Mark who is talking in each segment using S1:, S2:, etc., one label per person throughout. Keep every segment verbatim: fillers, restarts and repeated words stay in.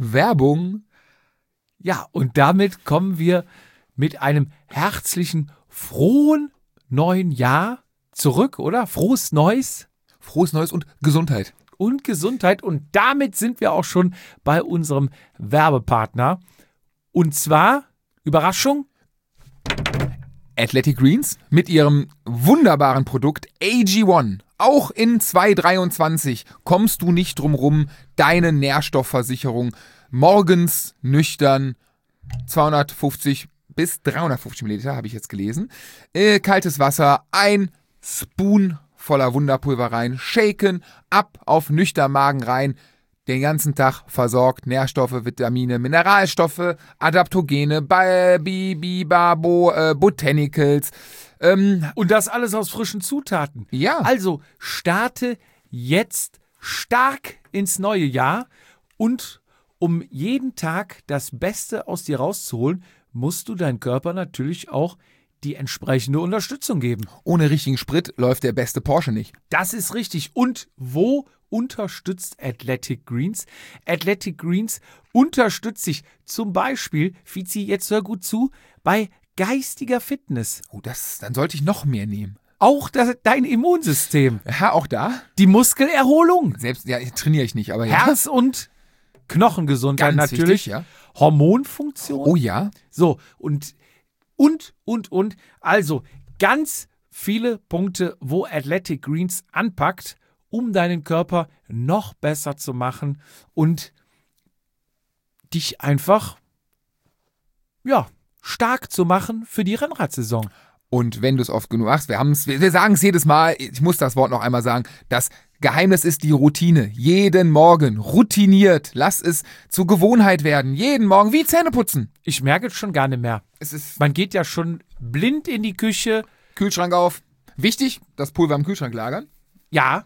S1: Werbung.
S2: Ja, und damit kommen wir mit einem herzlichen, frohen neuen Jahr zurück, oder? Frohes Neues.
S1: Frohes Neues und Gesundheit.
S2: Und Gesundheit. Und damit sind wir auch schon bei unserem Werbepartner. Und zwar, Überraschung,
S1: Athletic Greens mit ihrem wunderbaren Produkt A G eins. Auch in zwanzig dreiundzwanzig kommst du nicht drum rum, deine Nährstoffversicherung morgens nüchtern zweihundertfünfzig bis dreihundertfünfzig Milliliter, habe ich jetzt gelesen. Äh, kaltes Wasser, ein Spoon voller Wunderpulver rein, shaken, ab auf nüchtern Magen rein, den ganzen Tag versorgt, Nährstoffe, Vitamine, Mineralstoffe, Adaptogene, Bibibabo, äh, Botanicals. Ähm,
S2: und das alles aus frischen Zutaten.
S1: Ja.
S2: Also starte jetzt stark ins neue Jahr und um jeden Tag das Beste aus dir rauszuholen, musst du deinem Körper natürlich auch die entsprechende Unterstützung geben.
S1: Ohne richtigen Sprit läuft der beste Porsche nicht.
S2: Das ist richtig. Und wo unterstützt Athletic Greens? Athletic Greens unterstützt sich zum Beispiel, Fizi, jetzt hör gut zu, bei geistiger Fitness.
S1: Oh, das, dann sollte ich noch mehr nehmen.
S2: Auch das, dein Immunsystem.
S1: Ja, auch da.
S2: Die Muskelerholung.
S1: Selbst, ja, trainiere ich nicht, aber ja.
S2: Herz- und Knochengesundheit
S1: Ganz
S2: natürlich.
S1: wichtig, ja.
S2: Hormonfunktion.
S1: Oh ja.
S2: So, und, und, und, und. Also, ganz viele Punkte, wo Athletic Greens anpackt, um deinen Körper noch besser zu machen und dich einfach, ja, stark zu machen für die Rennradsaison.
S1: Und wenn du es oft genug machst, wir, haben's, wir, wir sagen es jedes Mal, ich muss das Wort noch einmal sagen, das Geheimnis ist die Routine. Jeden Morgen, routiniert, lass es zur Gewohnheit werden. Jeden Morgen wie Zähne putzen.
S2: Ich merke es schon gar nicht mehr.
S1: Es ist
S2: Man geht ja schon blind in die Küche.
S1: Kühlschrank auf. Wichtig, das Pulver im Kühlschrank lagern.
S2: Ja,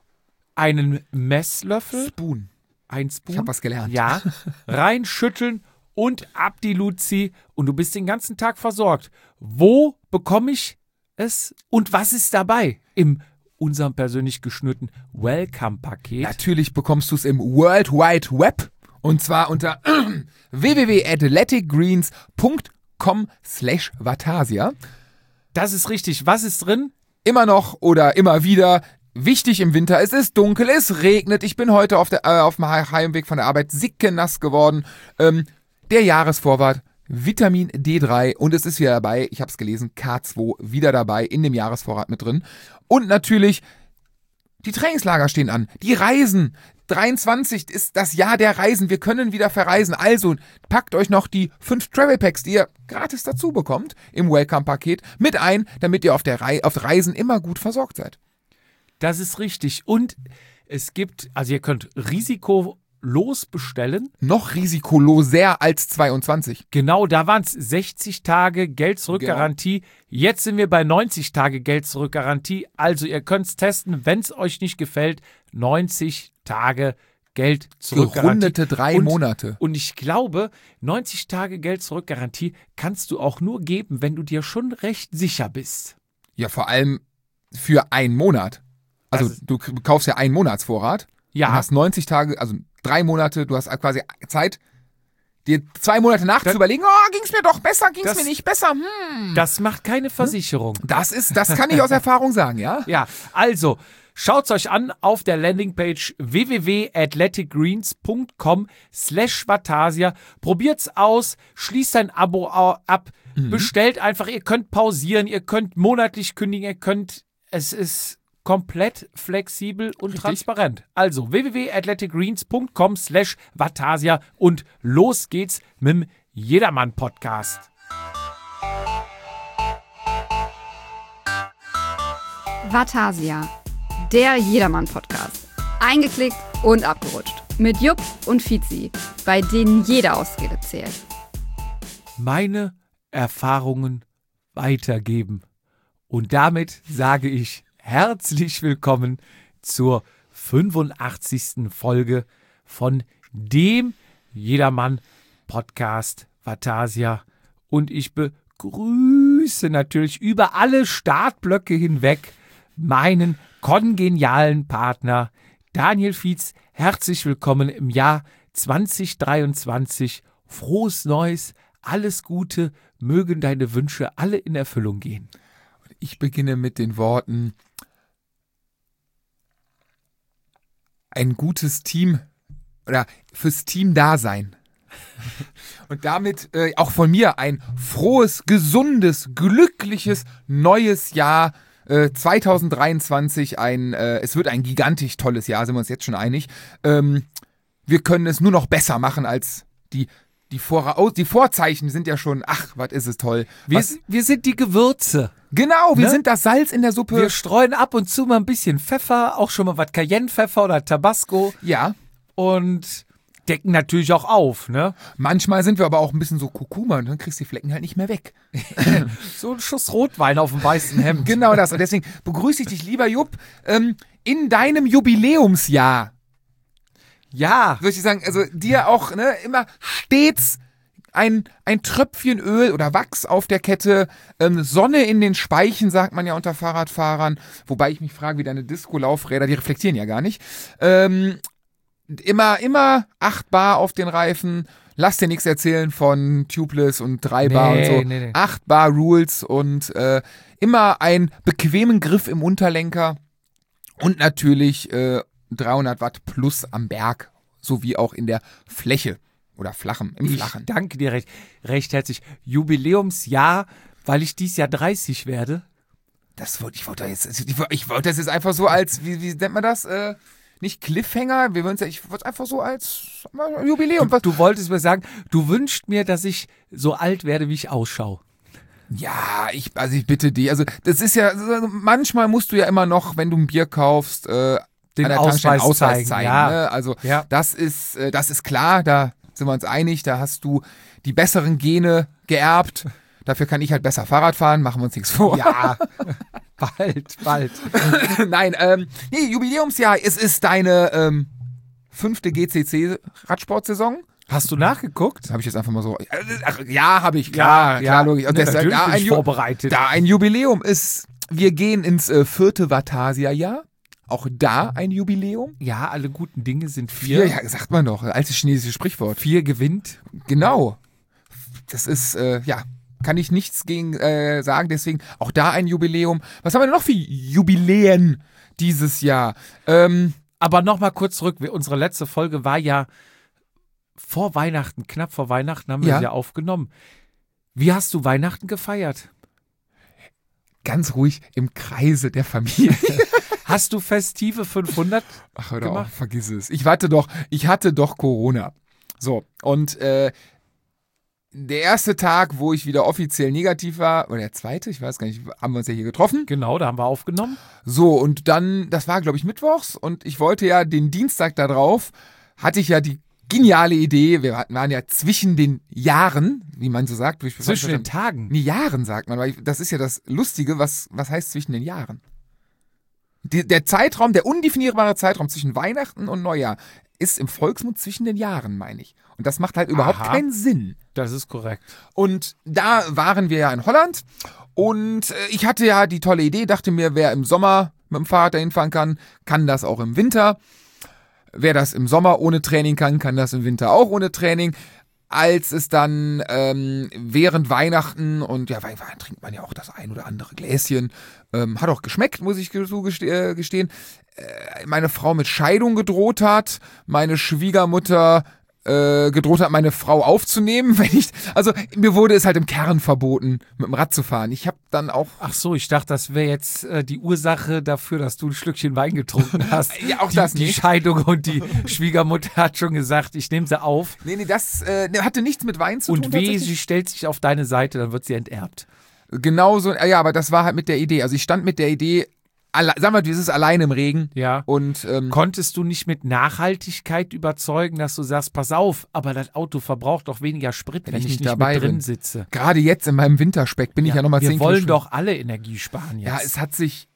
S2: einen Messlöffel,
S1: Spoon.
S2: ein Spoon.
S1: Ich habe was gelernt.
S2: Ja, reinschütteln und ab die Luzi und du bist den ganzen Tag versorgt. Wo bekomme ich es und was ist dabei im unserem persönlich geschnürten Welcome-Paket?
S1: Natürlich bekommst du es im World Wide Web und zwar unter w w w punkt athleticgreens punkt com slash vatasia.
S2: Das ist richtig. Was ist drin?
S1: Immer noch oder immer wieder wichtig im Winter. Es ist dunkel, es regnet. Ich bin heute auf, der, äh, auf dem Heimweg von der Arbeit sickenass geworden. Ähm, der Jahresvorrat Vitamin D drei und es ist wieder dabei, ich habe es gelesen, K zwei wieder dabei in dem Jahresvorrat mit drin. Und natürlich, die Trainingslager stehen an, die Reisen. dreiundzwanzig ist das Jahr der Reisen, wir können wieder verreisen. Also packt euch noch die fünf Travel Packs, die ihr gratis dazu bekommt im Welcome-Paket, mit ein, damit ihr auf, der Re- auf Reisen immer gut versorgt seid.
S2: Das ist richtig. Und es gibt, also ihr könnt risikolos bestellen.
S1: Noch risikoloser als zweiundzwanzig.
S2: Genau, da waren es sechzig Tage Geld-Zurück-Garantie. Genau. Jetzt sind wir bei neunzig Tage Geld-Zurück-Garantie. Also ihr könnt es testen, wenn es euch nicht gefällt. neunzig Tage Geld-Zurück-Garantie.
S1: Gerundete drei
S2: und,
S1: Monate.
S2: Und ich glaube, neunzig Tage Geld-Zurück-Garantie kannst du auch nur geben, wenn du dir schon recht sicher bist.
S1: Ja, vor allem für einen Monat. Also
S2: das
S1: du kaufst ja einen Monatsvorrat.
S2: Ja.
S1: Und hast neunzig Tage, also drei Monate, du hast quasi Zeit, dir zwei Monate nach zu überlegen, oh, ging's mir doch besser, ging's
S2: das,
S1: mir nicht besser. Hm.
S2: Das macht keine Versicherung.
S1: Das ist, das kann ich aus Erfahrung sagen, ja?
S2: Ja, also schaut's euch an auf der Landingpage w w w punkt athleticgreens punkt com slash vatasia. Probiert's aus, schließt ein Abo ab, mhm. bestellt einfach, ihr könnt pausieren, ihr könnt monatlich kündigen, ihr könnt, es ist komplett flexibel und
S1: Richtig.
S2: transparent. Also w w w punkt athleticgreens punkt com slash vatasia und los geht's mit dem Jedermann-Podcast.
S3: Vatasia, der Jedermann-Podcast. Eingeklickt und abgerutscht. Mit Jupp und Fizi, bei denen jede Ausrede zählt.
S2: Meine Erfahrungen weitergeben. Und damit sage ich herzlich willkommen zur fünfundachtzigsten Folge von dem Jedermann-Podcast Vatasia. Und ich begrüße natürlich über alle Startblöcke hinweg meinen kongenialen Partner Daniel Fietz. Herzlich willkommen im Jahr zwanzig dreiundzwanzig. Frohes Neues, alles Gute, mögen deine Wünsche alle in Erfüllung gehen.
S1: Ich beginne mit den Worten: Ein gutes Team oder fürs Team da sein. Und damit äh, auch von mir ein frohes, gesundes, glückliches neues Jahr äh, zwanzig dreiundzwanzig. Ein, äh, es wird ein gigantisch tolles Jahr, sind wir uns jetzt schon einig. Ähm, wir können es nur noch besser machen als die Die, Vor- die Vorzeichen sind ja schon, ach, was ist es toll.
S2: Wir,
S1: Was,
S2: wir sind die Gewürze.
S1: genau, wir
S2: Ne?
S1: sind das Salz in der Suppe.
S2: Wir streuen ab und zu mal ein bisschen Pfeffer, auch schon mal was Cayennepfeffer oder Tabasco
S1: ja,
S2: und decken natürlich auch auf, ne?
S1: manchmal sind wir aber auch ein bisschen so Kurkuma und dann kriegst du die Flecken halt nicht mehr weg.
S2: So ein Schuss Rotwein auf dem weißen Hemd.
S1: Genau das. Und deswegen begrüße ich dich, lieber Jupp, ähm, in deinem Jubiläumsjahr.
S2: Ja,
S1: Würde ich sagen, also dir auch ne, immer stets ein, ein Tröpfchen Öl oder Wachs auf der Kette, ähm, Sonne in den Speichen, sagt man ja unter Fahrradfahrern, wobei ich mich frage, wie deine Disco-Laufräder, die reflektieren ja gar nicht. Ähm, immer, immer acht Bar auf den Reifen, lass dir nichts erzählen von Tubeless und drei Bar
S2: Nee,
S1: und so.
S2: nee, nee.
S1: acht Bar Rules und äh, immer einen bequemen Griff im Unterlenker und natürlich äh, dreihundert Watt plus am Berg, sowie auch in der Fläche oder flachem, im
S2: ich
S1: Flachen.
S2: danke dir recht, recht herzlich. Jubiläumsjahr, weil ich dieses Jahr dreißig werde.
S1: Das wollte ich wollte jetzt, ich, wollte- ich wollte das jetzt einfach so als, wie, wie nennt man das? Äh, nicht Cliffhanger, wir würden ja, ich wollte es einfach so als äh, Jubiläum. Was,
S2: Du wolltest mir sagen, du wünschst mir, dass ich so alt werde, wie ich ausschaue.
S1: ja, ich, also ich bitte dich, also das ist ja, also manchmal musst du ja immer noch, wenn du ein Bier kaufst, äh,
S2: Den
S1: an der Tankstelle
S2: Ausweis
S1: Ausweis
S2: zeigen,
S1: zeigen.
S2: ja.
S1: Ne? Also
S2: Ja.
S1: das ist, äh, das ist klar, da sind wir uns einig, da hast du die besseren Gene geerbt. Dafür kann ich halt besser Fahrrad fahren, machen wir uns nichts vor.
S2: Ja, bald, bald.
S1: Nein, ähm, nee, Jubiläumsjahr, es ist deine ähm, fünfte G C C-Radsportsaison.
S2: Hast du nachgeguckt?
S1: Das habe ich jetzt einfach mal so. Ach, ja, habe ich, klar, klar, logisch. Und
S2: Ne,
S1: das-
S2: natürlich
S1: da,
S2: bin
S1: ein
S2: ich
S1: Ju-
S2: vorbereitet.
S1: da ein Jubiläum ist, wir gehen ins äh, vierte Vatasia-Jahr. Auch da ein Jubiläum.
S2: Ja, alle guten Dinge sind vier.
S1: Vier, ja, sagt man doch, altes chinesisches Sprichwort.
S2: Vier gewinnt.
S1: Genau. Das ist, äh, ja, kann ich nichts gegen äh, sagen, deswegen auch da ein Jubiläum. Was haben wir denn noch für Jubiläen dieses Jahr? Ähm,
S2: Aber nochmal kurz zurück. Wir, unsere letzte Folge war ja vor Weihnachten, knapp vor Weihnachten haben wir
S1: Ja.
S2: sie ja aufgenommen. Wie hast du Weihnachten gefeiert?
S1: ganz ruhig im Kreise der Familie.
S2: Hast du festive fünfhundert?
S1: Ach, hör doch auf,
S2: gemacht?
S1: vergiss es. Ich hatte doch, ich hatte doch Corona. So, und äh, der erste Tag, wo ich wieder offiziell negativ war, oder der zweite, ich weiß gar nicht, haben wir uns ja hier getroffen.
S2: Genau, da haben wir aufgenommen.
S1: So, und dann, das war, glaube ich, mittwochs, und ich wollte ja den Dienstag da drauf, hatte ich ja die geniale Idee, wir hatten- waren ja zwischen den Jahren, wie man so sagt. wie ich-
S2: Zwischen den Tagen.
S1: Nee, Jahren sagt man, weil ich- das ist ja das Lustige, was, was heißt zwischen den Jahren? Die, der Zeitraum, der undefinierbare Zeitraum zwischen Weihnachten und Neujahr ist im Volksmund zwischen den Jahren, meine ich. Und das macht halt überhaupt
S2: Aha.
S1: keinen Sinn.
S2: Das ist korrekt.
S1: Und da waren wir ja in Holland und äh, ich hatte ja die tolle Idee, dachte mir, wer im Sommer mit dem Fahrrad dahin fahren kann, kann das auch im Winter. Wer das im Sommer ohne Training kann, kann das im Winter auch ohne Training. Als es dann ähm, während Weihnachten und ja, Weihnachten trinkt man ja auch das ein oder andere Gläschen, ähm, hat auch geschmeckt, muss ich zugeste- äh, gestehen, äh, meine Frau mit Scheidung gedroht hat, meine Schwiegermutter äh, gedroht hat, meine Frau aufzunehmen, wenn ich, also mir wurde es halt im Kern verboten, mit dem Rad zu fahren. Ich habe dann auch
S2: Ach so, ich dachte, das wäre jetzt äh, die Ursache dafür, dass du ein Schlückchen Wein getrunken hast.
S1: Ja, auch
S2: die,
S1: das
S2: Die
S1: nicht.
S2: Scheidung und die Schwiegermutter hat schon gesagt, ich nehme sie auf.
S1: nee, nee, das äh, hatte nichts mit Wein zu tun.
S2: Und weh,
S1: tatsächlich.
S2: sie stellt sich auf deine Seite, dann wird sie enterbt.
S1: Genauso, ja, aber das war halt mit der Idee. Also ich stand mit der Idee, alle, sagen wir, dieses allein im Regen.
S2: Ja.
S1: Und ähm,
S2: Konntest du nicht mit Nachhaltigkeit überzeugen, dass du sagst, pass auf, aber das Auto verbraucht doch weniger Sprit, wenn,
S1: ich
S2: ich
S1: nicht
S2: nicht
S1: dabei
S2: mit drin
S1: bin.
S2: sitze.
S1: gerade jetzt in meinem Winterspeck bin ich ja nochmal
S2: wir
S1: zehn
S2: wollen
S1: Kilo
S2: doch alle Energie sparen jetzt.
S1: Ja, es hat sich,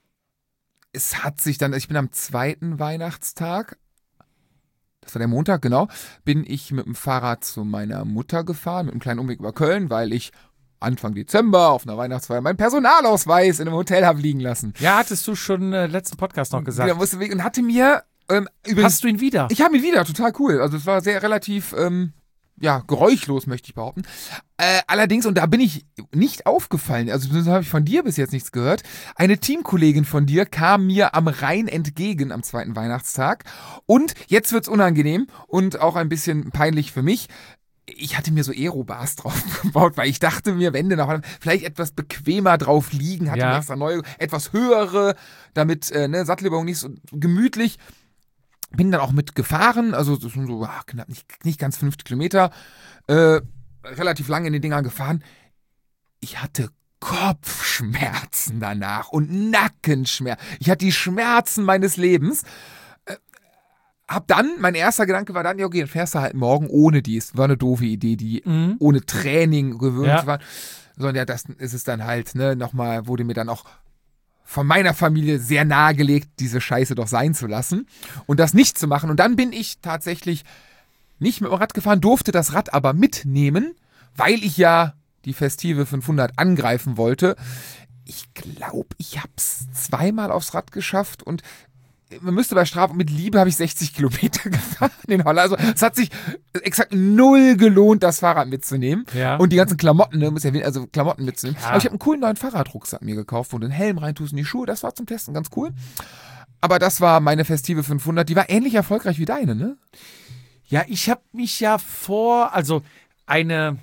S1: es hat sich dann, ich bin am zweiten Weihnachtstag, das war der Montag, genau, bin ich mit dem Fahrrad zu meiner Mutter gefahren, mit einem kleinen Umweg über Köln, weil ich Anfang Dezember auf einer Weihnachtsfeier meinen Personalausweis in einem Hotel habe liegen lassen.
S2: Ja, hattest du schon äh, letzten Podcast noch gesagt.
S1: Wieder musste weg und hatte mir Ähm, übrigens,
S2: Hast du ihn wieder?
S1: Ich habe ihn wieder, total cool. Also es war sehr relativ, ähm, ja, geräuschlos, möchte ich behaupten. Äh, allerdings, und da bin ich nicht aufgefallen, also das habe ich von dir bis jetzt nichts gehört, eine Teamkollegin von dir kam mir am Rhein entgegen am zweiten Weihnachtstag. Und jetzt wird's unangenehm und auch ein bisschen peinlich für mich. Ich hatte mir so Aerobars drauf gebaut, weil ich dachte mir, Wände noch vielleicht etwas bequemer drauf liegen, hatte
S2: Ja.
S1: mir extra neue, etwas höhere, damit äh, ne, Sattelübung nicht so gemütlich. Bin dann auch mit gefahren, also das sind so ach, knapp nicht, nicht ganz fünfzig Kilometer, äh, relativ lange in den Dingern gefahren. Ich hatte Kopfschmerzen danach und Nackenschmerzen. Ich hatte die Schmerzen meines Lebens. Äh, hab dann, mein erster Gedanke war dann, ja okay, dann fährst du halt morgen ohne dies. War eine doofe Idee, die
S2: Mhm.
S1: ohne Training gewöhnt
S2: Ja.
S1: war. Sondern ja, das ist es dann halt, ne, nochmal, wurde mir dann auch von meiner Familie sehr nahegelegt, diese Scheiße doch sein zu lassen und das nicht zu machen. Und dann bin ich tatsächlich nicht mit dem Rad gefahren, durfte das Rad aber mitnehmen, weil ich ja die Festive fünfhundert angreifen wollte. Ich glaube, ich habe es zweimal aufs Rad geschafft und man müsste bei Strafe, mit Liebe habe ich sechzig Kilometer gefahren in Holland. Also es hat sich exakt null gelohnt, das Fahrrad mitzunehmen.
S2: Ja.
S1: Und die ganzen Klamotten, ne, muss ja, also Klamotten mitzunehmen.
S2: Ja.
S1: Aber ich habe einen coolen neuen Fahrradrucksack mir gekauft, wo du einen Helm reintust in die Schuhe. Das war zum Testen ganz cool. Aber das war meine Festive fünfhundert. Die war ähnlich erfolgreich wie deine, ne?
S2: Ja, ich habe mich ja vor, also eine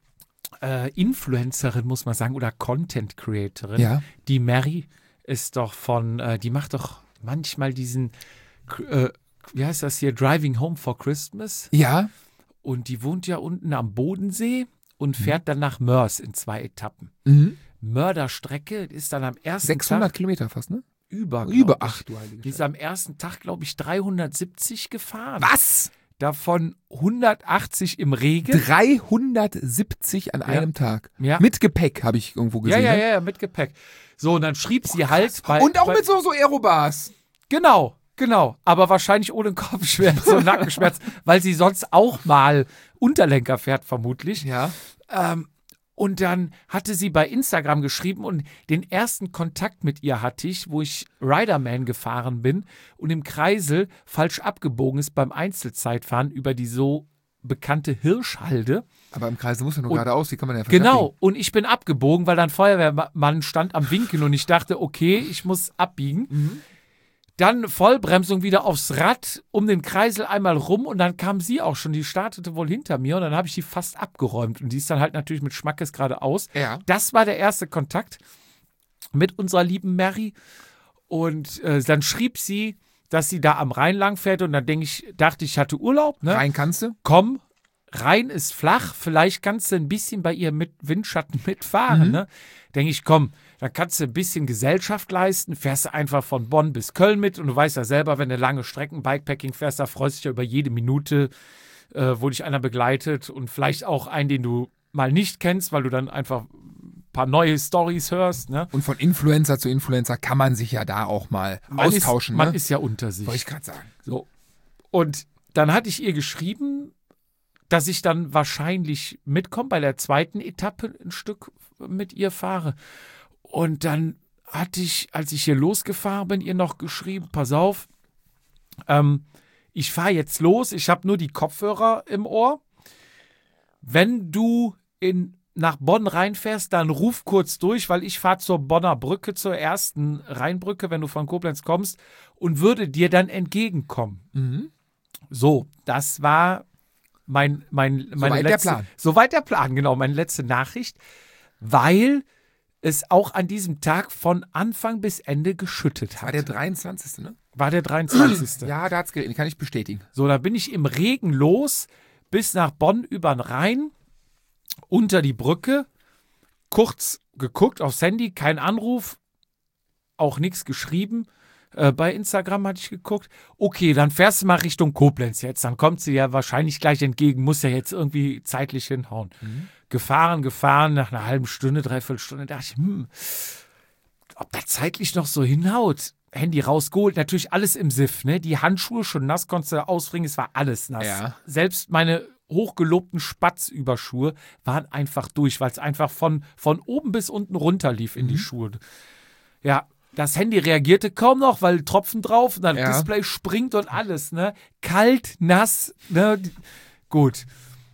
S2: äh, Influencerin, muss man sagen, oder Content Creatorin,
S1: Ja.
S2: die Mary ist doch von, äh, die macht doch manchmal diesen, äh, wie heißt das hier, Driving Home for Christmas.
S1: Ja.
S2: Und die wohnt ja unten am Bodensee und fährt dann nach Mörs in zwei Etappen.
S1: Mhm.
S2: Mörderstrecke ist dann am ersten
S1: sechshundert
S2: Tag
S1: Kilometer fast, ne?
S2: über, glaub
S1: Über
S2: ich.
S1: acht, du heilige
S2: Die ist
S1: Scheiße.
S2: am ersten Tag, glaube ich, dreihundertsiebzig gefahren.
S1: Was?
S2: Davon hundertachtzig im Regen.
S1: dreihundertsiebzig an einem Tag.
S2: Ja.
S1: Mit Gepäck, habe ich irgendwo
S2: Ja,
S1: gesehen.
S2: ja,
S1: ne?
S2: ja, ja, mit Gepäck. So, und dann schrieb sie halt bei.
S1: Und auch
S2: bei,
S1: mit so, so Aerobars.
S2: Genau, genau. Aber wahrscheinlich ohne Kopfschmerz und Nackenschmerz, weil sie sonst auch mal Unterlenker fährt, vermutlich.
S1: Ja.
S2: Ähm, und dann hatte sie bei Instagram geschrieben und den ersten Kontakt mit ihr hatte ich, wo ich Riderman gefahren bin und im Kreisel falsch abgebogen ist beim Einzelzeitfahren über die so bekannte Hirschhalde.
S1: Aber im Kreis muss ja nur
S2: Und-
S1: geradeaus, die kann man ja
S2: Genau, und ich bin abgebogen, weil dann Feuerwehrmann stand am Winkel und ich dachte, okay, ich muss abbiegen.
S1: Mhm.
S2: Dann Vollbremsung wieder aufs Rad, um den Kreisel einmal rum und dann kam sie auch schon, die startete wohl hinter mir und dann habe ich die fast abgeräumt und die ist dann halt natürlich mit Schmackes geradeaus.
S1: Ja.
S2: Das war der erste Kontakt mit unserer lieben Mary und äh, dann schrieb sie, dass sie da am Rhein lang fährt und dann denke ich, dachte ich, ich hatte Urlaub, ne?
S1: Rein kannst du?
S2: Komm, Rhein ist flach, vielleicht kannst du ein bisschen bei ihr mit Windschatten mitfahren,
S1: Mhm.
S2: ne? Denke ich, komm, dann kannst du ein bisschen Gesellschaft leisten, fährst du einfach von Bonn bis Köln mit und du weißt ja selber, wenn du lange Strecken Bikepacking fährst, da freust du dich ja über jede Minute, äh, wo dich einer begleitet und vielleicht auch einen, den du mal nicht kennst, weil du dann einfach ein paar neue Storys hörst, ne?
S1: Und von Influencer zu Influencer kann man sich ja da auch mal
S2: Man
S1: austauschen,
S2: ist, Man
S1: ne?
S2: ist ja unter sich.
S1: Wollte ich gerade sagen.
S2: So. Und dann hatte ich ihr geschrieben, dass ich dann wahrscheinlich mitkomme, bei der zweiten Etappe ein Stück mit ihr fahre. Und dann hatte ich, als ich hier losgefahren bin, ihr noch geschrieben, pass auf, ähm, ich fahre jetzt los, ich habe nur die Kopfhörer im Ohr. Wenn du in, nach Bonn reinfährst, dann ruf kurz durch, weil ich fahre zur Bonner Brücke, zur ersten Rheinbrücke, wenn du von Koblenz kommst, und würde dir dann entgegenkommen.
S1: Mhm.
S2: So, das war mein, mein, meine
S1: Soweit der
S2: letzte,
S1: Plan.
S2: Soweit der Plan, genau, meine letzte Nachricht, weil es auch an diesem Tag von Anfang bis Ende geschüttet
S1: War
S2: hat.
S1: der dreiundzwanzigste ne?
S2: War der dreiundzwanzigste
S1: Ja, da hat's geregnet, kann ich bestätigen.
S2: So, da bin ich im Regen los, bis nach Bonn über den Rhein, unter die Brücke, kurz geguckt aufs Handy, kein Anruf, auch nichts geschrieben. Äh, bei Instagram hatte ich geguckt. Okay, dann fährst du mal Richtung Koblenz jetzt. Dann kommt sie ja wahrscheinlich gleich entgegen, muss ja jetzt irgendwie zeitlich hinhauen.
S1: Mhm.
S2: Gefahren, gefahren, nach einer halben Stunde, dreiviertel Stunde dachte ich, hm, ob das zeitlich noch so hinhaut. Handy rausgeholt, natürlich alles im Siff, ne? Die Handschuhe schon nass, konntest du ausbringen, es war alles nass.
S1: Ja.
S2: Selbst meine hochgelobten Spatzüberschuhe waren einfach durch, weil es einfach von, von oben bis unten runter lief in die Schuhe. Ja, Das Handy reagierte kaum noch, weil Tropfen drauf und dann
S1: Ja.
S2: das Display springt und alles, ne? Kalt, nass, ne? Gut.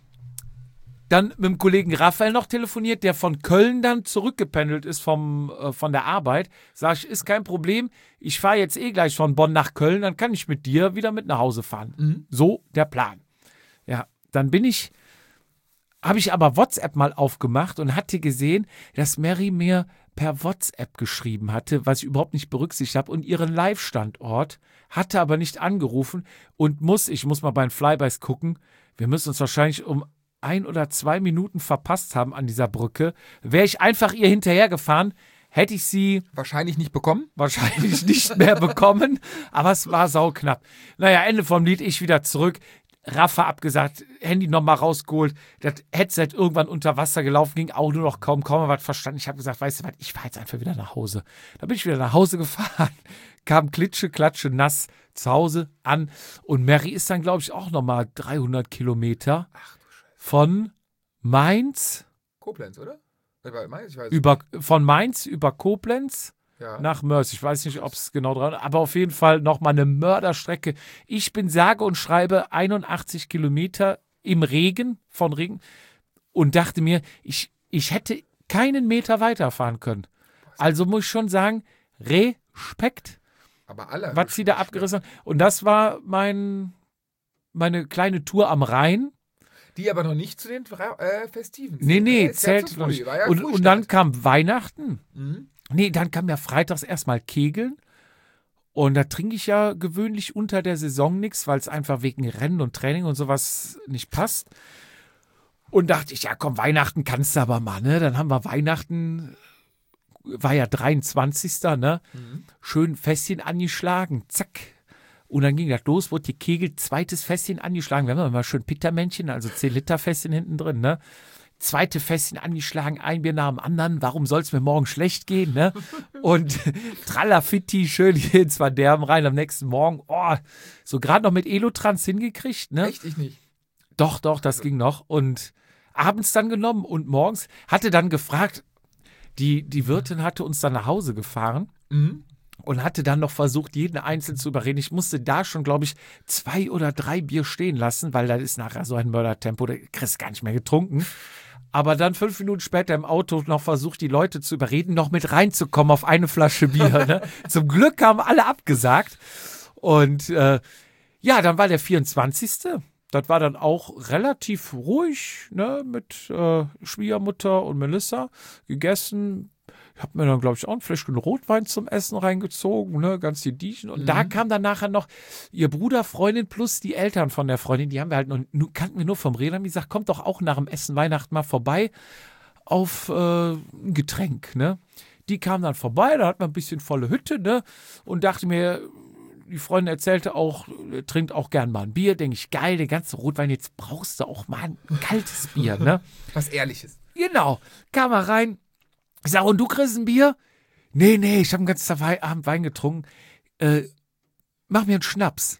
S2: Dann mit dem Kollegen Raphael noch telefoniert, der von Köln dann zurückgependelt ist vom, äh, von der Arbeit. Sag ich, ist kein Problem, ich fahre jetzt eh gleich von Bonn nach Köln, dann kann ich mit dir wieder mit nach Hause fahren.
S1: Mhm.
S2: So der Plan. Ja, dann bin ich, habe ich aber WhatsApp mal aufgemacht und hatte gesehen, dass Mary mir per WhatsApp geschrieben hatte, was ich überhaupt nicht berücksichtigt habe, und ihren Live-Standort, hatte aber nicht angerufen und muss, ich muss mal bei den Flybys gucken, wir müssen uns wahrscheinlich um ein oder zwei Minuten verpasst haben an dieser Brücke. Wäre ich einfach ihr hinterhergefahren, hätte ich sie
S1: Wahrscheinlich nicht bekommen.
S2: wahrscheinlich nicht mehr bekommen, aber es war sauknapp. Naja, Ende vom Lied, ich wieder zurück. Rafa abgesagt, Handy nochmal rausgeholt, das Headset irgendwann unter Wasser gelaufen, ging auch nur noch kaum, kaum was verstanden. Ich habe gesagt, weißt du was, ich fahre jetzt einfach wieder nach Hause. Dann bin ich wieder nach Hause gefahren, kam klitsche, klatsche, nass zu Hause an und Mary ist dann, glaube ich, auch nochmal dreihundert Kilometer von Mainz,
S1: Koblenz, oder? Ich weiß, ich weiß.
S2: über, von Mainz über Koblenz
S1: Ja.
S2: nach Mörs. Ich weiß nicht, ob es genau dran ist, aber auf jeden Fall nochmal eine Mörderstrecke. Ich bin sage und schreibe einundachtzig Kilometer im Regen, von Regen, und dachte mir, ich, ich hätte keinen Meter weiterfahren können. Also muss ich schon sagen, Respekt,
S1: Aber alle.
S2: was sie da abgerissen haben. Und das war mein, meine kleine Tour am Rhein.
S1: Die aber noch nicht zu den äh, Festiven.
S2: Nee,
S1: zählen.
S2: nee,
S1: Ist ja
S2: zählt
S1: zu
S2: noch
S1: früh,
S2: nicht.
S1: war ja
S2: Und,
S1: Frühstart.
S2: und dann kam Weihnachten.
S1: Mhm.
S2: Nee, dann kam ja freitags erstmal Kegeln. Und da trinke ich ja gewöhnlich unter der Saison nichts, weil es einfach wegen Rennen und Training und sowas nicht passt. Und dachte ich, ja komm, Weihnachten kannst du aber mal, ne? Dann haben wir Weihnachten, war ja dreiundzwanzigster ne?
S1: Mhm.
S2: Schön Fässchen angeschlagen, zack. Und dann ging das los, wurde gekegelt, zweites Fässchen angeschlagen. Wir haben immer schön Pittermännchen, also zehn Liter Fässchen hinten drin, ne? Zweite Fässchen angeschlagen, ein Bier nach dem anderen. Warum soll es mir morgen schlecht gehen, ne? Und Tralafitti, schön hier ins Verderben rein am nächsten Morgen. Oh, so gerade noch mit Elotrans hingekriegt, ne?
S1: Echt? Ich nicht.
S2: Doch, doch, das ging noch. Und abends dann genommen und morgens hatte dann gefragt, die, die Wirtin hatte uns dann nach Hause gefahren.
S1: Mhm.
S2: Und hatte dann noch versucht, jeden einzeln zu überreden. Ich musste da schon, glaube ich, zwei oder drei Bier stehen lassen, weil da ist nachher so ein Mördertempo, da kriegst du gar nicht mehr getrunken. Aber dann fünf Minuten später im Auto noch versucht, die Leute zu überreden, noch mit reinzukommen auf eine Flasche Bier. Ne? Zum Glück haben alle abgesagt. Und äh, ja, dann war der vierundzwanzigste Das war dann auch relativ ruhig, ne, mit äh, Schwiegermutter und Melissa gegessen. Ich habe mir dann, glaube ich, auch ein Fläschchen Rotwein zum Essen reingezogen, ne, ganz die Diechen. Und
S1: Mhm.
S2: da kam dann nachher noch ihr Bruder, Freundin plus die Eltern von der Freundin. Die haben wir halt noch, nur, kannten wir nur vom Reden. Haben die gesagt, kommt doch auch nach dem Essen Weihnachten mal vorbei auf äh, ein Getränk, ne. Die kamen dann vorbei, da hat man ein bisschen volle Hütte, ne, und dachte mir, die Freundin erzählte auch, äh, trinkt auch gern mal ein Bier. Denke ich, geil, den ganzen Rotwein, jetzt brauchst du auch mal ein kaltes Bier, ne.
S1: Was Ehrliches.
S2: Genau, kam er rein. Ich sage, und du kriegst ein Bier? Nee, nee, ich habe den ganzen Tag Abend Wein getrunken. Äh, mach mir einen Schnaps.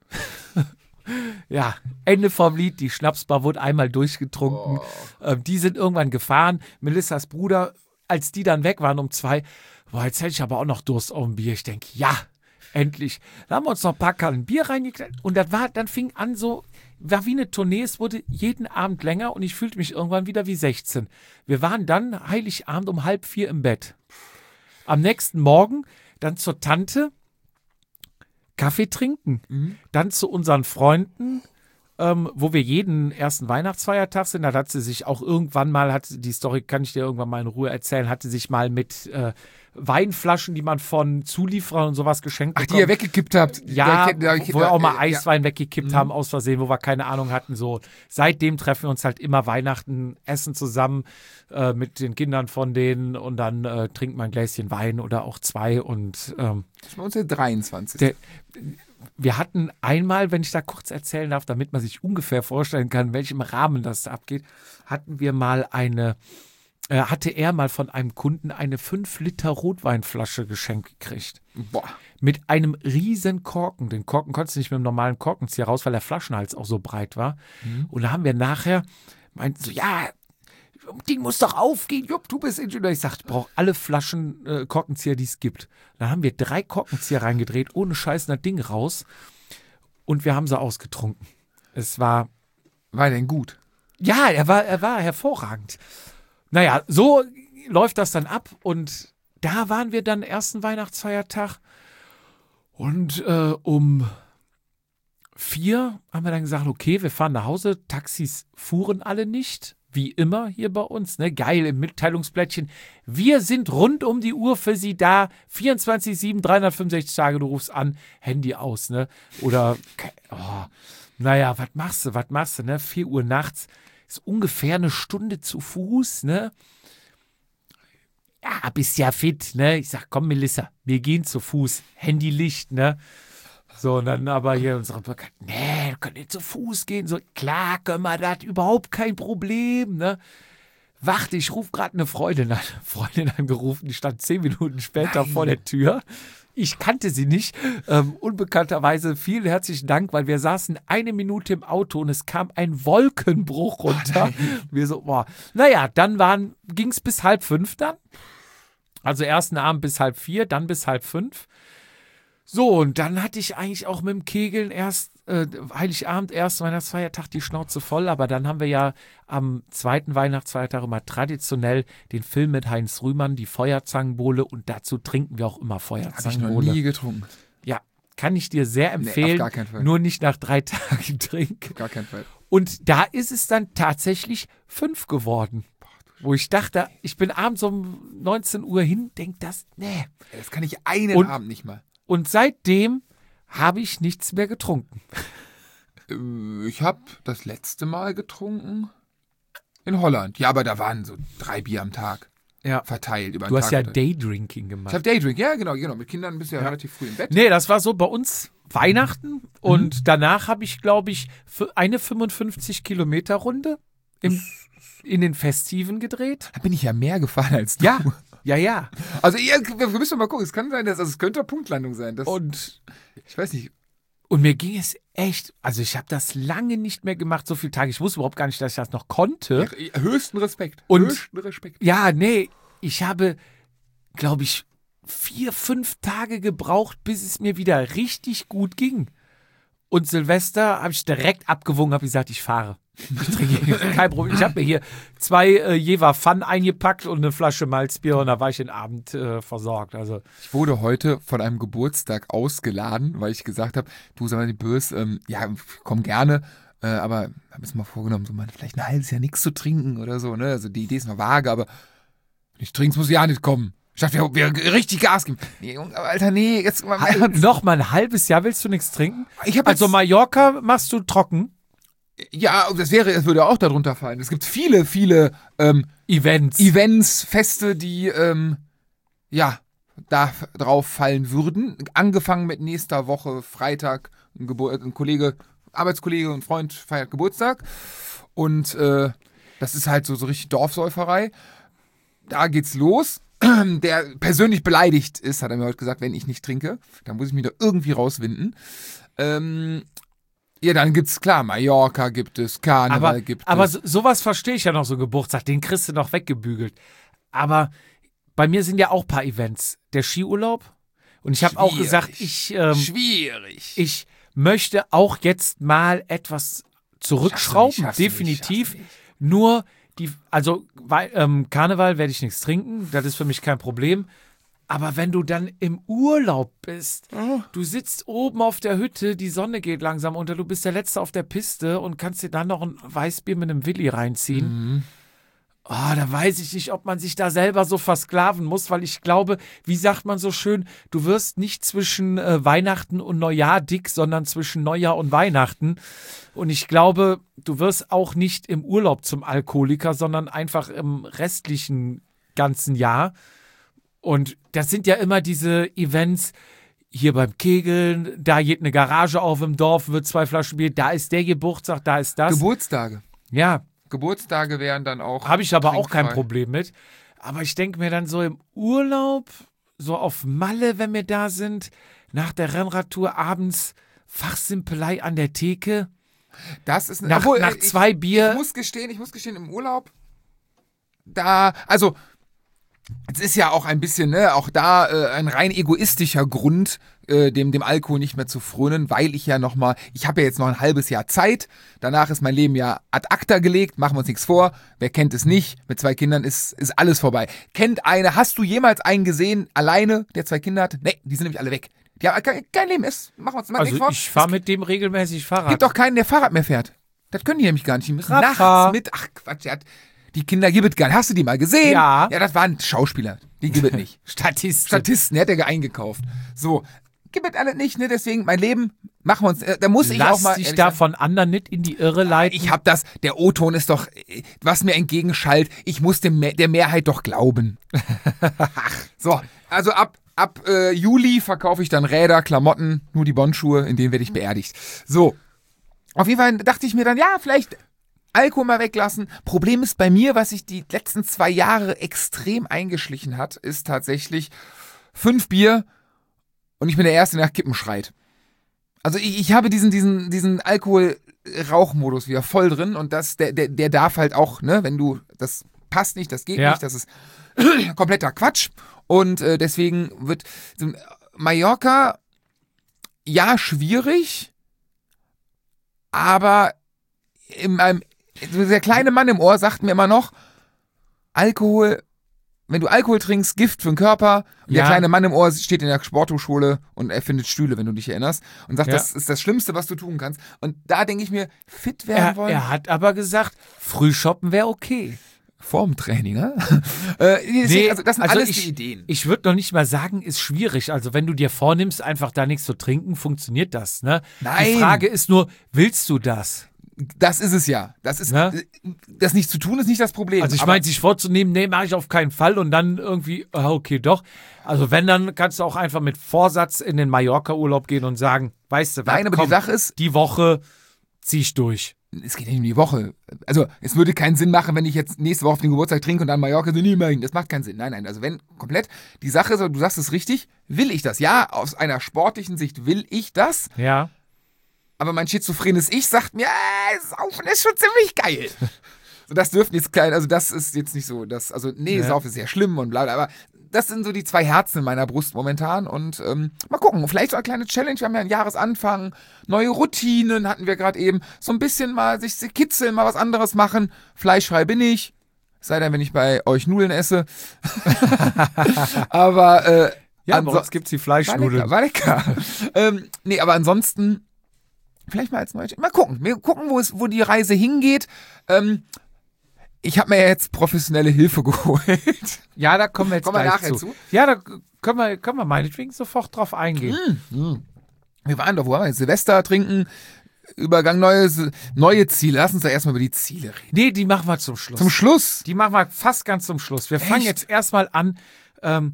S2: Ja, Ende vom Lied. Die Schnapsbar wurde einmal durchgetrunken.
S1: Oh.
S2: Ähm, die sind irgendwann gefahren. Melissas Bruder, als die dann weg waren um zwei, boah, jetzt hätte ich aber auch noch Durst auf ein Bier. Ich denke, ja, endlich. Da haben wir uns noch ein paar Kannen Bier reingeknallt. Und das war, dann fing an so, war wie eine Tournee, es wurde jeden Abend länger und ich fühlte mich irgendwann wieder wie sechzehn. Wir waren dann Heiligabend um halb vier im Bett. Am nächsten Morgen dann zur Tante Kaffee trinken.
S1: Mhm.
S2: Dann zu unseren Freunden, ähm, wo wir jeden ersten Weihnachtsfeiertag sind. Da hat sie sich auch irgendwann mal, hat die Story kann ich dir irgendwann mal in Ruhe erzählen, hatte sich mal mit äh, Weinflaschen, die man von Zulieferern und sowas geschenkt
S1: Ach, die
S2: bekommen.
S1: ihr weggekippt habt.
S2: Ja,
S1: ich- ja, ich-
S2: wo wir auch mal
S1: äh,
S2: Eiswein weggekippt
S1: Mhm.
S2: haben aus Versehen, wo wir keine Ahnung hatten. So, seitdem treffen wir uns halt immer Weihnachten, essen zusammen äh, mit den Kindern von denen und dann äh, trinkt man ein Gläschen Wein oder auch zwei. Und ähm,
S1: Das ist bei uns der dreiundzwanzigste
S2: Der- wir hatten einmal, wenn ich da kurz erzählen darf, damit man sich ungefähr vorstellen kann, in welchem Rahmen das da abgeht, hatten wir mal eine äh, hatte er mal von einem Kunden eine fünf Liter Rotweinflasche geschenkt gekriegt.
S1: Boah.
S2: Mit einem riesen Korken. Den Korken konntest du nicht mit dem normalen Korkenzieher raus, weil der Flaschenhals auch so breit war.
S1: Mhm.
S2: Und da haben wir nachher, meinten so, ja, Ding muss doch aufgehen, Jupp, du bist Ingenieur. Ich sag, ich brauche alle Flaschen äh, Korkenzieher, die es gibt. Dann haben wir drei Korkenzieher reingedreht, ohne Scheiß das Ding raus. Und wir haben sie ausgetrunken. Es war...
S1: War denn gut?
S2: Ja, er war, er war hervorragend. Naja, so läuft das dann ab. Und da waren wir dann ersten Weihnachtsfeiertag. Und äh, um vier haben wir dann gesagt, okay, wir fahren nach Hause. Taxis fuhren alle nicht. Wie immer hier bei uns, ne? Geil im Mitteilungsblättchen. Wir sind rund um die Uhr für Sie da. vierundzwanzig sieben, dreihundertfünfundsechzig Tage, du rufst an, Handy aus, ne? Oder, oh, naja, was machst du, was machst du, ne? vier Uhr nachts, ist ungefähr eine Stunde zu Fuß, ne? Ja, bist ja fit, ne? Ich sag, komm, Melissa, wir gehen zu Fuß. Handylicht, ne? So, und dann aber hier unsere Bekannt, nee, wir können nicht zu Fuß gehen. So, klar können wir das, überhaupt kein Problem, ne? Warte, ich rufe gerade eine Freundin an. Freundin angerufen, die stand zehn Minuten später Nein. vor der Tür. Ich kannte sie nicht. Ähm, unbekannterweise vielen herzlichen Dank, weil wir saßen eine Minute im Auto und es kam ein Wolkenbruch runter. Oh wir so, boah. Naja, dann ging es bis halb fünf dann. Also ersten Abend bis halb vier, dann bis halb fünf. So, und dann hatte ich eigentlich auch mit dem Kegeln erst, äh, Heiligabend, erst Weihnachtsfeiertag die Schnauze voll, aber dann haben wir ja am zweiten Weihnachtsfeiertag immer traditionell den Film mit Heinz Rühmann, die Feuerzangenbowle, und dazu trinken wir auch immer Feuerzangenbowle.
S1: Habe ich noch nie getrunken.
S2: Ja, kann ich dir sehr empfehlen. Nee, auf gar keinen Fall. Nur nicht nach drei Tagen trinken.
S1: Auf gar keinen Fall.
S2: Und da ist es dann tatsächlich fünf geworden. Wo ich dachte, ich bin abends um neunzehn Uhr hin, denk das, nee.
S1: Das kann ich einen
S2: und,
S1: Abend nicht mal.
S2: Und seitdem habe ich nichts mehr getrunken.
S1: Ich habe das letzte Mal getrunken in Holland. Ja, aber da waren so drei Bier am Tag
S2: ja.
S1: verteilt. Über
S2: du
S1: den
S2: hast
S1: Tag
S2: ja Daydrinking gemacht.
S1: Ich habe Daydrinking, ja genau, genau. Mit Kindern bist du ja, ja relativ früh im Bett.
S2: Nee, das war so bei uns Weihnachten. Mhm. Und danach habe ich, glaube ich, für eine fünfundfünfzig Kilometer Runde im, in den Festiven gedreht.
S1: Da bin ich ja mehr gefahren als du.
S2: Ja. Ja, ja.
S1: Also ihr, wir müssen mal gucken, es kann sein, dass also es könnte eine Punktlandung sein. Das,
S2: und
S1: ich weiß nicht.
S2: Und mir ging es echt, also ich habe das lange nicht mehr gemacht, so viele Tage. Ich wusste überhaupt gar nicht, dass ich das noch konnte.
S1: Ja, höchsten Respekt.
S2: Und
S1: höchsten Respekt.
S2: Ja, nee, ich habe, glaube ich, vier, fünf Tage gebraucht, bis es mir wieder richtig gut ging. Und Silvester habe ich direkt abgewogen, habe gesagt, ich fahre. Ich trinke kein Problem. Ich habe mir hier zwei äh, Jever Fun eingepackt und eine Flasche Malzbier und da war ich den Abend äh, versorgt. Also
S1: ich wurde heute von einem Geburtstag ausgeladen, weil ich gesagt habe, du sag mal, die Bös, ähm, ja, komm gerne, äh, aber habe es mal vorgenommen, so mal vielleicht ein halbes Jahr nichts zu trinken oder so, ne? Also die Idee ist noch vage, aber wenn ich trinke, muss ja nicht kommen. Ich dachte, wir, wir richtig Gas geben. Nee, Alter, nee, jetzt mal ernst.
S2: Noch mal ein halbes Jahr willst du nichts trinken?
S1: Ich hab
S2: also Mallorca machst du trocken?
S1: Ja, das wäre, es würde auch darunter fallen. Es gibt viele, viele ähm,
S2: Events.
S1: Events, Feste, die ähm, ja da drauf fallen würden. Angefangen mit nächster Woche Freitag, ein, Gebur- ein Kollege, Arbeitskollege und Freund feiert Geburtstag und äh, das ist halt so so richtig Dorfsäuferei. Da geht's los. Der persönlich beleidigt ist, hat er mir heute gesagt, wenn ich nicht trinke, dann muss ich mich da irgendwie rauswinden. Ähm, ja, dann gibt's, klar, Mallorca gibt es, Karneval
S2: aber,
S1: gibt
S2: aber
S1: es.
S2: Aber sowas verstehe ich ja noch, so Geburtstag, den kriegst du noch weggebügelt. Aber bei mir sind ja auch ein paar Events. Der Skiurlaub. Und ich habe auch gesagt, ich, ähm,
S1: Schwierig.
S2: ich möchte auch jetzt mal etwas zurückschrauben,
S1: schaffst du nicht,
S2: definitiv.
S1: schaffst du nicht.
S2: Nur die, also weil, ähm, Karneval werde ich nichts trinken, das ist für mich kein Problem. Aber wenn du dann im Urlaub bist,
S1: oh.
S2: du sitzt oben auf der Hütte, die Sonne geht langsam unter, du bist der Letzte auf der Piste und kannst dir dann noch ein Weißbier mit einem Willi reinziehen.
S1: Mhm.
S2: Oh, da weiß ich nicht, ob man sich da selber so versklaven muss, weil ich glaube, wie sagt man so schön, du wirst nicht zwischen äh, Weihnachten und Neujahr dick, sondern zwischen Neujahr und Weihnachten. Und ich glaube, du wirst auch nicht im Urlaub zum Alkoholiker, sondern einfach im restlichen ganzen Jahr. Und das sind ja immer diese Events, hier beim Kegeln, da geht eine Garage auf im Dorf, wird zwei Flaschen Bier, da ist der Geburtstag, da ist das.
S1: Geburtstage.
S2: Ja.
S1: Geburtstage wären dann auch.
S2: Habe ich aber auch
S1: trinkfrei.
S2: kein Problem mit. Aber ich denke mir dann so im Urlaub, so auf Malle, wenn wir da sind, nach der Rennradtour abends Fachsimpelei an der Theke.
S1: Das ist
S2: nach,
S1: obwohl,
S2: nach
S1: ich,
S2: zwei Bier.
S1: Ich muss gestehen, ich muss gestehen, im Urlaub da, also es ist ja auch ein bisschen, ne, auch da äh, ein rein egoistischer Grund, äh, dem, dem Alkohol nicht mehr zu frönen, weil ich ja nochmal, ich habe ja jetzt noch ein halbes Jahr Zeit, danach ist mein Leben ja ad acta gelegt, machen wir uns nichts vor, wer kennt es nicht, mit zwei Kindern ist, ist alles vorbei. Kennt eine, hast du jemals einen gesehen, alleine, der zwei Kinder hat? Nee, die sind nämlich alle weg. Die haben kein, kein Leben, ist, machen wir uns mal
S2: Also
S1: nichts vor.
S2: ich fahre mit dem regelmäßig Fahrrad.
S1: Es gibt doch keinen, der Fahrrad mehr fährt. Das können die nämlich gar nicht, die müssen
S2: Radfahr.
S1: nachts mit, ach Quatsch, der hat... Die Kinder gibt es gar nicht. Hast du die mal gesehen?
S2: Ja.
S1: Ja, das waren Schauspieler. Die gibt es nicht.
S2: Statisten.
S1: Statisten, der hat er eingekauft. So, gibt es alle nicht, ne? Deswegen, mein Leben, machen wir uns, äh, da muss ich
S2: Lass
S1: auch mal...
S2: dich
S1: ehrlich
S2: da
S1: sagen,
S2: von anderen nicht in die Irre leiten.
S1: ich hab das, der O-Ton ist doch, äh, was mir entgegenschallt, ich muss dem, der Mehrheit doch glauben. So, also ab, ab äh, Juli verkaufe ich dann Räder, Klamotten, nur die Bondschuhe, in denen werde ich beerdigt. So, auf jeden Fall dachte ich mir dann, ja, vielleicht... Alkohol mal weglassen. Problem ist bei mir, was sich die letzten zwei Jahre extrem eingeschlichen hat, ist tatsächlich fünf Bier und ich bin der Erste, der nach Kippen schreit. Also ich, ich habe diesen, diesen, diesen Alkohol-Rauchmodus wieder voll drin und das, der, der, der darf halt auch, ne, wenn du, das passt nicht, das geht
S2: Ja.
S1: nicht, das ist kompletter Quatsch und äh, deswegen wird so, Mallorca, ja, schwierig, aber in meinem der kleine Mann im Ohr sagt mir immer noch, Alkohol, wenn du Alkohol trinkst, Gift für den Körper. Und
S2: Ja.
S1: der kleine Mann im Ohr steht in der Sporthochschule und erfindet Stühle, wenn du dich erinnerst. Und sagt,
S2: Ja.
S1: das ist das Schlimmste, was du tun kannst. Und da denke ich mir, fit werden
S2: er,
S1: wollen.
S2: er hat aber gesagt, Frühshoppen wäre okay.
S1: Vorm Training, ne? äh, deswegen, also das sind
S2: also
S1: alles
S2: ich,
S1: die Ideen.
S2: Ich würde noch nicht mal sagen, ist schwierig. Also wenn du dir vornimmst, einfach da nichts zu trinken, funktioniert das. Ne?
S1: Nein.
S2: Die Frage ist nur, willst du das?
S1: Das ist es ja. Das ist,
S2: Ne?
S1: das nicht zu tun ist nicht das Problem.
S2: Also ich
S1: Aber
S2: meine, sich vorzunehmen, nee, mache ich auf keinen Fall und dann irgendwie, ah, okay, doch. Also wenn, dann kannst du auch einfach mit Vorsatz in den Mallorca-Urlaub gehen und sagen, weißt du was,
S1: Nein, aber
S2: komm,
S1: die Sache ist,
S2: die Woche zieh ich durch.
S1: es geht nicht um die Woche. Also es würde keinen Sinn machen, wenn ich jetzt nächste Woche auf den Geburtstag trinke und dann Mallorca so, nee, nein, das macht keinen Sinn. Nein, nein, also wenn komplett, die Sache ist, du sagst es richtig, will ich das? Ja, aus einer sportlichen Sicht will ich das,
S2: Ja.
S1: aber mein schizophrenes Ich sagt mir, äh, Saufen ist schon ziemlich geil. So, das dürften jetzt klein, also das ist jetzt nicht so, das, also nee,
S2: Ja.
S1: Saufen ist sehr schlimm und bla bla, aber das sind so die zwei Herzen in meiner Brust momentan und ähm, mal gucken, vielleicht so eine kleine Challenge, wir haben ja einen Jahresanfang, neue Routinen hatten wir gerade eben, so ein bisschen mal sich kitzeln, mal was anderes machen, fleischfrei bin ich, sei denn, wenn ich bei euch Nudeln esse, aber äh,
S2: Ja,
S1: anso-
S2: bei uns gibt's die
S1: war lecker,
S2: Fleischnudeln.
S1: war lecker. ähm, nee, aber ansonsten vielleicht mal als neue Mal gucken. Wir gucken, wo es, wo die Reise hingeht. Ähm, ich habe mir ja jetzt professionelle Hilfe geholt.
S2: Ja, da kommen wir jetzt
S1: Kommen wir
S2: gleich
S1: nachher
S2: zu.
S1: zu.
S2: Ja, da können wir, können wir meinetwegen sofort drauf eingehen.
S1: Wir waren doch, wo waren wir jetzt? Silvester trinken, Übergang, neue, neue Ziele. Lass uns da erstmal über die Ziele reden.
S2: Nee, die machen wir zum Schluss.
S1: Zum Schluss.
S2: Die machen wir fast ganz zum Schluss. Wir fangen
S1: Echt?
S2: jetzt erstmal an. Ähm,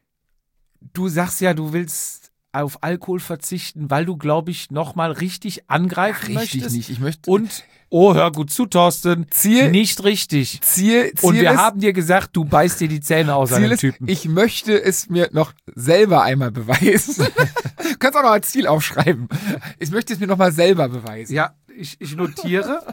S2: du sagst ja, du willst auf Alkohol verzichten, weil du, glaube ich, nochmal richtig angreifen
S1: Richtig
S2: möchtest.
S1: nicht. Ich möchte.
S2: Und, oh, hör gut zu, Thorsten.
S1: Ziel-
S2: Nicht richtig.
S1: Ziel, Ziel
S2: Und wir
S1: ist,
S2: haben dir gesagt, du beißt dir die Zähne aus an
S1: Ziel
S2: den
S1: ist,
S2: Typen.
S1: ich möchte es mir noch selber einmal beweisen. Du kannst auch noch als Ziel aufschreiben. Ich möchte es mir noch mal selber beweisen.
S2: Ja, ich, ich notiere.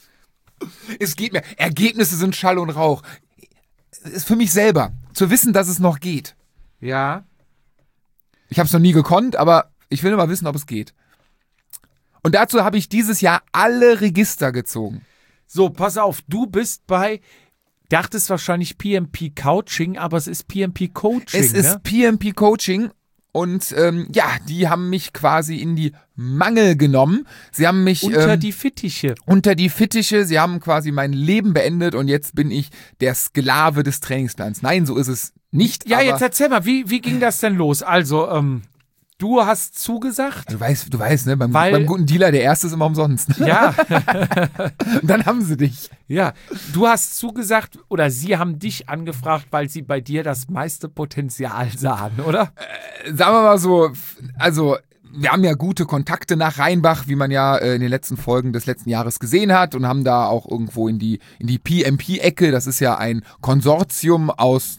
S1: Es geht mir. Ergebnisse sind Schall und Rauch. Ist für mich selber. Zu wissen, dass es noch geht.
S2: Ja.
S1: Ich habe es noch nie gekonnt, aber ich will nur mal wissen, ob es geht. Und dazu habe ich dieses Jahr alle Register gezogen.
S2: So, pass auf, du bist bei, dachtest wahrscheinlich P M P Coaching, aber es ist P M P Coaching,
S1: Es
S2: ne?
S1: ist P M P Coaching und ähm, ja, die haben mich quasi in die Mangel genommen. Sie haben mich
S2: Unter
S1: ähm,
S2: die Fittiche.
S1: unter die Fittiche, sie haben quasi mein Leben beendet und jetzt bin ich der Sklave des Trainingsplans. Nein, so ist es nicht.
S2: Ja,
S1: aber
S2: jetzt erzähl mal, wie, wie ging das denn los? Also, ähm, du hast zugesagt.
S1: Du weißt, du weißt, ne, beim,
S2: Weil-
S1: beim guten Dealer, der erste ist immer umsonst.
S2: Ja,
S1: Und dann haben sie dich.
S2: ja. Du hast zugesagt oder sie haben dich angefragt, weil sie bei dir das meiste Potenzial sahen, oder?
S1: Sagen wir mal so, also wir haben ja gute Kontakte nach Rheinbach, wie man ja äh, in den letzten Folgen des letzten Jahres gesehen hat und haben da auch irgendwo in die, in die P M P-Ecke, das ist ja ein Konsortium aus dem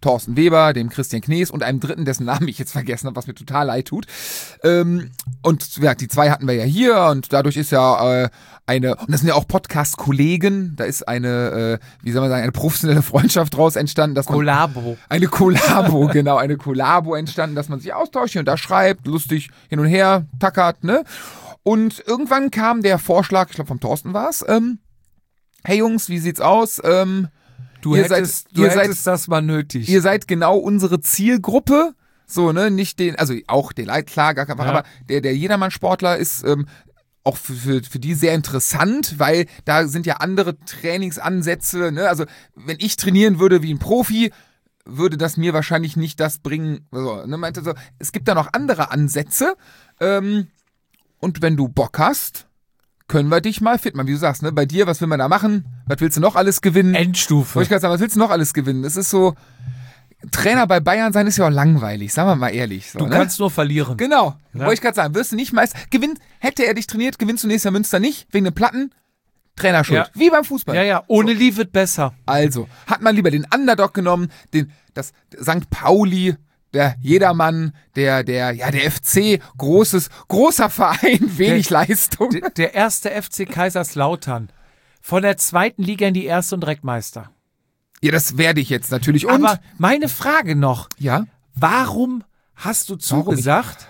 S1: Thorsten Weber, dem Christian Knees und einem dritten, dessen Namen ich jetzt vergessen habe, was mir total leid tut. Ähm, und ja, die zwei hatten wir ja hier und dadurch ist ja äh, eine, und das sind ja auch Podcast-Kollegen, da ist eine, äh, wie soll man sagen, eine professionelle Freundschaft draus entstanden. Dass man,
S2: Kollabo.
S1: Eine Kollabo, genau, eine Kollabo entstanden, dass man sich austauscht hier und da schreibt, lustig hin und her, tackert, ne? Und irgendwann kam der Vorschlag, ich glaube vom Thorsten war es, ähm, hey Jungs, wie sieht's aus? Ähm,
S2: Du
S1: ihr
S2: hättest,
S1: seid,
S2: du
S1: ihr
S2: hättest
S1: seid,
S2: das mal nötig.
S1: Ihr seid genau unsere Zielgruppe. So, ne, nicht den, also auch den Leid, klar, gar kein Fall,
S2: Ja.
S1: aber der, der Jedermann-Sportler ist ähm, auch für, für, für die sehr interessant, weil da sind ja andere Trainingsansätze, ne, also wenn ich trainieren würde wie ein Profi, würde das mir wahrscheinlich nicht das bringen, also, ne, meinte so, es gibt da noch andere Ansätze, ähm, und wenn du Bock hast, können wir dich mal fit machen, wie du sagst, ne, bei dir, was will man da machen, was willst du noch alles gewinnen?
S2: Endstufe.
S1: Wollte ich gerade sagen, was willst du noch alles gewinnen? Es ist so, Trainer bei Bayern sein ist ja auch langweilig, sagen wir mal ehrlich. So,
S2: Du
S1: ne?
S2: kannst nur verlieren.
S1: Genau,
S2: Ja.
S1: wollte ich gerade sagen, wirst du nicht meist, gewinnt, hätte er dich trainiert, gewinnst du nächstes Jahr Münster nicht, wegen den Platten, Trainerschuld,
S2: Ja.
S1: wie beim Fußball.
S2: Ja, ja, ohne Lee wird besser.
S1: Also, hat man lieber den Underdog genommen, den, das Sankt Pauli, der Jedermann, der, der, ja, der F C, großes, großer Verein, wenig
S2: Der-
S1: Leistung.
S2: D- Der erste F C Kaiserslautern. Von der zweiten Liga in die erste und direkt Meister.
S1: Ja, das werde ich jetzt natürlich. Und,
S2: Aber meine Frage noch,
S1: ja,
S2: warum hast du
S1: Warum
S2: zugesagt?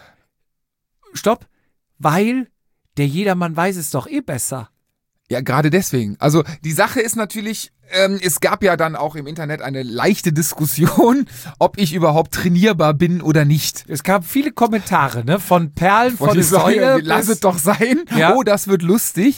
S2: Stopp, weil der Jedermann weiß es doch eh besser.
S1: ja, gerade deswegen. Also, die Sache ist natürlich, ähm, es gab ja dann auch im Internet eine leichte Diskussion, ob ich überhaupt trainierbar bin oder nicht.
S2: Es gab viele Kommentare, ne? Von Perlen von
S1: Und
S2: der
S1: ich sage,
S2: Säule.
S1: lass
S2: bis-
S1: es doch sein.
S2: Ja.
S1: Oh, das wird lustig.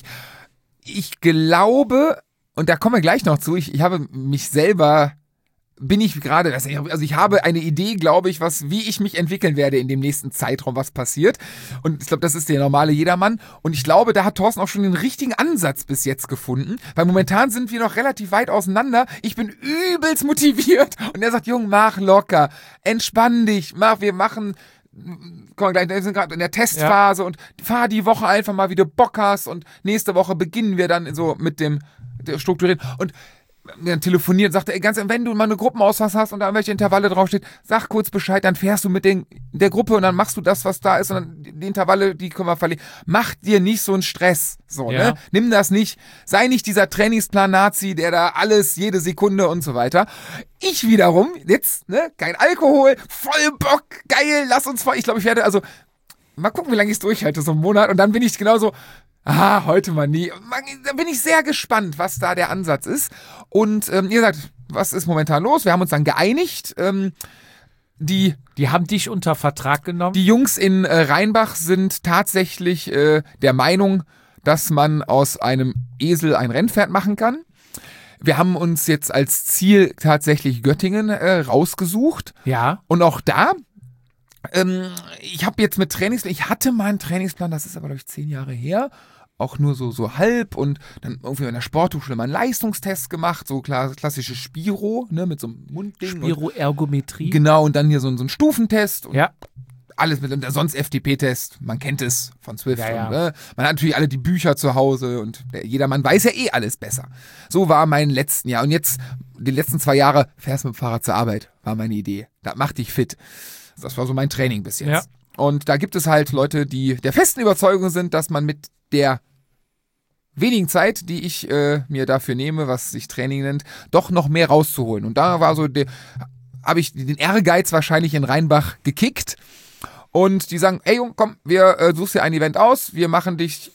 S1: Ich glaube, und da kommen wir gleich noch zu, ich, ich habe mich selber, bin ich gerade, also ich habe eine Idee, glaube ich, was, wie ich mich entwickeln werde in dem nächsten Zeitraum, was passiert. Und ich glaube, das ist der normale Jedermann. Und ich glaube, da hat Thorsten auch schon den richtigen Ansatz bis jetzt gefunden, weil momentan sind wir noch relativ weit auseinander. Ich bin übelst motiviert und er sagt, Jung, mach locker, entspann dich, mach, wir machen, kommen wir gleich, wir sind gerade in der Testphase und fahr die Woche einfach mal, wie du Bock hast und nächste Woche beginnen wir dann so mit dem der Strukturieren und dann telefoniert, sagt er, ey, ganz, wenn du mal eine Gruppenausfahrt hast und da welche Intervalle draufsteht, sag kurz Bescheid, dann fährst du mit den, der Gruppe und dann machst du das, was da ist und dann die Intervalle, die können wir verlieren. Mach dir nicht so einen Stress, so,
S2: Ja.
S1: ne? Nimm das nicht, sei nicht dieser Trainingsplan-Nazi, der da alles, jede Sekunde und so weiter. Ich wiederum, jetzt, ne, kein Alkohol, voll Bock, geil, lass uns voll, ich glaube, ich werde, also, mal gucken, wie lange ich es durchhalte, so einen Monat und dann bin ich genauso, ah, heute mal nie. Da bin ich sehr gespannt, was da der Ansatz ist. Und ähm, ihr sagt, was ist momentan los? Wir haben uns dann geeinigt. Ähm, die,
S2: Die haben dich unter Vertrag genommen.
S1: die Jungs in äh, Rheinbach sind tatsächlich äh, der Meinung, dass man aus einem Esel ein Rennpferd machen kann. Wir haben uns jetzt als Ziel tatsächlich Göttingen äh, rausgesucht.
S2: ja.
S1: Und auch da, ähm, ich habe jetzt mit Trainingsplan, ich hatte mal einen Trainingsplan, das ist aber, glaube ich, zehn Jahre her, auch nur so, so halb und dann irgendwie in der Sporthochschule mal einen Leistungstest gemacht, so klar, klassische Spiro, ne, mit so einem Mundding.
S2: Spiroergometrie.
S1: Und, genau, und dann hier so, so ein Stufentest und
S2: Ja.
S1: alles mit, und sonst F T P-Test, man kennt es von Swift.
S2: Ja, ja.
S1: Und, ne, man hat natürlich alle die Bücher zu Hause und der, jedermann weiß ja eh alles besser. So war mein letzten Jahr und jetzt, die letzten zwei Jahre, fährst mit dem Fahrrad zur Arbeit, war meine Idee. Das macht dich fit. Das war so mein Training bis jetzt.
S2: Ja.
S1: Und da gibt es halt Leute, die der festen Überzeugung sind, dass man mit der wenigen Zeit, die ich äh, mir dafür nehme, was sich Training nennt, doch noch mehr rauszuholen. Und da war so, der, habe ich den Ehrgeiz wahrscheinlich in Rheinbach gekickt. Und die sagen, ey Jung, komm, wir äh, suchst dir ein Event aus, wir machen dich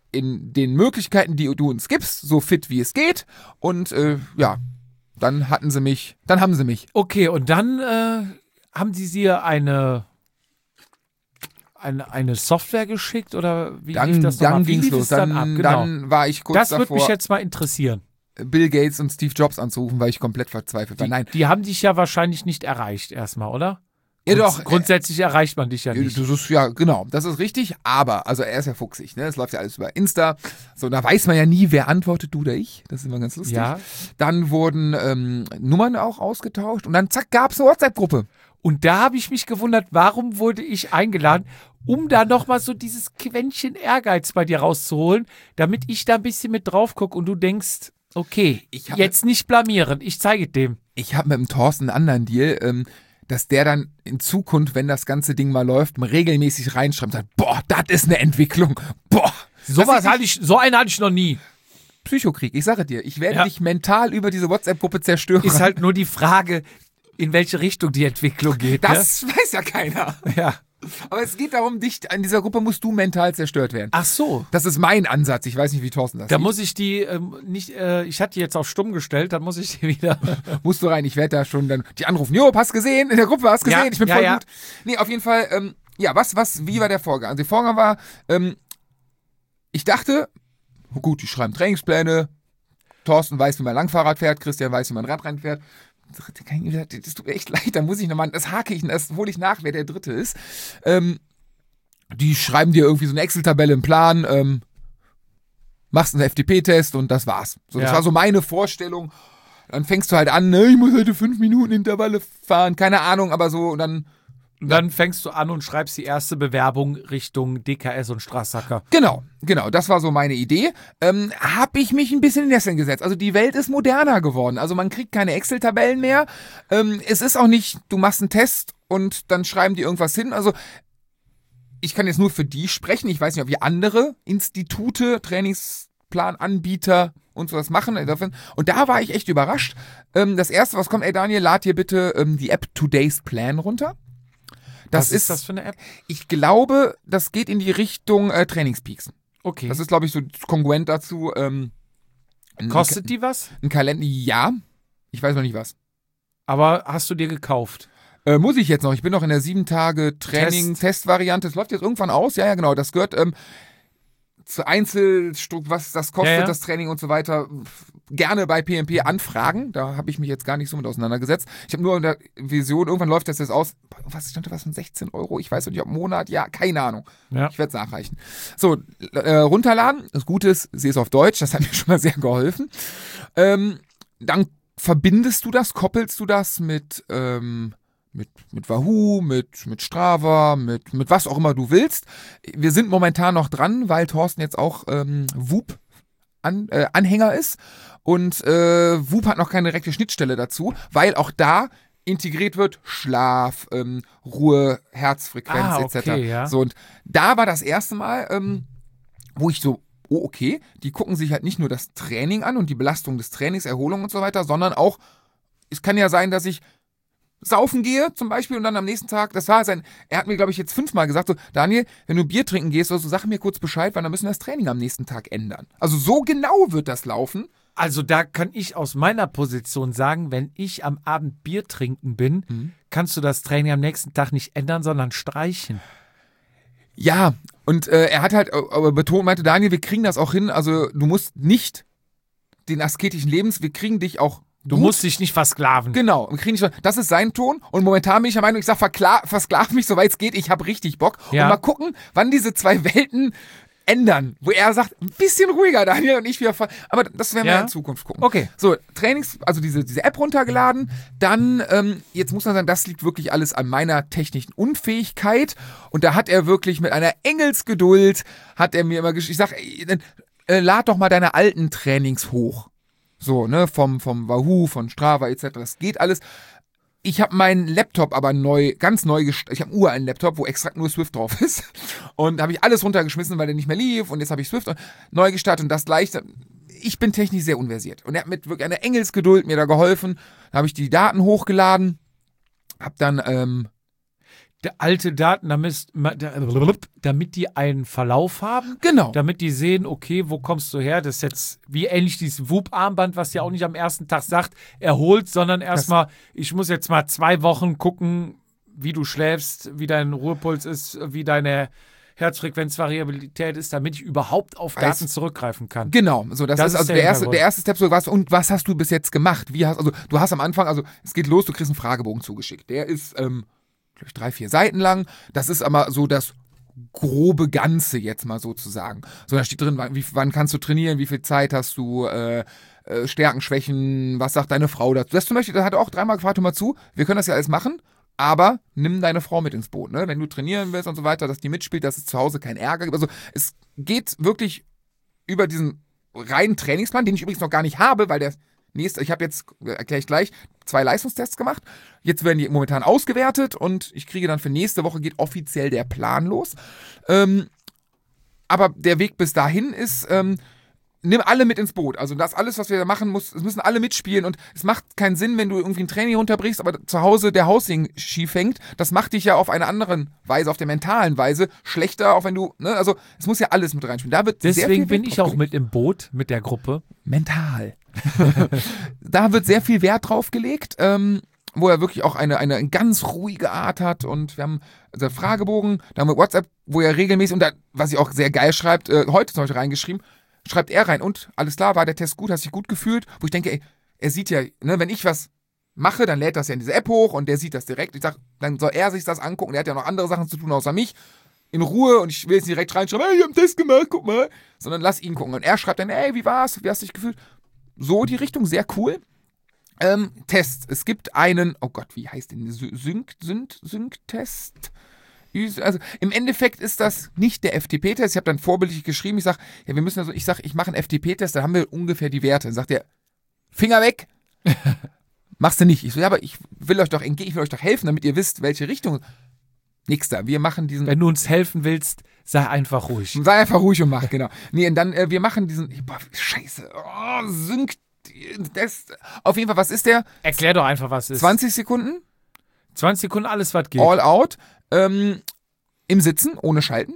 S1: in den Möglichkeiten, die du uns gibst, so fit wie es geht. Und äh, ja, dann hatten sie mich, dann haben sie mich.
S2: Okay, und dann äh, haben sie dir eine, eine, eine Software geschickt oder wie lief
S1: Dann,
S2: das nochmal?
S1: dann
S2: Wie
S1: ging's
S2: lief
S1: los.
S2: es dann,
S1: Dann,
S2: ab? Genau.
S1: dann war ich kurz
S2: Das würde
S1: davor,
S2: mich jetzt mal interessieren.
S1: Bill Gates und Steve Jobs anzurufen, weil ich komplett verzweifelt war.
S2: Die,
S1: Nein,
S2: die haben dich ja wahrscheinlich nicht erreicht erstmal, oder?
S1: ja
S2: Grunds-
S1: doch.
S2: Grundsätzlich erreicht man dich ja
S1: äh,
S2: nicht.
S1: Das ist ja, genau, das ist richtig, aber, also er ist ja fuchsig, ne? Es läuft ja alles über Insta. So, da weiß man ja nie, wer antwortet, du oder ich. Das ist immer ganz lustig.
S2: Ja.
S1: Dann wurden ähm, Nummern auch ausgetauscht und dann zack, gab's eine WhatsApp-Gruppe.
S2: Und da habe ich mich gewundert, warum wurde ich eingeladen, um da nochmal so dieses Quäntchen Ehrgeiz bei dir rauszuholen, damit ich da ein bisschen mit drauf gucke und du denkst, okay,
S1: Ich hab-
S2: jetzt nicht blamieren, ich zeige dem.
S1: Ich habe mit dem Thorsten einen anderen Deal, ähm, dass der dann in Zukunft, wenn das ganze Ding mal läuft, mal regelmäßig reinschreibt und sagt, boah, das ist eine Entwicklung. Boah.
S2: Sowas hatte ich, so einen hatte ich noch nie.
S1: Psychokrieg, ich sage dir, ich werde
S2: Ja.
S1: dich mental über diese WhatsApp-Gruppe zerstören.
S2: Ist halt nur die Frage, in welche Richtung die Entwicklung geht.
S1: das weiß ja keiner.
S2: Ne? Ja.
S1: Aber es geht darum, dich, in dieser Gruppe musst du mental zerstört werden.
S2: Ach so.
S1: Das ist mein Ansatz. Ich weiß nicht, wie Thorsten das
S2: Da
S1: sieht.
S2: muss ich die ähm, nicht, äh, ich hatte die jetzt auf stumm gestellt, dann muss ich die wieder.
S1: Musst du rein, ich werde da schon dann die anrufen. Jo, hast gesehen, in der Gruppe hast gesehen,
S2: Ja,
S1: ich bin
S2: ja,
S1: voll
S2: ja.
S1: gut. Nee, auf jeden Fall, ähm, ja, was, was, wie war der Vorgang? Also der Vorgang war, ähm, ich dachte, oh gut, die schreiben Trainingspläne, Thorsten weiß, wie man Langfahrrad fährt, Christian weiß, wie man Radrennen fährt. Dritte kann ich, das tut mir echt leid, da muss ich nochmal, das hake ich, das hole ich nach, wer der Dritte ist. Ähm, die schreiben dir irgendwie so eine Excel-Tabelle, einen Plan, ähm, machst einen F D P-Test und das war's. So, das
S2: Ja.
S1: war so meine Vorstellung. Dann fängst du halt an, ne, ich muss heute fünf Minuten Intervalle fahren, keine Ahnung, aber so, und dann,
S2: Und dann fängst du an und schreibst die erste Bewerbung Richtung D K S und Straßhacker.
S1: genau, genau, das war so meine Idee. Ähm, hab ich mich ein bisschen in Nesseln gesetzt. Also die Welt ist moderner geworden. Also man kriegt keine Excel-Tabellen mehr. Ähm, es ist auch nicht, du machst einen Test und dann schreiben die irgendwas hin. Also ich kann jetzt nur für die sprechen. Ich weiß nicht, ob wir andere Institute, Trainingsplananbieter und sowas machen. Und da war ich echt überrascht. Ähm, das erste, was kommt, ey Daniel, lad dir bitte ähm, die App Today's Plan runter. Das
S2: Was
S1: ist,
S2: ist das für eine App?
S1: ich glaube, das geht in die Richtung äh, Trainingspeaks.
S2: Okay.
S1: Das ist, glaube ich, so kongruent dazu. Ähm, ein,
S2: Kostet die was?
S1: ein Kalender? Ja. Ich weiß noch nicht was.
S2: Aber hast du dir gekauft?
S1: Äh, muss ich jetzt noch. Ich bin noch in der sieben Tage Training
S2: Test.
S1: Testvariante. Das läuft jetzt irgendwann aus. Ja, ja, genau. Das gehört ähm, zu Einzelstück, was das kostet,
S2: Ja, ja.
S1: das Training und so weiter. Gerne bei P M P anfragen. Da habe ich mich jetzt gar nicht so mit auseinandergesetzt. Ich habe nur in der Vision, irgendwann läuft das jetzt aus. Was stand da was von sechzehn Euro? Ich weiß noch nicht, ob im Monat. Ja, keine Ahnung.
S2: Ja.
S1: Ich werde es nachreichen. So, äh, runterladen. Das Gute ist, sie ist auf Deutsch. Das hat mir schon mal sehr geholfen. Ähm, dann verbindest du das, koppelst du das mit, ähm, mit, mit Wahoo, mit, mit Strava, mit, mit was auch immer du willst. Wir sind momentan noch dran, weil Thorsten jetzt auch ähm, Whoop An, äh, Anhänger ist. Und äh, Whoop hat noch keine direkte Schnittstelle dazu, weil auch da integriert wird Schlaf, ähm, Ruhe, Herzfrequenz
S2: Ah,
S1: et cetera.
S2: okay, ja.
S1: So, und da war das erste Mal, ähm, wo ich so, oh okay, die gucken sich halt nicht nur das Training an und die Belastung des Trainings, Erholung und so weiter, sondern auch, es kann ja sein, dass ich saufen gehe zum Beispiel und dann am nächsten Tag, das war sein, er hat mir glaube ich jetzt fünfmal gesagt, so Daniel, wenn du Bier trinken gehst, also sag mir kurz Bescheid, weil dann müssen wir das Training am nächsten Tag ändern. Also so genau wird das laufen.
S2: Also da kann ich aus meiner Position sagen, wenn ich am Abend Bier trinken bin,
S1: Mhm.
S2: kannst du das Training am nächsten Tag nicht ändern, sondern streichen.
S1: Ja, und äh, er hat halt äh, aber betont, meinte Daniel, wir kriegen das auch hin, also du musst nicht den asketischen Lebens, wir kriegen dich auch
S2: Du
S1: gut.
S2: musst dich nicht versklaven.
S1: Genau, wir kriegen nicht, das ist sein Ton und momentan bin ich der Meinung, ich sag, verkla- versklav mich, soweit es geht, ich habe richtig Bock.
S2: Ja.
S1: Und mal gucken, wann diese zwei Welten ändern, wo er sagt, ein bisschen ruhiger, Daniel, und ich wieder voll, aber das werden wir
S2: Ja.
S1: in Zukunft gucken.
S2: Okay.
S1: So, Trainings, also diese, diese App runtergeladen, dann, ähm, jetzt muss man sagen, das liegt wirklich alles an meiner technischen Unfähigkeit und da hat er wirklich mit einer Engelsgeduld, hat er mir immer geschrieben, ich sag, ey, dann, äh, lad doch mal deine alten Trainings hoch. So, ne, vom, vom Wahoo, von Strava et cetera. Das geht alles. Ich habe meinen Laptop aber neu, ganz neu gestartet. Ich habe einen uralten Laptop, wo extra nur Swift drauf ist. Und da habe ich alles runtergeschmissen, weil der nicht mehr lief. Und jetzt habe ich Swift neu gestartet und das gleich. Ich bin technisch sehr unversiert. Und er hat mit wirklich einer Engelsgeduld mir da geholfen. Da habe ich die Daten hochgeladen. Hab dann, ähm,
S2: Der alte Daten, damit, damit die einen Verlauf haben,
S1: genau.
S2: damit die sehen, okay, wo kommst du her? Das ist jetzt wie ähnlich dieses Whoop-Armband, was ja auch nicht am ersten Tag sagt, erholt, sondern erstmal, ich muss jetzt mal zwei Wochen gucken, wie du schläfst, wie dein Ruhepuls ist, wie deine Herzfrequenzvariabilität ist, damit ich überhaupt auf
S1: Weiß-
S2: Daten zurückgreifen kann.
S1: Genau, so das,
S2: Das
S1: ist
S2: ist
S1: also
S2: der
S1: der erste,
S2: Hintergrund.
S1: der erste Step so was und was hast du bis jetzt gemacht? Wie hast also du hast am Anfang, also es geht los, du kriegst einen Fragebogen zugeschickt. Der ist ähm, glaube ich drei, vier Seiten lang. Das ist aber so das grobe Ganze jetzt mal sozusagen. So da steht drin, wann, wie, wann kannst du trainieren, wie viel Zeit hast du, äh, äh, Stärken, Schwächen, was sagt deine Frau dazu? Das zum Beispiel, da hat er auch dreimal gefragt, hör mal zu, wir können das ja alles machen. Aber nimm deine Frau mit ins Boot, ne? Wenn du trainieren willst und so weiter, dass die mitspielt, dass es zu Hause keinen Ärger gibt. Also es geht wirklich über diesen reinen Trainingsplan, den ich übrigens noch gar nicht habe, weil der, nächste, ich habe jetzt, erkläre ich gleich, zwei Leistungstests gemacht. Jetzt werden die momentan ausgewertet und ich kriege dann für nächste Woche geht offiziell der Plan los. Ähm, aber der Weg bis dahin ist, ähm, nimm alle mit ins Boot. Also das alles, was wir da machen, muss, es müssen alle mitspielen und es macht keinen Sinn, wenn du irgendwie ein Training runterbrichst, aber zu Hause der Hausding schief hängt. Das macht dich ja auf einer anderen Weise, auf der mentalen Weise schlechter, auch wenn du, ne, also es muss ja alles mit reinspielen. Da wird
S2: Deswegen
S1: sehr viel
S2: bin
S1: Wert
S2: ich
S1: drauf
S2: auch
S1: gelegt.
S2: mit im Boot mit der Gruppe.
S1: Mental. Da wird sehr viel Wert drauf gelegt, ähm, wo er wirklich auch eine, eine ganz ruhige Art hat und wir haben also Fragebogen, da haben wir WhatsApp, wo er regelmäßig, und da, was ich auch sehr geil schreibt, äh, heute zum Beispiel reingeschrieben, schreibt er rein und alles klar, war der Test gut, hast dich gut gefühlt, wo ich denke, ey, er sieht ja, ne, wenn ich was mache, dann lädt das ja in diese App hoch und der sieht das direkt. Ich sag, dann soll er sich das angucken, der hat ja noch andere Sachen zu tun außer mich, in Ruhe, und ich will jetzt nicht direkt reinschreiben, hey, ich hab einen Test gemacht, guck mal, sondern lass ihn gucken und er schreibt dann, ey, wie war's, wie hast du dich gefühlt? So die Richtung, sehr cool. Ähm, Tests, es gibt einen, oh Gott, wie heißt denn, Sync, Sync, Sync-Test? Also im Endeffekt ist das nicht der F T P-Test. Ich habe dann vorbildlich geschrieben, ich sage, ja, wir müssen also, ich sage, ich mache einen F T P-Test, dann haben wir ungefähr die Werte. Dann sagt der, Finger weg, machst du nicht. Ich so, ja, aber ich will euch doch entgegen, ich will euch doch helfen, damit ihr wisst, welche Richtung. Nix da, wir machen diesen.
S2: Wenn du uns helfen willst, sei einfach ruhig.
S1: Sei einfach ruhig und mach, genau. Nee, und dann, äh, wir machen diesen, boah, scheiße, oh, Sync-Test. Auf jeden Fall, was ist der?
S2: Erklär doch einfach, was es ist.
S1: zwanzig Sekunden,
S2: zwanzig Sekunden, alles, was geht.
S1: all out. Ähm, im Sitzen, ohne Schalten.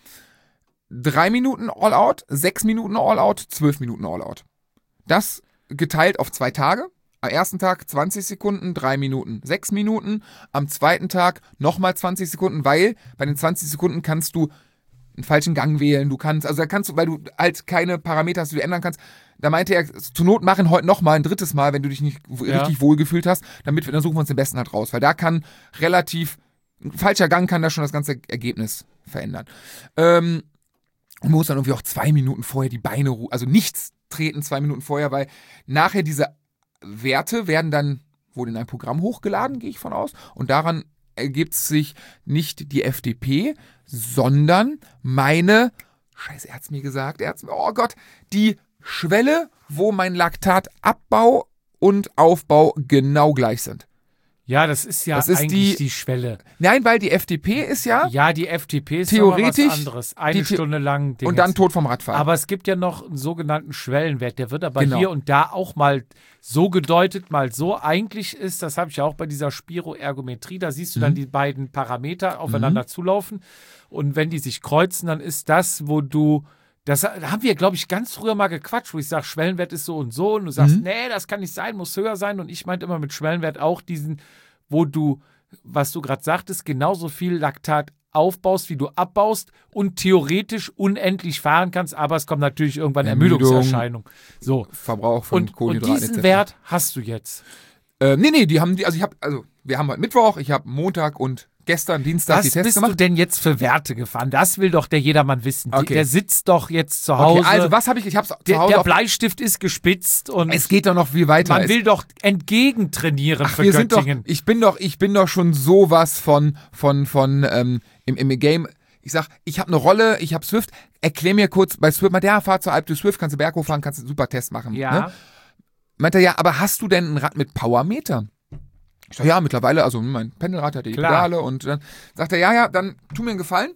S1: Drei Minuten All-Out, sechs Minuten All-Out, zwölf Minuten All-Out. Das geteilt auf zwei Tage. Am ersten Tag zwanzig Sekunden, drei Minuten, sechs Minuten. Am zweiten Tag nochmal zwanzig Sekunden, weil bei den zwanzig Sekunden kannst du einen falschen Gang wählen. Du kannst, also da kannst du, weil du halt keine Parameter hast, die du ändern kannst. Da meinte er, zur Not machen heute nochmal ein drittes Mal, wenn du dich nicht
S2: Ja.
S1: richtig wohlgefühlt hast, damit wir, dann suchen wir uns den besten halt raus. Weil da kann relativ ein falscher Gang kann da schon das ganze Ergebnis verändern. Ähm, und man muss dann irgendwie auch zwei Minuten vorher die Beine, ru- also nichts treten zwei Minuten vorher, weil nachher diese Werte werden dann wohl in ein Programm hochgeladen, gehe ich von aus. Und daran ergibt sich nicht die F D P, sondern meine, scheiße, er hat es mir gesagt, er hat's mir, oh Gott, die Schwelle, wo mein Laktatabbau und Aufbau genau gleich sind.
S2: Ja, das ist ja
S1: Das ist
S2: eigentlich
S1: die-
S2: die, Schwelle.
S1: Nein, weil die F D P ist ja,
S2: Ja, die F T P ist
S1: Theoretisch
S2: noch mal was anderes. Eine
S1: die The-
S2: Stunde lang. Dingens.
S1: und dann tot vom Radfahren.
S2: Aber es gibt ja noch einen sogenannten Schwellenwert. Der wird aber
S1: Genau.
S2: hier und da auch mal so gedeutet, mal so. Eigentlich ist, das habe ich ja auch bei dieser Spiroergometrie, da siehst du dann
S1: Mhm.
S2: die beiden Parameter aufeinander zulaufen. Und wenn die sich kreuzen, dann ist das, wo du, das haben wir, glaube ich, ganz früher mal gequatscht, wo ich sage, Schwellenwert ist so und so. Und du sagst,
S1: Mhm.
S2: nee, das kann nicht sein, muss höher sein. Und ich meinte immer mit Schwellenwert auch diesen, wo du, was du gerade sagtest, genauso viel Laktat aufbaust, wie du abbaust und theoretisch unendlich fahren kannst, aber es kommt natürlich irgendwann
S1: Ermüdung.
S2: Ermüdungserscheinung. So.
S1: Verbrauch von
S2: Und, und
S1: Kohlenhydraten
S2: diesen
S1: et cetera.
S2: Wert hast du jetzt.
S1: Äh, nee, nee, die haben die, also ich habe, also wir haben heute Mittwoch, ich habe Montag und gestern, Dienstag
S2: Was
S1: die Tests
S2: bist du
S1: gemacht.
S2: denn jetzt für Werte gefahren? Das will doch der Jedermann wissen. Die,
S1: Okay.
S2: Der sitzt doch jetzt zu Hause.
S1: Okay, also was habe ich, ich habe zu
S2: der,
S1: Hause
S2: der
S1: auf,
S2: Bleistift ist gespitzt und
S1: es geht doch noch viel weiter.
S2: man
S1: Es-
S2: will doch entgegentrainieren
S1: Ach,
S2: für
S1: wir sind doch,
S2: Göttingen.
S1: ich bin doch, ich bin doch schon sowas von, von, von, ähm, im, im Game. Ich sag, ich habe eine Rolle, ich habe Swift. Erklär mir kurz bei Swift, mal der fahr zur Alp du Swift, kannst du Berg hochfahren, kannst du einen super Test machen.
S2: Ja.
S1: Ne? Meint er, ja, aber hast du denn ein Rad mit Powermeter? Ich sag, ja, mittlerweile, also mein Pendelrad hat die
S2: Klar.
S1: Pedale und dann sagt er, ja, ja, dann tu mir einen Gefallen.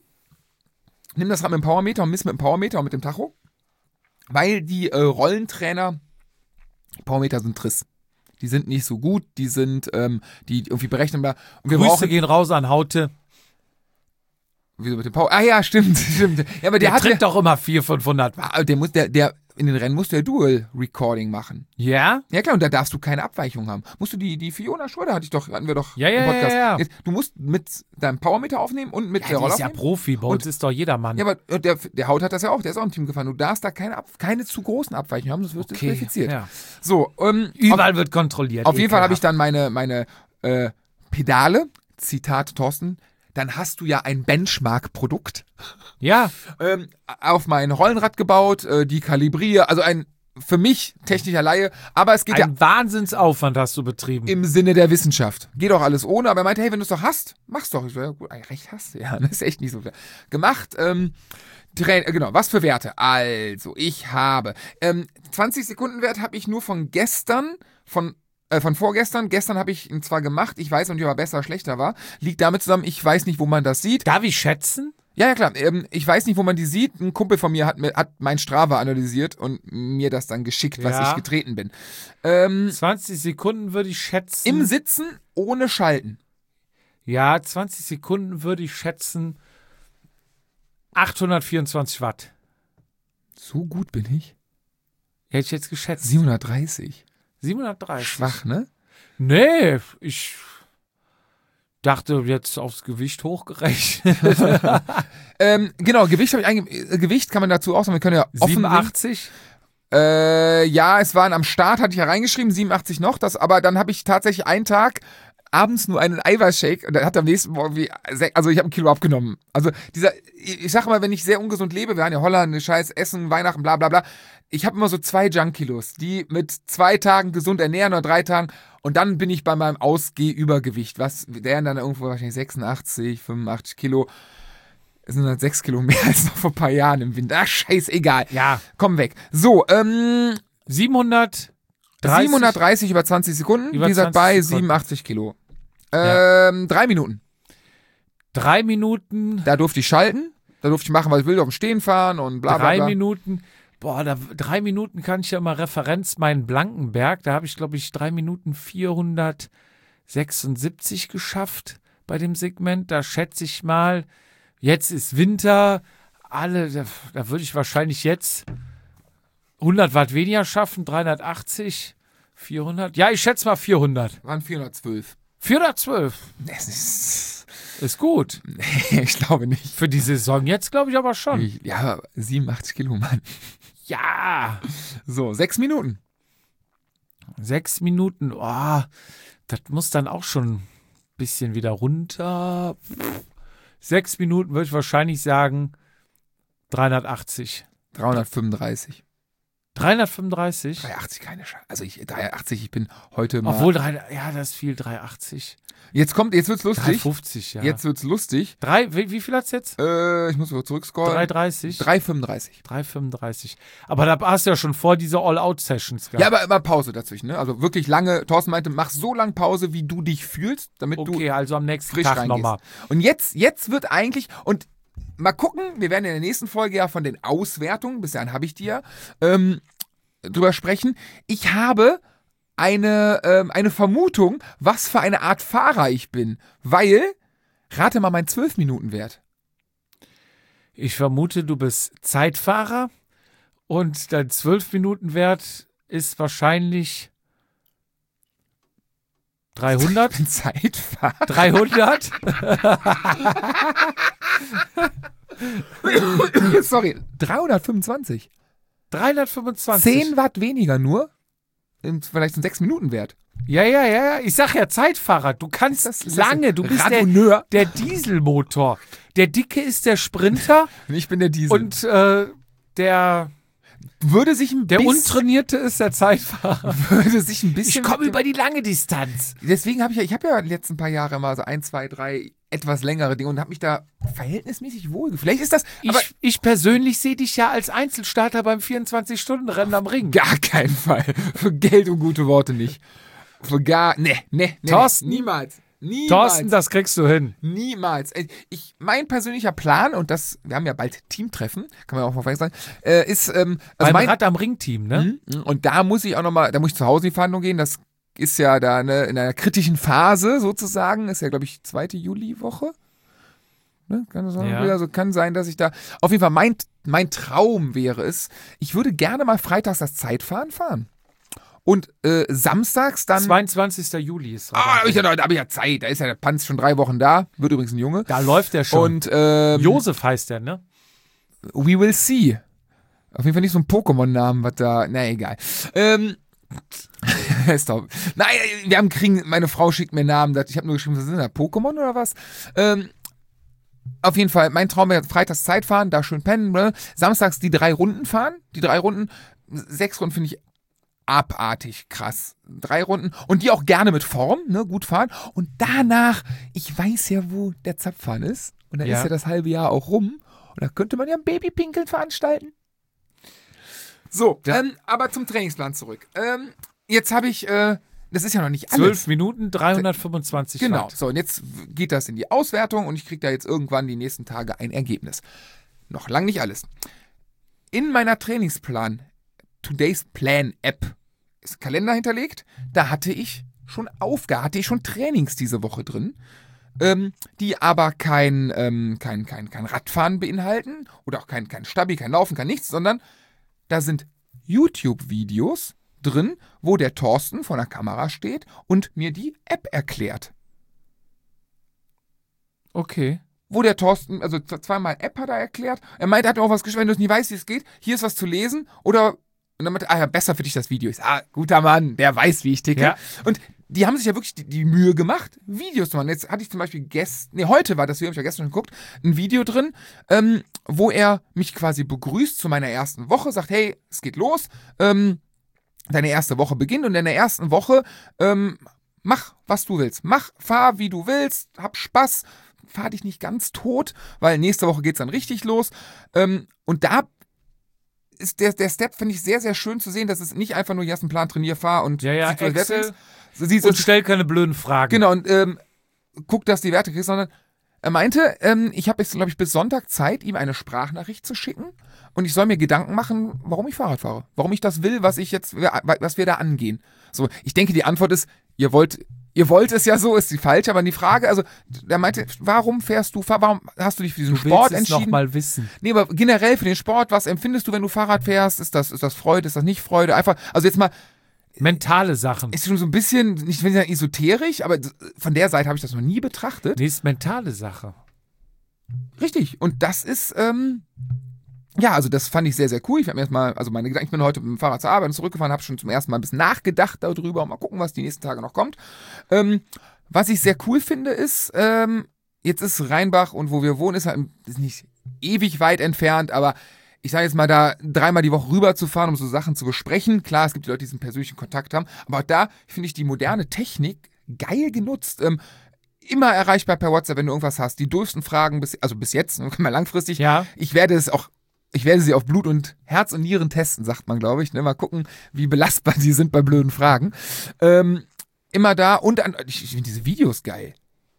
S1: Nimm das Rad mit dem Powermeter und miss mit dem Powermeter und mit dem Tacho. Weil die äh, Rollentrainer, Powermeter sind Triss. Die sind nicht so gut, die sind, ähm, die irgendwie berechenbar. Und wir
S2: Grüße
S1: brauchen,
S2: gehen raus an Haute.
S1: wieso mit dem Power, ah ja, stimmt, stimmt. Ja, aber der,
S2: Der,
S1: hat,
S2: tritt
S1: der,
S2: doch immer vierhundert, fünfhundert Watt.
S1: ah, der muss, der, der, in den Rennen musst du ja Dual Recording machen.
S2: Ja?
S1: Ja klar, und da darfst du keine Abweichung haben. Musst du die, die Fiona Schröder hatte ich doch, hatten wir doch
S2: Ja, ja,
S1: im Podcast.
S2: ja, ja.
S1: Jetzt, du musst mit deinem Powermeter aufnehmen und mit
S2: Ja,
S1: der
S2: die
S1: Rolle
S2: ist ja
S1: aufnehmen.
S2: Profi. Bei uns
S1: Und-
S2: ist doch jedermann.
S1: Ja, aber der, der Haut hat das ja auch, der ist auch im Team gefahren. Du darfst da keine, Ab, keine zu großen Abweichungen haben, sonst wirst du qualifiziert.
S2: Ja.
S1: So, ähm,
S2: Überall wird kontrolliert.
S1: Auf jeden Fall habe ich
S2: Ekelhaft.
S1: dann meine, meine äh, Pedale, Zitat Thorsten, dann hast du ja ein Benchmark-Produkt
S2: Ja,
S1: ähm, auf mein Rollenrad gebaut, äh, die kalibriere, also ein für mich technischer Laie, aber es geht ja
S2: Ein Wahnsinnsaufwand hast du betrieben.
S1: im Sinne der Wissenschaft. Geht doch alles ohne, aber er meinte, hey, wenn du es doch hast, mach's doch. Ich so, ja, gut, eigentlich recht hast du, ja, das ist echt nicht so viel. Gemacht, ähm, Tra- genau, was für Werte? Also, ich habe, ähm, zwanzig Sekunden Wert habe ich nur von gestern, von Äh, von vorgestern. Gestern habe ich ihn zwar gemacht, ich weiß nicht, ob er besser oder schlechter war. Liegt damit zusammen, ich weiß nicht, wo man das sieht.
S2: Darf ich schätzen?
S1: Ja, ja, klar. Ähm, ich weiß nicht, wo man die sieht. Ein Kumpel von mir hat, mir, hat mein Strava analysiert und mir das dann geschickt, was
S2: Ja.
S1: ich getreten bin. Ähm,
S2: zwanzig Sekunden würde ich schätzen.
S1: Im Sitzen ohne Schalten.
S2: Ja, zwanzig Sekunden würde ich schätzen achthundertvierundzwanzig Watt.
S1: So gut bin ich.
S2: Hätte ich jetzt geschätzt.
S1: siebenhundertdreißig.
S2: siebenhundertdreißig.
S1: Schwach, ne?
S2: Nee, ich dachte jetzt aufs Gewicht hochgerechnet.
S1: Ähm, genau, Gewicht habe ich eingegeben. Äh, Gewicht kann man dazu auch sagen, wir können ja offen
S2: siebenundachtzig?
S1: Äh, ja, es waren am Start, hatte ich ja reingeschrieben, siebenundachtzig noch, das, aber dann habe ich tatsächlich einen Tag abends nur einen Eiweißshake und dann hat am nächsten Morgen wie, also ich habe ein Kilo abgenommen. Also dieser, ich sag mal, wenn ich sehr ungesund lebe, wir waren ja Holland, Scheiß, Essen, Weihnachten, bla bla bla, ich habe immer so zwei Junk-Kilos, die mit zwei Tagen gesund ernähren oder drei Tagen und dann bin ich bei meinem Ausgehübergewicht, was wären dann irgendwo wahrscheinlich sechsundachtzig, fünfundachtzig Kilo. Das sind halt sechs Kilo mehr als noch vor ein paar Jahren im Winter. Ach, scheißegal.
S2: Ja.
S1: Komm weg. So, ähm,
S2: siebenhundertdreißig?
S1: siebenhundertdreißig über zwanzig Sekunden.
S2: Über
S1: Wie gesagt,
S2: zwanzig
S1: bei
S2: Sekunden.
S1: siebenundachtzig Kilo.
S2: Ja.
S1: Ähm, drei Minuten.
S2: Drei Minuten.
S1: Da durfte ich schalten. Da durfte ich machen, was ich will, auf dem Stehen fahren und bla bla
S2: drei
S1: bla.
S2: Minuten. Boah, da, drei Minuten kann ich ja immer Referenz meinen Blankenberg. Da habe ich, glaube ich, drei Minuten vierhundertsechsundsiebzig geschafft bei dem Segment. Da schätze ich mal, jetzt ist Winter. Alle, da, da würde ich wahrscheinlich jetzt hundert Watt weniger schaffen. dreihundertachtzig, vierhundert. Ja, ich schätze mal vierhundert.
S1: Waren vierhundertzwölf.
S2: vierhundertzwölf.
S1: Das ist,
S2: Ist gut.
S1: ich glaube nicht.
S2: Für die Saison jetzt glaube ich aber schon.
S1: Ich, ja, siebenundachtzig Kilo, Mann.
S2: Ja.
S1: So, sechs Minuten.
S2: Sechs Minuten, oh, das muss dann auch schon ein bisschen wieder runter. Sechs Minuten würde ich wahrscheinlich sagen dreihundertachtzig.
S1: dreihundertfünfunddreißig.
S2: dreihundertfünfunddreißig?
S1: dreihundertachtzig, keine Scheiße. Also ich, dreihundertachtzig, ich bin heute mal...
S2: Obwohl, drei, ja, das ist viel, dreihundertachtzig.
S1: Jetzt kommt, jetzt wird's lustig.
S2: dreihundertfünfzig, ja.
S1: Jetzt wird's lustig.
S2: Drei, wie, wie viel hat's jetzt?
S1: Äh, ich muss mal zurückscrollen.
S2: dreihundertdreißig?
S1: dreihundertfünfunddreißig.
S2: dreihundertfünfunddreißig. Aber da hast du ja schon vor diese All-Out-Sessions gehabt.
S1: Ja, aber immer Pause dazwischen, ne? Also wirklich lange. Thorsten meinte, mach so lange Pause, wie du dich fühlst, damit du
S2: Okay, also am nächsten
S1: frisch
S2: Tag
S1: reingehst.
S2: nochmal.
S1: Und jetzt, jetzt wird eigentlich, und mal gucken, wir werden in der nächsten Folge ja von den Auswertungen, bis dahin habe ich die ja, ähm, drüber sprechen. Ich habe eine, ähm, eine Vermutung, was für eine Art Fahrer ich bin. Weil, rate mal meinen zwölf Minuten Wert.
S2: Ich vermute, du bist Zeitfahrer und dein zwölf Minuten Wert ist wahrscheinlich dreihundert?
S1: Ich bin Zeitfahrer.
S2: dreihundert?
S1: Sorry, dreihundertfünfundzwanzig.
S2: dreihundertfünfundzwanzig.
S1: zehn Watt weniger nur. Im- Vielleicht ein sechs Minuten Wert.
S2: Ja, ja, ja, ja. Ich sag ja Zeitfahrer. Du kannst
S1: Ist das- ist das
S2: lange.
S1: ein
S2: Du bist der,
S1: Radonneur?
S2: der Dieselmotor. Der Dicke ist der Sprinter
S1: Ich bin der Diesel.
S2: und äh, der,
S1: würde sich ein
S2: der
S1: bisschen,
S2: Untrainierte ist der Zeitfahrer.
S1: würde sich ein bisschen
S2: Ich komme
S1: mit dem-
S2: über die lange Distanz.
S1: Deswegen habe ich ja, ich habe ja die letzten paar Jahre mal so ein, zwei, drei etwas längere Dinge und habe mich da verhältnismäßig wohl gefühlt. Vielleicht ist das, aber
S2: Ich, ich persönlich sehe dich ja als Einzelstarter beim vierundzwanzig-Stunden-Rennen am Ring.
S1: gar keinen Fall. Für Geld und gute Worte nicht. Für gar, ne, ne, ne.
S2: Thorsten?
S1: Niemals. Niemals.
S2: Thorsten, das kriegst du hin.
S1: Niemals. Äh, Ich, mein persönlicher Plan, und das, wir haben ja bald Teamtreffen, kann man ja auch mal sagen, äh, ist, ähm, also
S2: Beim
S1: mein,
S2: Rad am Ring-Team, ne?
S1: Mhm. Und da muss ich auch nochmal, da muss ich zu Hause in die Verhandlung gehen, das ist ja da ne, in einer kritischen Phase sozusagen, ist ja glaube ich zweite Juliwoche. Ne? Kann das sein?
S2: Ja.
S1: Also kann sein, dass ich da, auf jeden Fall mein, mein Traum wäre es, ich würde gerne mal freitags das Zeitfahren fahren. Und äh, samstags dann,
S2: zweiundzwanzigster Juli ist Rad am
S1: ah, da habe ich,
S2: Ring.
S1: ja, noch- da hab ich ja Zeit, da ist ja der Panz schon drei Wochen da, wird übrigens ein Junge.
S2: Da läuft der schon.
S1: Und ähm,
S2: Josef heißt der, ne?
S1: We will see. Auf jeden Fall nicht so ein Pokémon-Namen, was da. Na egal. Ähm. ist doch. Nein, wir haben kriegen. Meine Frau schickt mir Namen. Ich habe nur geschrieben, was sind da? Pokémon oder was? Ähm. Auf jeden Fall, mein Traum wäre freitags Zeit fahren, da schön pennen, ne? Samstags die drei Runden fahren. Die drei Runden sechs Runden finde ich abartig krass. Drei Runden und die auch gerne mit Form, ne, gut fahren. Und danach, ich weiß ja, wo der Zapfhahn ist. Und dann
S2: Ja.
S1: ist ja das halbe Jahr auch rum. Und da könnte man ja ein Babypinkeln veranstalten. So,
S2: Ja.
S1: ähm, aber zum Trainingsplan zurück. Ähm, jetzt habe ich, äh, das ist ja noch nicht alles.
S2: Zwölf Minuten, dreihundertfünfundzwanzig
S1: Genau,
S2: Watt.
S1: so und jetzt geht das in die Auswertung und ich kriege da jetzt irgendwann die nächsten Tage ein Ergebnis. Noch lang nicht alles. In meiner Trainingsplan, Today's Plan App, ist ein Kalender hinterlegt. Da hatte ich schon Aufgaben, hatte ich schon Trainings diese Woche drin, ähm, die aber kein, ähm, kein, kein, kein Radfahren beinhalten oder auch kein, kein Stabi, kein Laufen, kein nichts, sondern da sind YouTube-Videos drin, wo der Thorsten vor der Kamera steht und mir die App erklärt.
S2: Okay.
S1: Wo der Thorsten, also z- zweimal App hat er erklärt. Er meinte, er hat mir auch was geschrieben, wenn du es nicht weißt, wie es geht, hier ist was zu lesen. Oder, und dann meinte er, ah ja, besser für dich das Video. Ich sag, ah, guter Mann, der weiß, wie ich ticke.
S2: Ja.
S1: Und die haben sich ja wirklich die, die Mühe gemacht, Videos zu machen. Jetzt hatte ich zum Beispiel gestern, nee, heute war das Video, habe ich ja gestern schon geguckt, ein Video drin, ähm, wo er mich quasi begrüßt zu meiner ersten Woche, sagt, hey, es geht los, ähm, deine erste Woche beginnt und in der ersten Woche, ähm, mach, was du willst. Mach, fahr, wie du willst, hab Spaß, fahr dich nicht ganz tot, weil nächste Woche geht's dann richtig los. Ähm, und da ist der, der Step, finde ich, sehr, sehr schön zu sehen, dass es nicht einfach nur, hier hast einen Plan, trainier, fahr und
S2: Ja, ja,
S1: sieh, was
S2: Excel.
S1: Wert ist. So, siehst
S2: Und
S1: du,
S2: stell keine blöden Fragen.
S1: genau, und ähm, guck, dass du die Werte kriegst, sondern er meinte, ähm, ich habe jetzt, glaube ich, bis Sonntag Zeit, ihm eine Sprachnachricht zu schicken und ich soll mir Gedanken machen, warum ich Fahrrad fahre. Warum ich das will, was ich jetzt, was wir da angehen. So, ich denke, die Antwort ist, ihr wollt, ihr wollt es ja so, ist die falsche, aber die Frage, also, der meinte, warum fährst du, warum hast du dich für diesen
S2: Du
S1: Sport
S2: willst es
S1: entschieden?
S2: noch mal wissen.
S1: Nee, aber generell für den Sport, was empfindest du, wenn du Fahrrad fährst? Ist das, ist das Freude, ist das nicht Freude? Einfach, also jetzt mal,
S2: Mentale Sachen.
S1: ist schon so ein bisschen, nicht wenn sagen esoterisch, aber von der Seite habe ich das noch nie betrachtet.
S2: Nee, ist mentale Sache.
S1: Richtig. Und das ist, ähm, ja, also das fand ich sehr, sehr cool. Ich habe mir erstmal, also meine Gedanken, ich bin heute mit dem Fahrrad zur Arbeit und zurückgefahren, habe schon zum ersten Mal ein bisschen nachgedacht darüber und mal gucken, was die nächsten Tage noch kommt. Ähm, was ich sehr cool finde, ist, ähm, jetzt ist Rheinbach und wo wir wohnen, ist halt ist nicht ewig weit entfernt, aber ich sage jetzt mal, da dreimal die Woche rüber zu fahren, um so Sachen zu besprechen. Klar, es gibt die Leute, die diesen persönlichen Kontakt haben, aber auch da finde ich die moderne Technik geil genutzt. Ähm, immer erreichbar per WhatsApp, wenn du irgendwas hast. Die doofsten Fragen, bis, also bis jetzt, können wir langfristig.
S2: Ja.
S1: Ich werde es auch, ich werde sie auf Blut und Herz und Nieren testen, sagt man, glaube ich. Ne? Mal gucken, wie belastbar die sind bei blöden Fragen. Ähm, immer da und an, ich, ich finde diese Videos geil.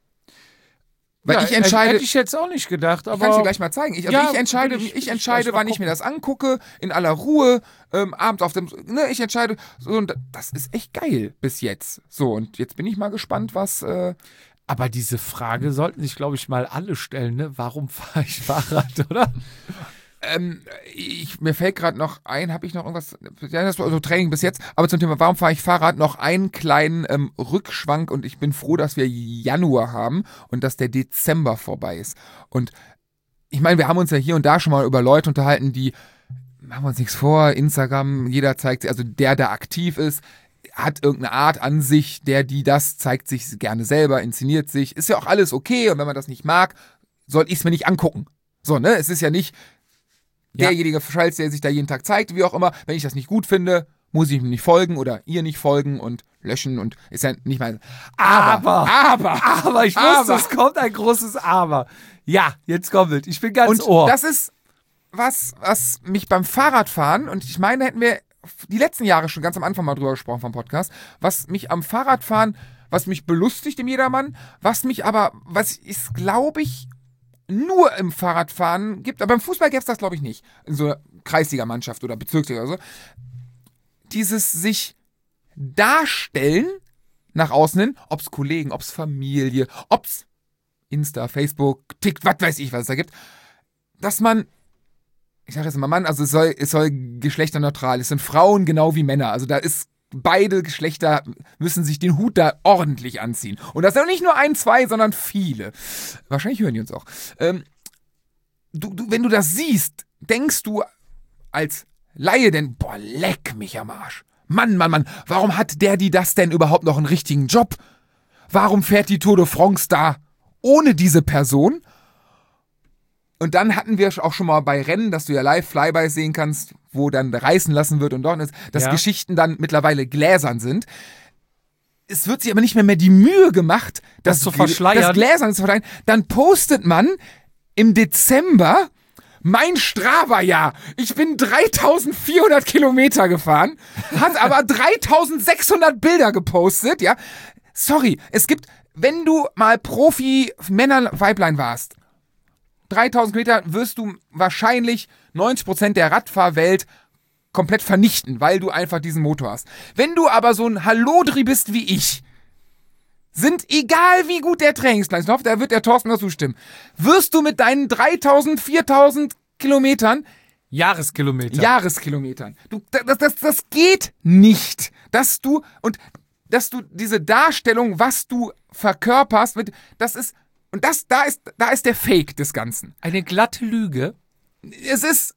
S1: Weil
S2: Ja,
S1: ich entscheide.
S2: Hätte ich jetzt auch nicht gedacht,
S1: Ich
S2: aber.
S1: kann es dir gleich mal zeigen. Ich, also
S2: Ja,
S1: ich entscheide,
S2: will ich-
S1: ich,
S2: will ich
S1: entscheide,
S2: gleich mal
S1: wann ich mir
S2: gucken.
S1: das angucke, in aller Ruhe, ähm, abends auf dem, ne, ich entscheide, so, und das ist echt geil bis jetzt. So, und jetzt bin ich mal gespannt, was, äh,
S2: Aber diese Frage sollten sich, glaube ich, mal alle stellen, ne? Warum fahre ich Fahrrad, oder?
S1: ähm, ich, mir fällt gerade noch ein, habe ich noch irgendwas, ja, das war also Training bis jetzt, aber zum Thema, warum fahre ich Fahrrad, noch einen kleinen ähm, Rückschwank und ich bin froh, dass wir Januar haben und dass der Dezember vorbei ist. Und ich meine, wir haben uns ja hier und da schon mal über Leute unterhalten, die, machen wir uns nichts vor, Instagram, jeder zeigt, also der, der aktiv ist, hat irgendeine Art an sich, der, die das, zeigt sich gerne selber, inszeniert sich, ist ja auch alles okay und wenn man das nicht mag, soll ich es mir nicht angucken. So, ne, es ist ja nicht
S2: Ja.
S1: derjenige Scheiß, der sich da jeden Tag zeigt, wie auch immer, wenn ich das nicht gut finde, muss ich ihm nicht folgen oder ihr nicht folgen und löschen und ist ja nicht mein, aber, aber,
S2: Aber ich
S1: Aber.
S2: wusste, es kommt ein großes Aber. Ja, jetzt kommt es. Ich bin ganz
S1: und
S2: Ohr.
S1: das ist was, was mich beim Fahrradfahren, und ich meine, hätten wir die letzten Jahre schon ganz am Anfang mal drüber gesprochen vom Podcast, was mich am Fahrradfahren, was mich belustigt im Jedermann, was mich aber, was ist, glaube ich, nur im Fahrradfahren gibt, aber beim Fußball gäbe es das, glaube ich, nicht. In so einer Kreisliga-Mannschaft oder Bezirksliga oder so. Dieses sich darstellen nach außen hin, ob es Kollegen, ob es Familie, ob es Insta, Facebook, TikTok, was weiß ich, was es da gibt, dass man, ich sage jetzt mal Mann, also es soll, es soll geschlechterneutral, es sind Frauen genau wie Männer, also da ist beide Geschlechter müssen sich den Hut da ordentlich anziehen. Und das sind nicht nur ein, zwei, sondern viele. Wahrscheinlich hören die uns auch. Ähm, du, du, wenn du das siehst, denkst du als Laie denn, boah, leck mich am Arsch. Mann, Mann, Mann, warum hat der, die das denn überhaupt noch einen richtigen Job? Warum fährt die Tour de France da ohne diese Person? Und dann hatten wir auch schon mal bei Rennen, dass du ja live Flybys sehen kannst, wo dann reißen lassen wird und dort ist, dass
S2: Ja.
S1: Geschichten dann mittlerweile gläsern sind. Es wird sich aber nicht mehr, mehr die Mühe gemacht,
S2: Das zu
S1: Gl-
S2: verschleiern.
S1: Das Gläsern zu verschleiern. Dann postet man im Dezember mein Strava-Jahr. Ich bin dreitausendvierhundert Kilometer gefahren, hat aber dreitausendsechshundert Bilder gepostet, ja. Sorry, es gibt, wenn du mal Profi-Männer-Weiblein warst, dreitausend Meter wirst du wahrscheinlich neunzig Prozent der Radfahrwelt komplett vernichten, weil du einfach diesen Motor hast. Wenn du aber so ein Hallodri bist wie ich, sind, egal wie gut der Trainingsplan ist, ich hoffe, da wird der Thorsten dazu stimmen, wirst du mit deinen dreitausend, viertausend Kilometern,
S2: Jahreskilometer.
S1: Jahreskilometern, du, das, das, das geht nicht, dass du, und dass du diese Darstellung, was du verkörperst, mit, das ist, und das, da ist, da ist der Fake des Ganzen.
S2: Eine glatte Lüge.
S1: Es ist,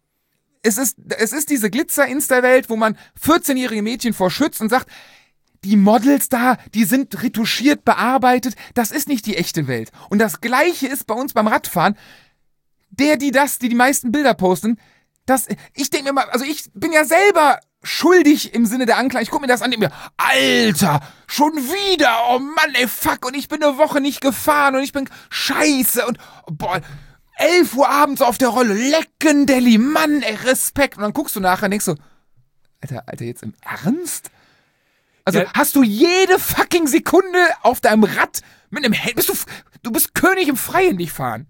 S1: es ist, es ist diese Glitzer-Insta-Welt, wo man vierzehnjährige Mädchen vor schützt und sagt, die Models da, die sind retuschiert, bearbeitet, das ist nicht die echte Welt. Und das Gleiche ist bei uns beim Radfahren. Der, die das, die die meisten Bilder posten, das, ich denke mir mal, also ich bin ja selber schuldig im Sinne der Anklage. Ich gucke mir das an und denke mir, Alter, schon wieder, oh Mann, ey, fuck, und ich bin eine Woche nicht gefahren und ich bin scheiße und, boah, elf Uhr abends auf der Rolle, Leckendelli, Mann, ey, Respekt. Und dann guckst du nachher und denkst so, Alter, Alter, jetzt im Ernst? Also
S2: Ja.
S1: hast du jede fucking Sekunde auf deinem Rad mit einem Helm, bist du, du bist König im Freien nicht fahren.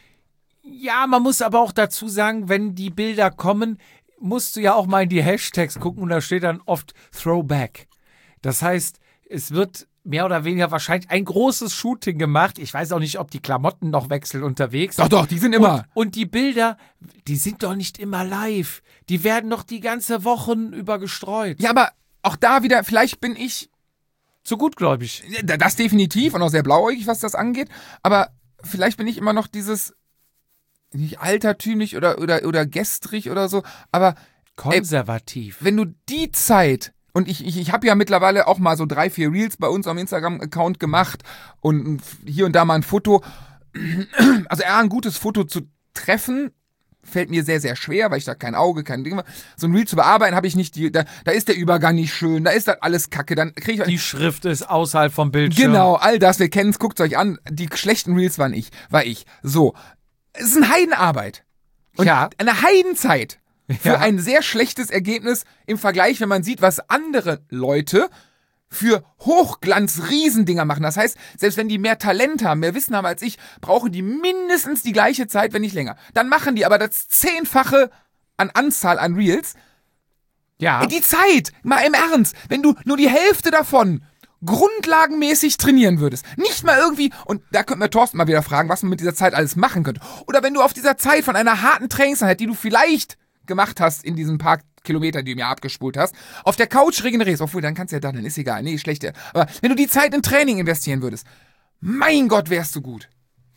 S2: Ja, man muss aber auch dazu sagen, wenn die Bilder kommen, musst du ja auch mal in die Hashtags gucken und da steht dann oft Throwback. Das heißt, es wird mehr oder weniger wahrscheinlich ein großes Shooting gemacht. Ich weiß auch nicht, ob die Klamotten noch wechseln unterwegs.
S1: Doch, doch, die sind immer.
S2: Und, und die Bilder, die sind doch nicht immer live. Die werden doch die ganze Wochen über gestreut.
S1: Ja, aber auch da wieder, vielleicht bin ich,
S2: Zu gutgläubig.
S1: das definitiv und auch sehr blauäugig, was das angeht, aber vielleicht bin ich immer noch dieses, nicht altertümlich oder, oder, oder gestrig oder so, aber
S2: Konservativ.
S1: wenn du die Zeit, und ich, ich, ich habe ja mittlerweile auch mal so drei, vier Reels bei uns am Instagram-Account gemacht und hier und da mal ein Foto, also eher ein gutes Foto zu treffen, fällt mir sehr, sehr schwer, weil ich da kein Auge, kein Ding, so ein Reel zu bearbeiten habe ich nicht, die, da, da ist der Übergang nicht schön, da ist das alles kacke, dann kriege ich...
S2: Die Schrift ist außerhalb vom Bildschirm.
S1: Genau, all das, wir kennen es, guckt euch an, die schlechten Reels waren ich, war ich, so. Es ist eine Heidenarbeit. Und
S2: Ja.
S1: eine Heidenzeit für
S2: Ja.
S1: ein sehr schlechtes Ergebnis im Vergleich, wenn man sieht, was andere Leute für Hochglanz-Riesendinger machen. Das heißt, selbst wenn die mehr Talent haben, mehr Wissen haben als ich, brauchen die mindestens die gleiche Zeit, wenn nicht länger. Dann machen die aber das Zehnfache an Anzahl an Reels.
S2: Ja.
S1: Die Zeit, mal im Ernst, wenn du nur die Hälfte davon grundlagenmäßig trainieren würdest, nicht mal irgendwie, und da könnten wir Thorsten mal wieder fragen, was man mit dieser Zeit alles machen könnte. Oder wenn du auf dieser Zeit von einer harten Trainingseinheit, die du vielleicht gemacht hast in diesen paar Kilometern, die du mir abgespult hast, auf der Couch regenerierst, obwohl, dann kannst du ja dann, dann ist egal, nee, schlecht. Aber wenn du die Zeit in Training investieren würdest, mein Gott, wärst du gut.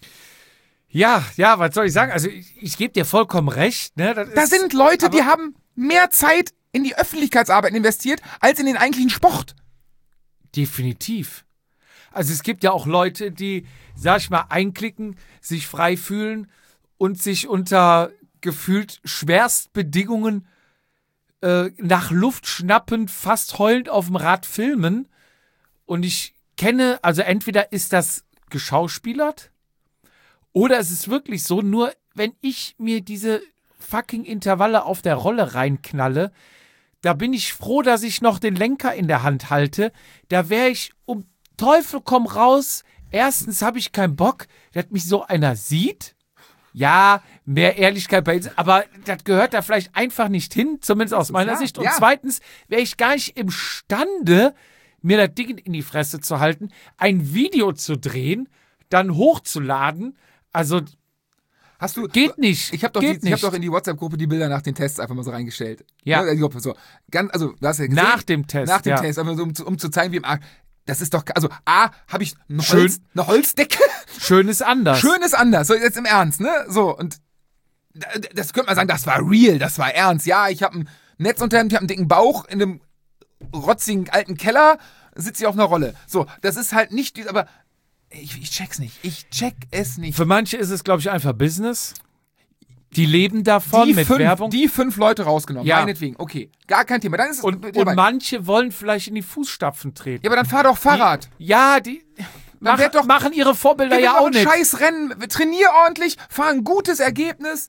S2: Ja, ja, was soll ich sagen? Also ich, ich gebe dir vollkommen recht. Ne? Das
S1: Da
S2: ist,
S1: sind Leute,
S2: aber-
S1: die haben mehr Zeit in die Öffentlichkeitsarbeit investiert, als in den eigentlichen Sport.
S2: Definitiv. Also es gibt ja auch Leute, die, sag ich mal, einklicken, sich frei fühlen und sich unter gefühlt Schwerstbedingungen äh, nach Luft schnappend, fast heulend auf dem Rad filmen. Und ich kenne, also entweder ist das geschauspielert oder es ist wirklich so, nur wenn ich mir diese fucking Intervalle auf der Rolle reinknalle, da bin ich froh, dass ich noch den Lenker in der Hand halte. Da wäre ich um Teufel komm raus. Erstens habe ich keinen Bock, dass mich so einer sieht. Ja, mehr Ehrlichkeit bei, aber das gehört da vielleicht einfach nicht hin, zumindest aus meiner
S1: Klar,
S2: Sicht. Und
S1: ja.
S2: zweitens wäre ich gar nicht imstande, mir das Ding in die Fresse zu halten, ein Video zu drehen, dann hochzuladen. Also
S1: Hast du,
S2: geht nicht.
S1: Ich habe doch,
S2: geht
S1: die- ich hab
S2: nicht.
S1: doch in die WhatsApp-Gruppe die Bilder nach den Tests einfach mal so reingestellt.
S2: Ja.
S1: Ne, die Gruppe, so. Ganz, also, du hast ja gesehen,
S2: Nach dem Test,
S1: Nach dem
S2: ja.
S1: Test, einfach so, um, zu- um zu zeigen, wie im Arsch. Das ist doch, also A, habe ich eine,
S2: Schön.
S1: Holz, eine Holzdecke.
S2: Schön ist anders.
S1: Schön ist anders. So, jetzt im Ernst, ne? So, und d- das könnte man sagen, das war real, das war ernst. Ja, ich habe ein Netzunterhemd, ich habe einen dicken Bauch in einem rotzigen alten Keller, sitze ich auf einer Rolle. So, das ist halt nicht, die- aber ich, ich check's nicht. Ich check es nicht.
S2: Für manche ist es, glaube ich, einfach Business. Die leben davon
S1: die
S2: mit
S1: fünf,
S2: Werbung.
S1: Die fünf Leute rausgenommen,
S2: Ja.
S1: meinetwegen. Okay, gar kein Thema. Dann ist es
S2: und,
S1: dabei.
S2: und manche wollen vielleicht in die Fußstapfen treten.
S1: Ja, aber dann fahr doch Fahrrad.
S2: Die, ja, die mach,
S1: werd doch-
S2: machen ihre Vorbilder
S1: Gewinn
S2: ja
S1: doch
S2: auch
S1: ein
S2: nicht.
S1: scheiß Rennen, trainier ordentlich, fahr ein gutes Ergebnis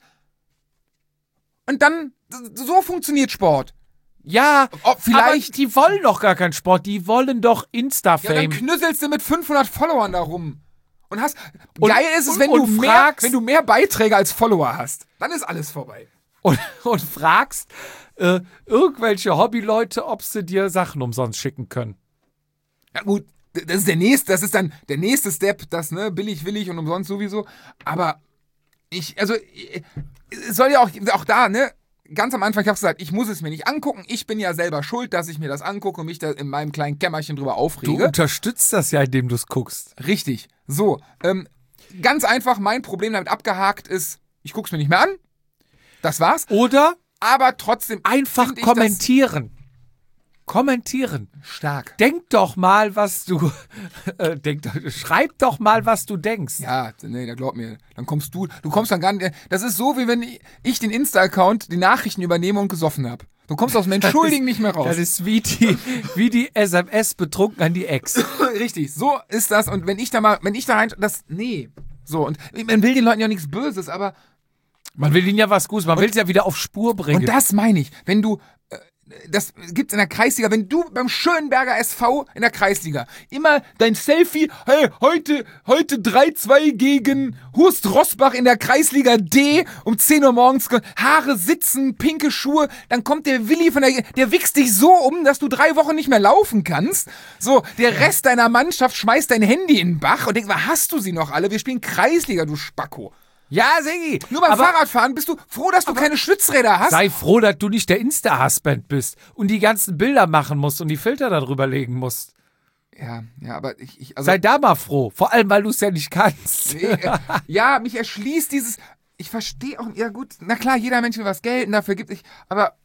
S1: und dann, so funktioniert Sport.
S2: Ja,
S1: Ob vielleicht,
S2: aber die wollen doch gar keinen Sport, die wollen doch
S1: ja, dann
S2: Insta-Fame.
S1: knüsselst du mit fünfhundert Followern da rum. Und hast,
S2: Und-
S1: geil ist es,
S2: und-
S1: wenn du,
S2: und
S1: mehr,
S2: fragst-
S1: wenn du mehr Beiträge als Follower hast. Dann ist alles vorbei.
S2: und, und fragst äh, irgendwelche Hobbyleute, ob sie dir Sachen umsonst schicken können.
S1: Ja gut, das ist der nächste, das ist dann der nächste Step, das, ne, billig, willig und umsonst sowieso. Aber ich, also, es soll ja auch, auch da, ne, ganz am Anfang, ich hab's gesagt, ich muss es mir nicht angucken. Ich bin ja selber schuld, dass ich mir das angucke und mich da in meinem kleinen Kämmerchen drüber
S2: Du
S1: aufrege.
S2: unterstützt das ja, indem du es guckst.
S1: Richtig. So, ähm, ganz einfach, mein Problem damit abgehakt ist, ich guck's mir nicht mehr an. Das war's.
S2: Oder
S1: Aber trotzdem
S2: einfach
S1: find ich das
S2: kommentieren. Kommentieren.
S1: stark.
S2: Denk doch mal, was du. Äh, denk, doch- schreib doch mal, was du denkst.
S1: Ja, nee, da glaub mir. Dann kommst du, du kommst dann gar nicht. Das ist so, wie wenn ich den Insta-Account, die Nachrichten übernehme und gesoffen habe. Du kommst aus dem Entschuldigen nicht mehr raus.
S2: Das ist wie die, wie die S M S betrunken an die Ex.
S1: Richtig, so ist das. Und wenn ich da mal, wenn ich da rein, das, nee. So, und man will den Leuten ja nichts Böses, aber,
S2: Man will ihnen ja was Gutes, man will es ja wieder auf Spur bringen.
S1: und das meine ich, wenn du, äh, das gibt's in der Kreisliga, wenn du beim Schönberger S V in der Kreisliga immer dein Selfie, hey, heute, heute drei zwei gegen Hurst Rossbach in der Kreisliga D um zehn Uhr morgens, Haare sitzen, pinke Schuhe, dann kommt der Willi von der, der wichst dich so um, dass du drei Wochen nicht mehr laufen kannst. So, der Rest deiner Mannschaft schmeißt dein Handy in den Bach und denkt, was hast du sie noch alle? Wir spielen Kreisliga, du Spacko.
S2: ja, Sigi.
S1: Nur beim
S2: aber
S1: Fahrradfahren bist du froh, dass du keine Stützräder hast.
S2: sei froh, dass du nicht der Insta-Husband bist und die ganzen Bilder machen musst und die Filter darüber legen musst.
S1: Ja, ja, aber ich, ich also
S2: Sei da mal froh. Vor allem, weil du es ja nicht kannst.
S1: nee, äh, ja, mich erschließt dieses, ich verstehe auch, ja gut, na klar, jeder Mensch will was gelten, dafür gibt ich, aber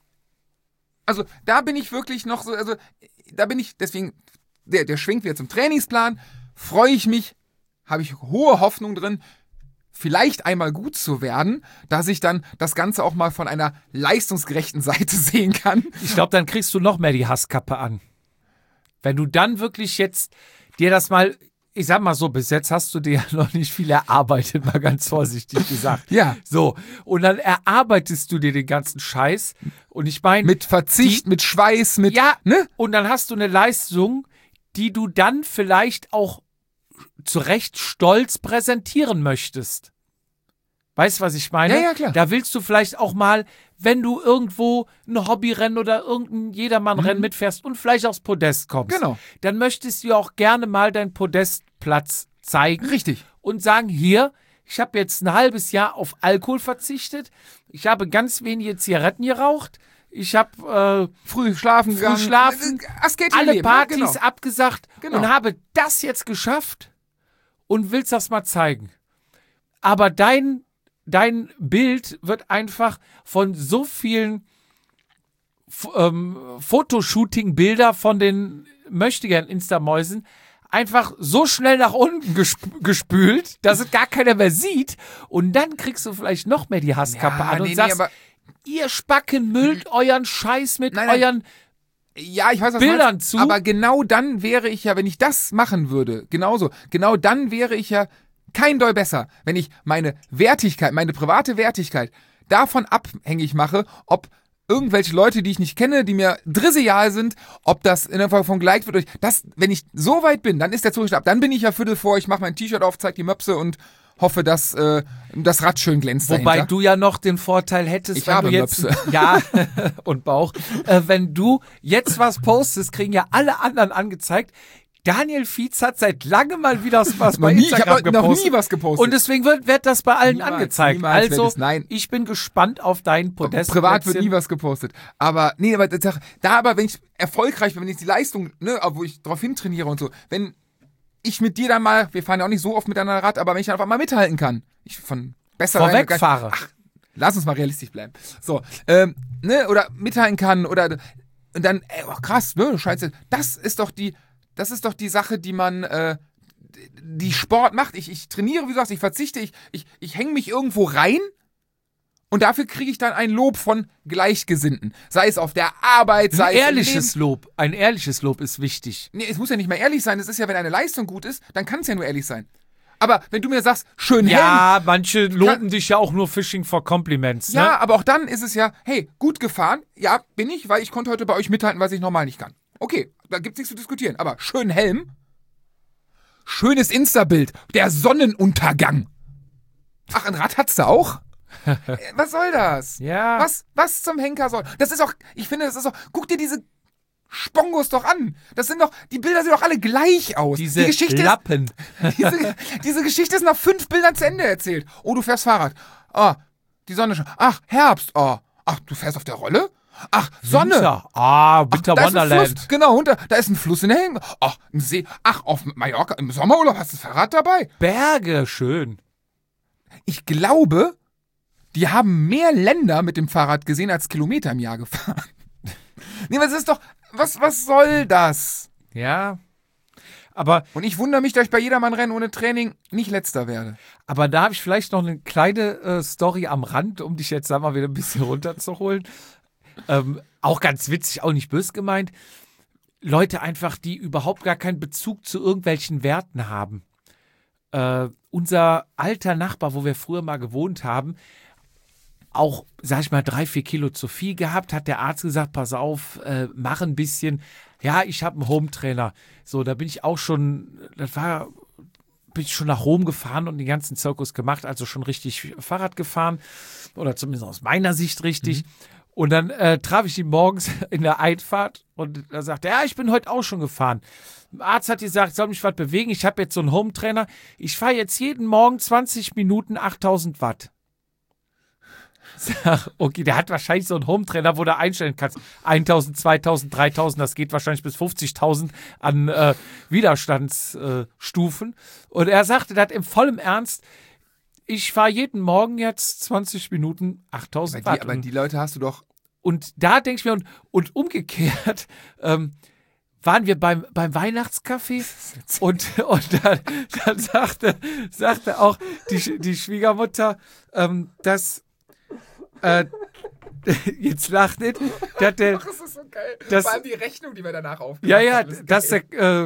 S1: also da bin ich wirklich noch so, also da bin ich, deswegen, der, der schwingt wieder zum Trainingsplan, freue ich mich, habe ich hohe Hoffnung drin, vielleicht einmal gut zu werden, dass ich dann das Ganze auch mal von einer leistungsgerechten Seite sehen kann.
S2: Ich glaube, dann kriegst du noch mehr die Hasskappe an. Wenn du dann wirklich jetzt dir das mal, ich sag mal so, bis jetzt hast du dir ja noch nicht viel erarbeitet, mal ganz vorsichtig gesagt.
S1: Ja.
S2: So, und dann erarbeitest du dir den ganzen Scheiß. Und ich meine,
S1: Mit Verzicht, mit Schweiß, mit,
S2: ja,
S1: ne?
S2: und dann hast du eine Leistung, die du dann vielleicht auch zu Recht stolz präsentieren möchtest. Weißt du, was ich meine?
S1: Ja, ja, klar.
S2: Da willst du vielleicht auch mal, wenn du irgendwo ein Hobbyrennen oder irgendein Jedermannrennen mitfährst und vielleicht aufs Podest kommst,
S1: Genau.
S2: dann möchtest du auch gerne mal deinen Podestplatz zeigen
S1: Richtig.
S2: und sagen, hier, ich habe jetzt ein halbes Jahr auf Alkohol verzichtet, ich habe ganz wenige Zigaretten geraucht, ich habe äh,
S1: Früh schlafen
S2: früh
S1: gegangen.
S2: schlafen,
S1: Asketische
S2: alle
S1: Leben,
S2: Partys
S1: ja, genau.
S2: abgesagt
S1: Genau.
S2: und habe das jetzt geschafft und willst das mal zeigen. Aber dein, dein Bild wird einfach von so vielen F- ähm, Fotoshooting-Bilder von den möchtegern Instamäusen einfach so schnell nach unten gesp- gespült, dass es gar keiner mehr sieht. Und dann kriegst du vielleicht noch mehr die Hasskappe
S1: Ja,
S2: an und
S1: nee, nee,
S2: sagst,
S1: aber-
S2: ihr Spacken müllt euren Scheiß mit
S1: Nein, nein.
S2: euren...
S1: Ja, ich weiß, was du
S2: Bildern
S1: meinst,
S2: zu.
S1: aber genau dann wäre ich ja, wenn ich das machen würde, genauso, genau dann wäre ich ja kein Doll besser, wenn ich meine Wertigkeit, meine private Wertigkeit davon abhängig mache, ob irgendwelche Leute, die ich nicht kenne, die mir drisseal sind, ob das in der Form von geliked wird. Das, wenn ich so weit bin, dann ist der Zustand ab. Dann bin ich ja Viertel vor, ich mache mein T-Shirt auf, zeig die Möpse und hoffe, dass äh, das Rad schön glänzt
S2: Wobei
S1: dahinter.
S2: du ja noch den Vorteil hättest,
S1: Ich
S2: wenn
S1: habe
S2: du jetzt
S1: Möpse.
S2: ja und Bauch, äh, wenn du jetzt was postest, kriegen ja alle anderen angezeigt. Daniel Fietz hat seit langem mal wieder was bei
S1: Noch nie, ich
S2: Instagram
S1: habe noch
S2: gepostet.
S1: nie was gepostet.
S2: Und deswegen wird, wird das bei allen
S1: Niemals,
S2: angezeigt.
S1: niemals wird
S2: also,
S1: es- nein.
S2: ich bin gespannt auf dein Podest.
S1: Privat wird nie was gepostet. Aber, nee, aber das- da aber, wenn ich erfolgreich bin, wenn ich die Leistung, ne, wo ich drauf hintrainiere und so, wenn ich mit dir dann mal, wir fahren ja auch nicht so oft miteinander Rad, aber wenn ich dann auf einmal mithalten kann, ich von besser
S2: Vorwegfahre.
S1: Ach, lass uns mal realistisch bleiben. So, ähm, ne, oder mithalten kann oder, und dann, ey, oh, krass, ne, scheiße, das ist doch die, das ist doch die Sache, die man, äh, die Sport macht. Ich, ich trainiere, wie du sagst, ich verzichte, ich, ich, ich hänge mich irgendwo rein Und dafür kriege ich dann ein Lob von Gleichgesinnten. Sei es auf der Arbeit, sei
S2: Ein
S1: es im
S2: ehrliches Lob. Ein ehrliches Lob ist wichtig.
S1: Nee, es muss ja nicht mehr ehrlich sein. Es ist ja, wenn eine Leistung gut ist, dann kann es ja nur ehrlich sein. Aber wenn du mir sagst, schön Helm.
S2: Ja, manche loben dich ja auch nur Fishing for Compliments. Ne?
S1: Ja, aber auch dann ist es ja, hey, gut gefahren. Ja, bin ich, weil ich konnte heute bei euch mithalten, was ich normal nicht kann. Okay, da gibt's nichts zu diskutieren. Aber schön Helm. Schönes Insta-Bild. Der Sonnenuntergang. Ach, ein Rad hat's da auch? Was soll das?
S2: Ja.
S1: Was, was zum Henker soll? Das ist auch, ich finde, das ist auch, guck dir diese Spongos doch an. Das sind doch, die Bilder sehen doch alle gleich aus.
S2: Diese
S1: die Geschichte
S2: Lappen.
S1: Ist, diese, diese Geschichte ist nach fünf Bildern zu Ende erzählt. Oh, du fährst Fahrrad. Oh, die Sonne schon. Ach, Herbst. Oh, ach, du fährst auf der Rolle? Ach, Sonne.
S2: Winter. Ah, Winter
S1: Ach, da ist ein
S2: Wonderland.
S1: Fluss. Genau, unter, da ist ein Fluss in der Hänge. Ach, ein See. Ach, auf Mallorca im Sommerurlaub hast du das Fahrrad dabei.
S2: Berge, schön.
S1: Ich glaube, die haben mehr Länder mit dem Fahrrad gesehen als Kilometer im Jahr gefahren. Nee, was ist doch, was, was soll das?
S2: Ja. Aber,
S1: Und ich wundere mich, dass ich bei Jedermann-Rennen ohne Training nicht Letzter werde.
S2: aber da habe ich vielleicht noch eine kleine äh, Story am Rand, um dich jetzt, sag mal, wieder ein bisschen runterzuholen. Ähm, auch ganz witzig, auch nicht böse gemeint. Leute einfach, die überhaupt gar keinen Bezug zu irgendwelchen Werten haben. Äh, unser alter Nachbar, wo wir früher mal gewohnt haben, auch, sag ich mal, drei, vier Kilo zu viel gehabt, hat der Arzt gesagt, pass auf, äh, mach ein bisschen. Ja, ich habe einen Home-Trainer. So, da bin ich auch schon, das war, bin ich schon nach Rom gefahren und den ganzen Zirkus gemacht, also schon richtig Fahrrad gefahren. Oder zumindest aus meiner Sicht richtig. Mhm. Und dann äh, traf ich ihn morgens in der Einfahrt und er sagte, ja, ich bin heute auch schon gefahren. Der Arzt hat gesagt, ich soll mich was bewegen. Ich habe jetzt so einen Home-Trainer. Ich fahre jetzt jeden Morgen zwanzig Minuten achttausend Watt. Sag, okay, der hat wahrscheinlich so einen Home-Trainer, wo du einstellen kannst. eintausend, zweitausend, dreitausend, das geht wahrscheinlich bis fünfzigtausend an äh, Widerstandsstufen. Äh, und er sagte das im vollen Ernst, ich fahre jeden Morgen jetzt zwanzig Minuten achttausend
S1: Aber
S2: Watt.
S1: die, aber die Leute hast du doch.
S2: Und da denke ich mir, und, und umgekehrt, ähm, waren wir beim, beim Weihnachtskaffee und, und dann, dann sagte, sagte auch die, die Schwiegermutter, ähm, dass, äh, jetzt lacht nicht, dass der,
S1: Ach, das ist so geil.
S2: das,
S1: Vor allem die Rechnung, die wir danach aufgemacht
S2: ja, ja,
S1: haben.
S2: dass der, äh,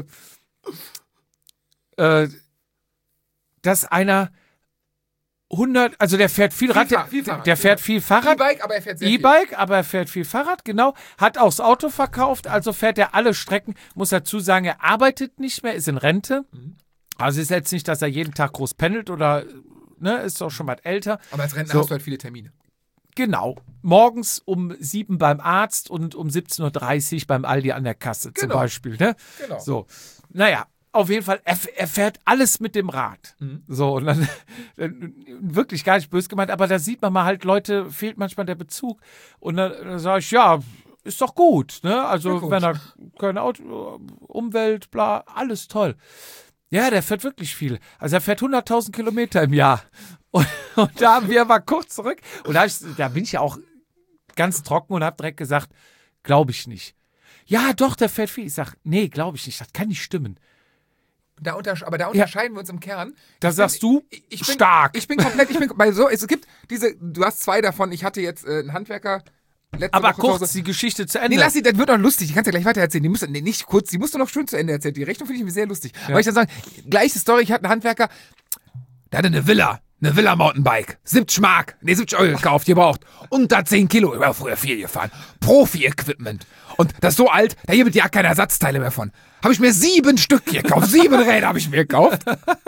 S2: äh, dass einer hundert, also der fährt viel,
S1: Viel
S2: Rad,
S1: Fahr-
S2: der,
S1: viel Fahrrad,
S2: der fährt viel Fahrrad,
S1: E-Bike, aber er fährt sehr viel.
S2: E-Bike, aber er fährt viel Fahrrad, genau. Hat auch das Auto verkauft, also fährt er alle Strecken. Muss dazu sagen, er arbeitet nicht mehr, ist in Rente.
S1: Mhm.
S2: Also ist jetzt nicht, dass er jeden Tag groß pendelt oder, ne, ist doch schon was älter.
S1: Aber als Rentner
S2: So.
S1: hast du halt viele Termine.
S2: Genau. Morgens um sieben beim Arzt und um siebzehn Uhr dreißig beim Aldi an der Kasse zum
S1: Genau.
S2: Beispiel, ne?
S1: Genau.
S2: So. Naja. Auf jeden Fall, er, er fährt alles mit dem Rad.
S1: Mhm.
S2: So, und dann, wirklich gar nicht böse gemeint, aber da sieht man mal halt, Leute, fehlt manchmal der Bezug. Und dann, dann sage ich, ja, ist doch gut, ne? Also,
S1: Glückwunsch.
S2: wenn er keine Auto, Umwelt, bla, alles toll. Ja, der fährt wirklich viel. Also, er fährt hunderttausend Kilometer im Jahr. Und, und da haben wir mal kurz zurück. Und da, hab ich, da bin ich ja auch ganz trocken und habe direkt gesagt, glaube ich nicht. Ja, doch, der fährt viel. Ich sage, nee, glaube ich nicht, das kann nicht stimmen.
S1: Da untersch- aber da unterscheiden wir uns im Kern.
S2: Da
S1: Ich
S2: sagst
S1: bin,
S2: du,
S1: ich, ich bin,
S2: stark.
S1: Ich bin komplett, ich bin bei so, es gibt diese, du hast zwei davon. Ich hatte jetzt äh, einen Handwerker letzte
S2: Aber
S1: Woche zu
S2: kurz
S1: Hause.
S2: die Geschichte zu Ende.
S1: Nee, lass sie, das wird noch lustig. Die kannst du ja gleich weiter erzählen. Die musst du, nee, nicht kurz, die musst du noch schön zu Ende erzählen. Die Rechnung finde ich sehr lustig. Ja. Weil ich dann sage, gleiche Story, ich hatte einen Handwerker, der hatte eine Villa, eine Villa-Mountainbike. siebzig Mark, nee, siebzig Euro gekauft, gebraucht. Unter zehn Kilo, ich war früher viel gefahren. Profi-Equipment. Und das ist so alt, da gibt es ja keine Ersatzteile mehr von. Habe ich mir sieben Stück gekauft. Sieben Räder habe ich mir gekauft.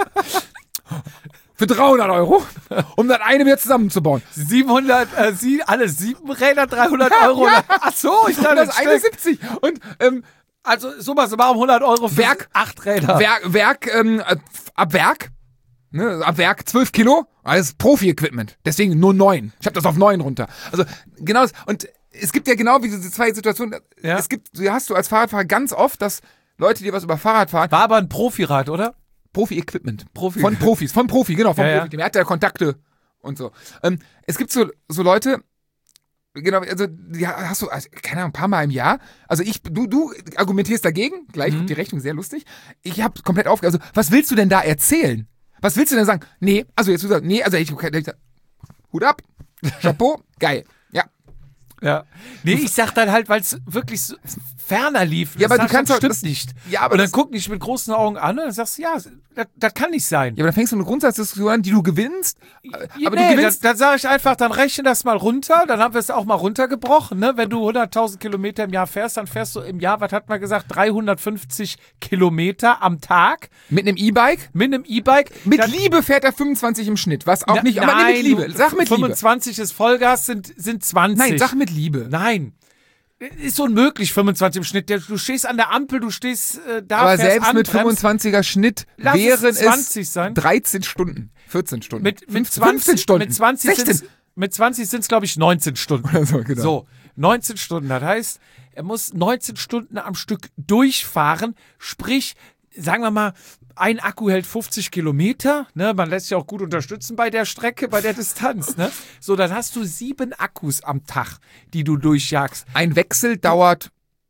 S1: Für dreihundert Euro, um das eine wieder zusammenzubauen.
S2: siebenhundert, äh, sie, alle sieben Räder, dreihundert Euro.
S1: Ja.
S2: Ach so, ich
S1: Und
S2: dachte,
S1: das eine siebzig. Und ähm,
S2: also summa summarum hundert Euro für
S1: Werk-
S2: acht Räder.
S1: Werk, Werk ähm, ab Werk, ne, ab Werk zwölf Kilo, alles Profi-Equipment. Deswegen nur neun. Ich habe das auf neun runter. Also genau das. Und es gibt ja genau wie diese zwei Situationen.
S2: Ja.
S1: Es gibt, hast du als Fahrradfahrer ganz oft, dass Leute, die was über Fahrrad fahren,
S2: War aber ein Profirad, oder?
S1: Profi-Equipment.
S2: Profi-
S1: Von Profis, von Profi, genau, von
S2: Ja, ja.
S1: Profi. Der hat ja Kontakte und so. Ähm, es gibt so, so Leute, genau, also die hast du, also, keine Ahnung, ein paar Mal im Jahr. Also ich, du, du argumentierst dagegen, gleich
S2: Mhm.
S1: kommt die Rechnung, sehr lustig. Ich habe komplett aufge... Also, was willst du denn da erzählen? Was willst du denn sagen? Nee, also jetzt du sagst, nee, also ich, ich Hut ab. Chapeau, geil. Ja.
S2: Ja. Nee, ich sag dann halt, weil es wirklich so ferner lief.
S1: Ja, aber
S2: das
S1: du kannst
S2: das
S1: auch-
S2: stimmt
S1: das-
S2: nicht.
S1: Ja, aber
S2: und dann
S1: das-
S2: guck dich mit großen Augen an und dann sagst du, ja, das, das kann nicht sein.
S1: Ja, aber dann fängst du eine Grundsatzdiskussion an, die du gewinnst.
S2: Ja,
S1: Aber
S2: nee,
S1: du gewinnst.
S2: dann, dann sage ich einfach, dann rechne das mal runter, dann haben wir es auch mal runtergebrochen. Ne? Wenn du hunderttausend Kilometer im Jahr fährst, dann fährst du im Jahr, was hat man gesagt, dreihundertfünfzig Kilometer am Tag
S1: Mit einem E-Bike?
S2: mit einem E-Bike.
S1: Mit
S2: Dann-
S1: Liebe fährt er fünfundzwanzig im Schnitt. Was auch
S2: Na-
S1: nicht, aber
S2: nein,
S1: nee, mit Liebe.
S2: du-
S1: Sag mit Liebe.
S2: fünfundzwanzig ist Vollgas, sind, sind zwanzig.
S1: Nein, sag mit Liebe.
S2: Nein. Ist unmöglich, fünfundzwanzig im Schnitt. Der- Du stehst an der Ampel, du stehst äh, da,
S1: Aber
S2: fährst
S1: selbst
S2: an,
S1: mit
S2: bremst.
S1: fünfundzwanziger Schnitt
S2: Lass es
S1: wären
S2: zwanzig
S1: es
S2: sein.
S1: dreizehn Stunden. vierzehn Stunden.
S2: Mit, mit
S1: fünfzehn
S2: zwanzig
S1: Stunden.
S2: Mit zwanzig
S1: sechzehn.
S2: sind's- mit zwanzig sind es, glaube ich, neunzehn Stunden.
S1: Oder so, genau.
S2: So, neunzehn Stunden. Das heißt, er muss neunzehn Stunden am Stück durchfahren. Sprich, sagen wir mal, ein Akku hält fünfzig Kilometer. Ne? Man lässt sich auch gut unterstützen bei der Strecke, bei der Distanz. Ne? So, dann hast du sieben Akkus am Tag, die du durchjagst.
S1: Ein Wechsel dauert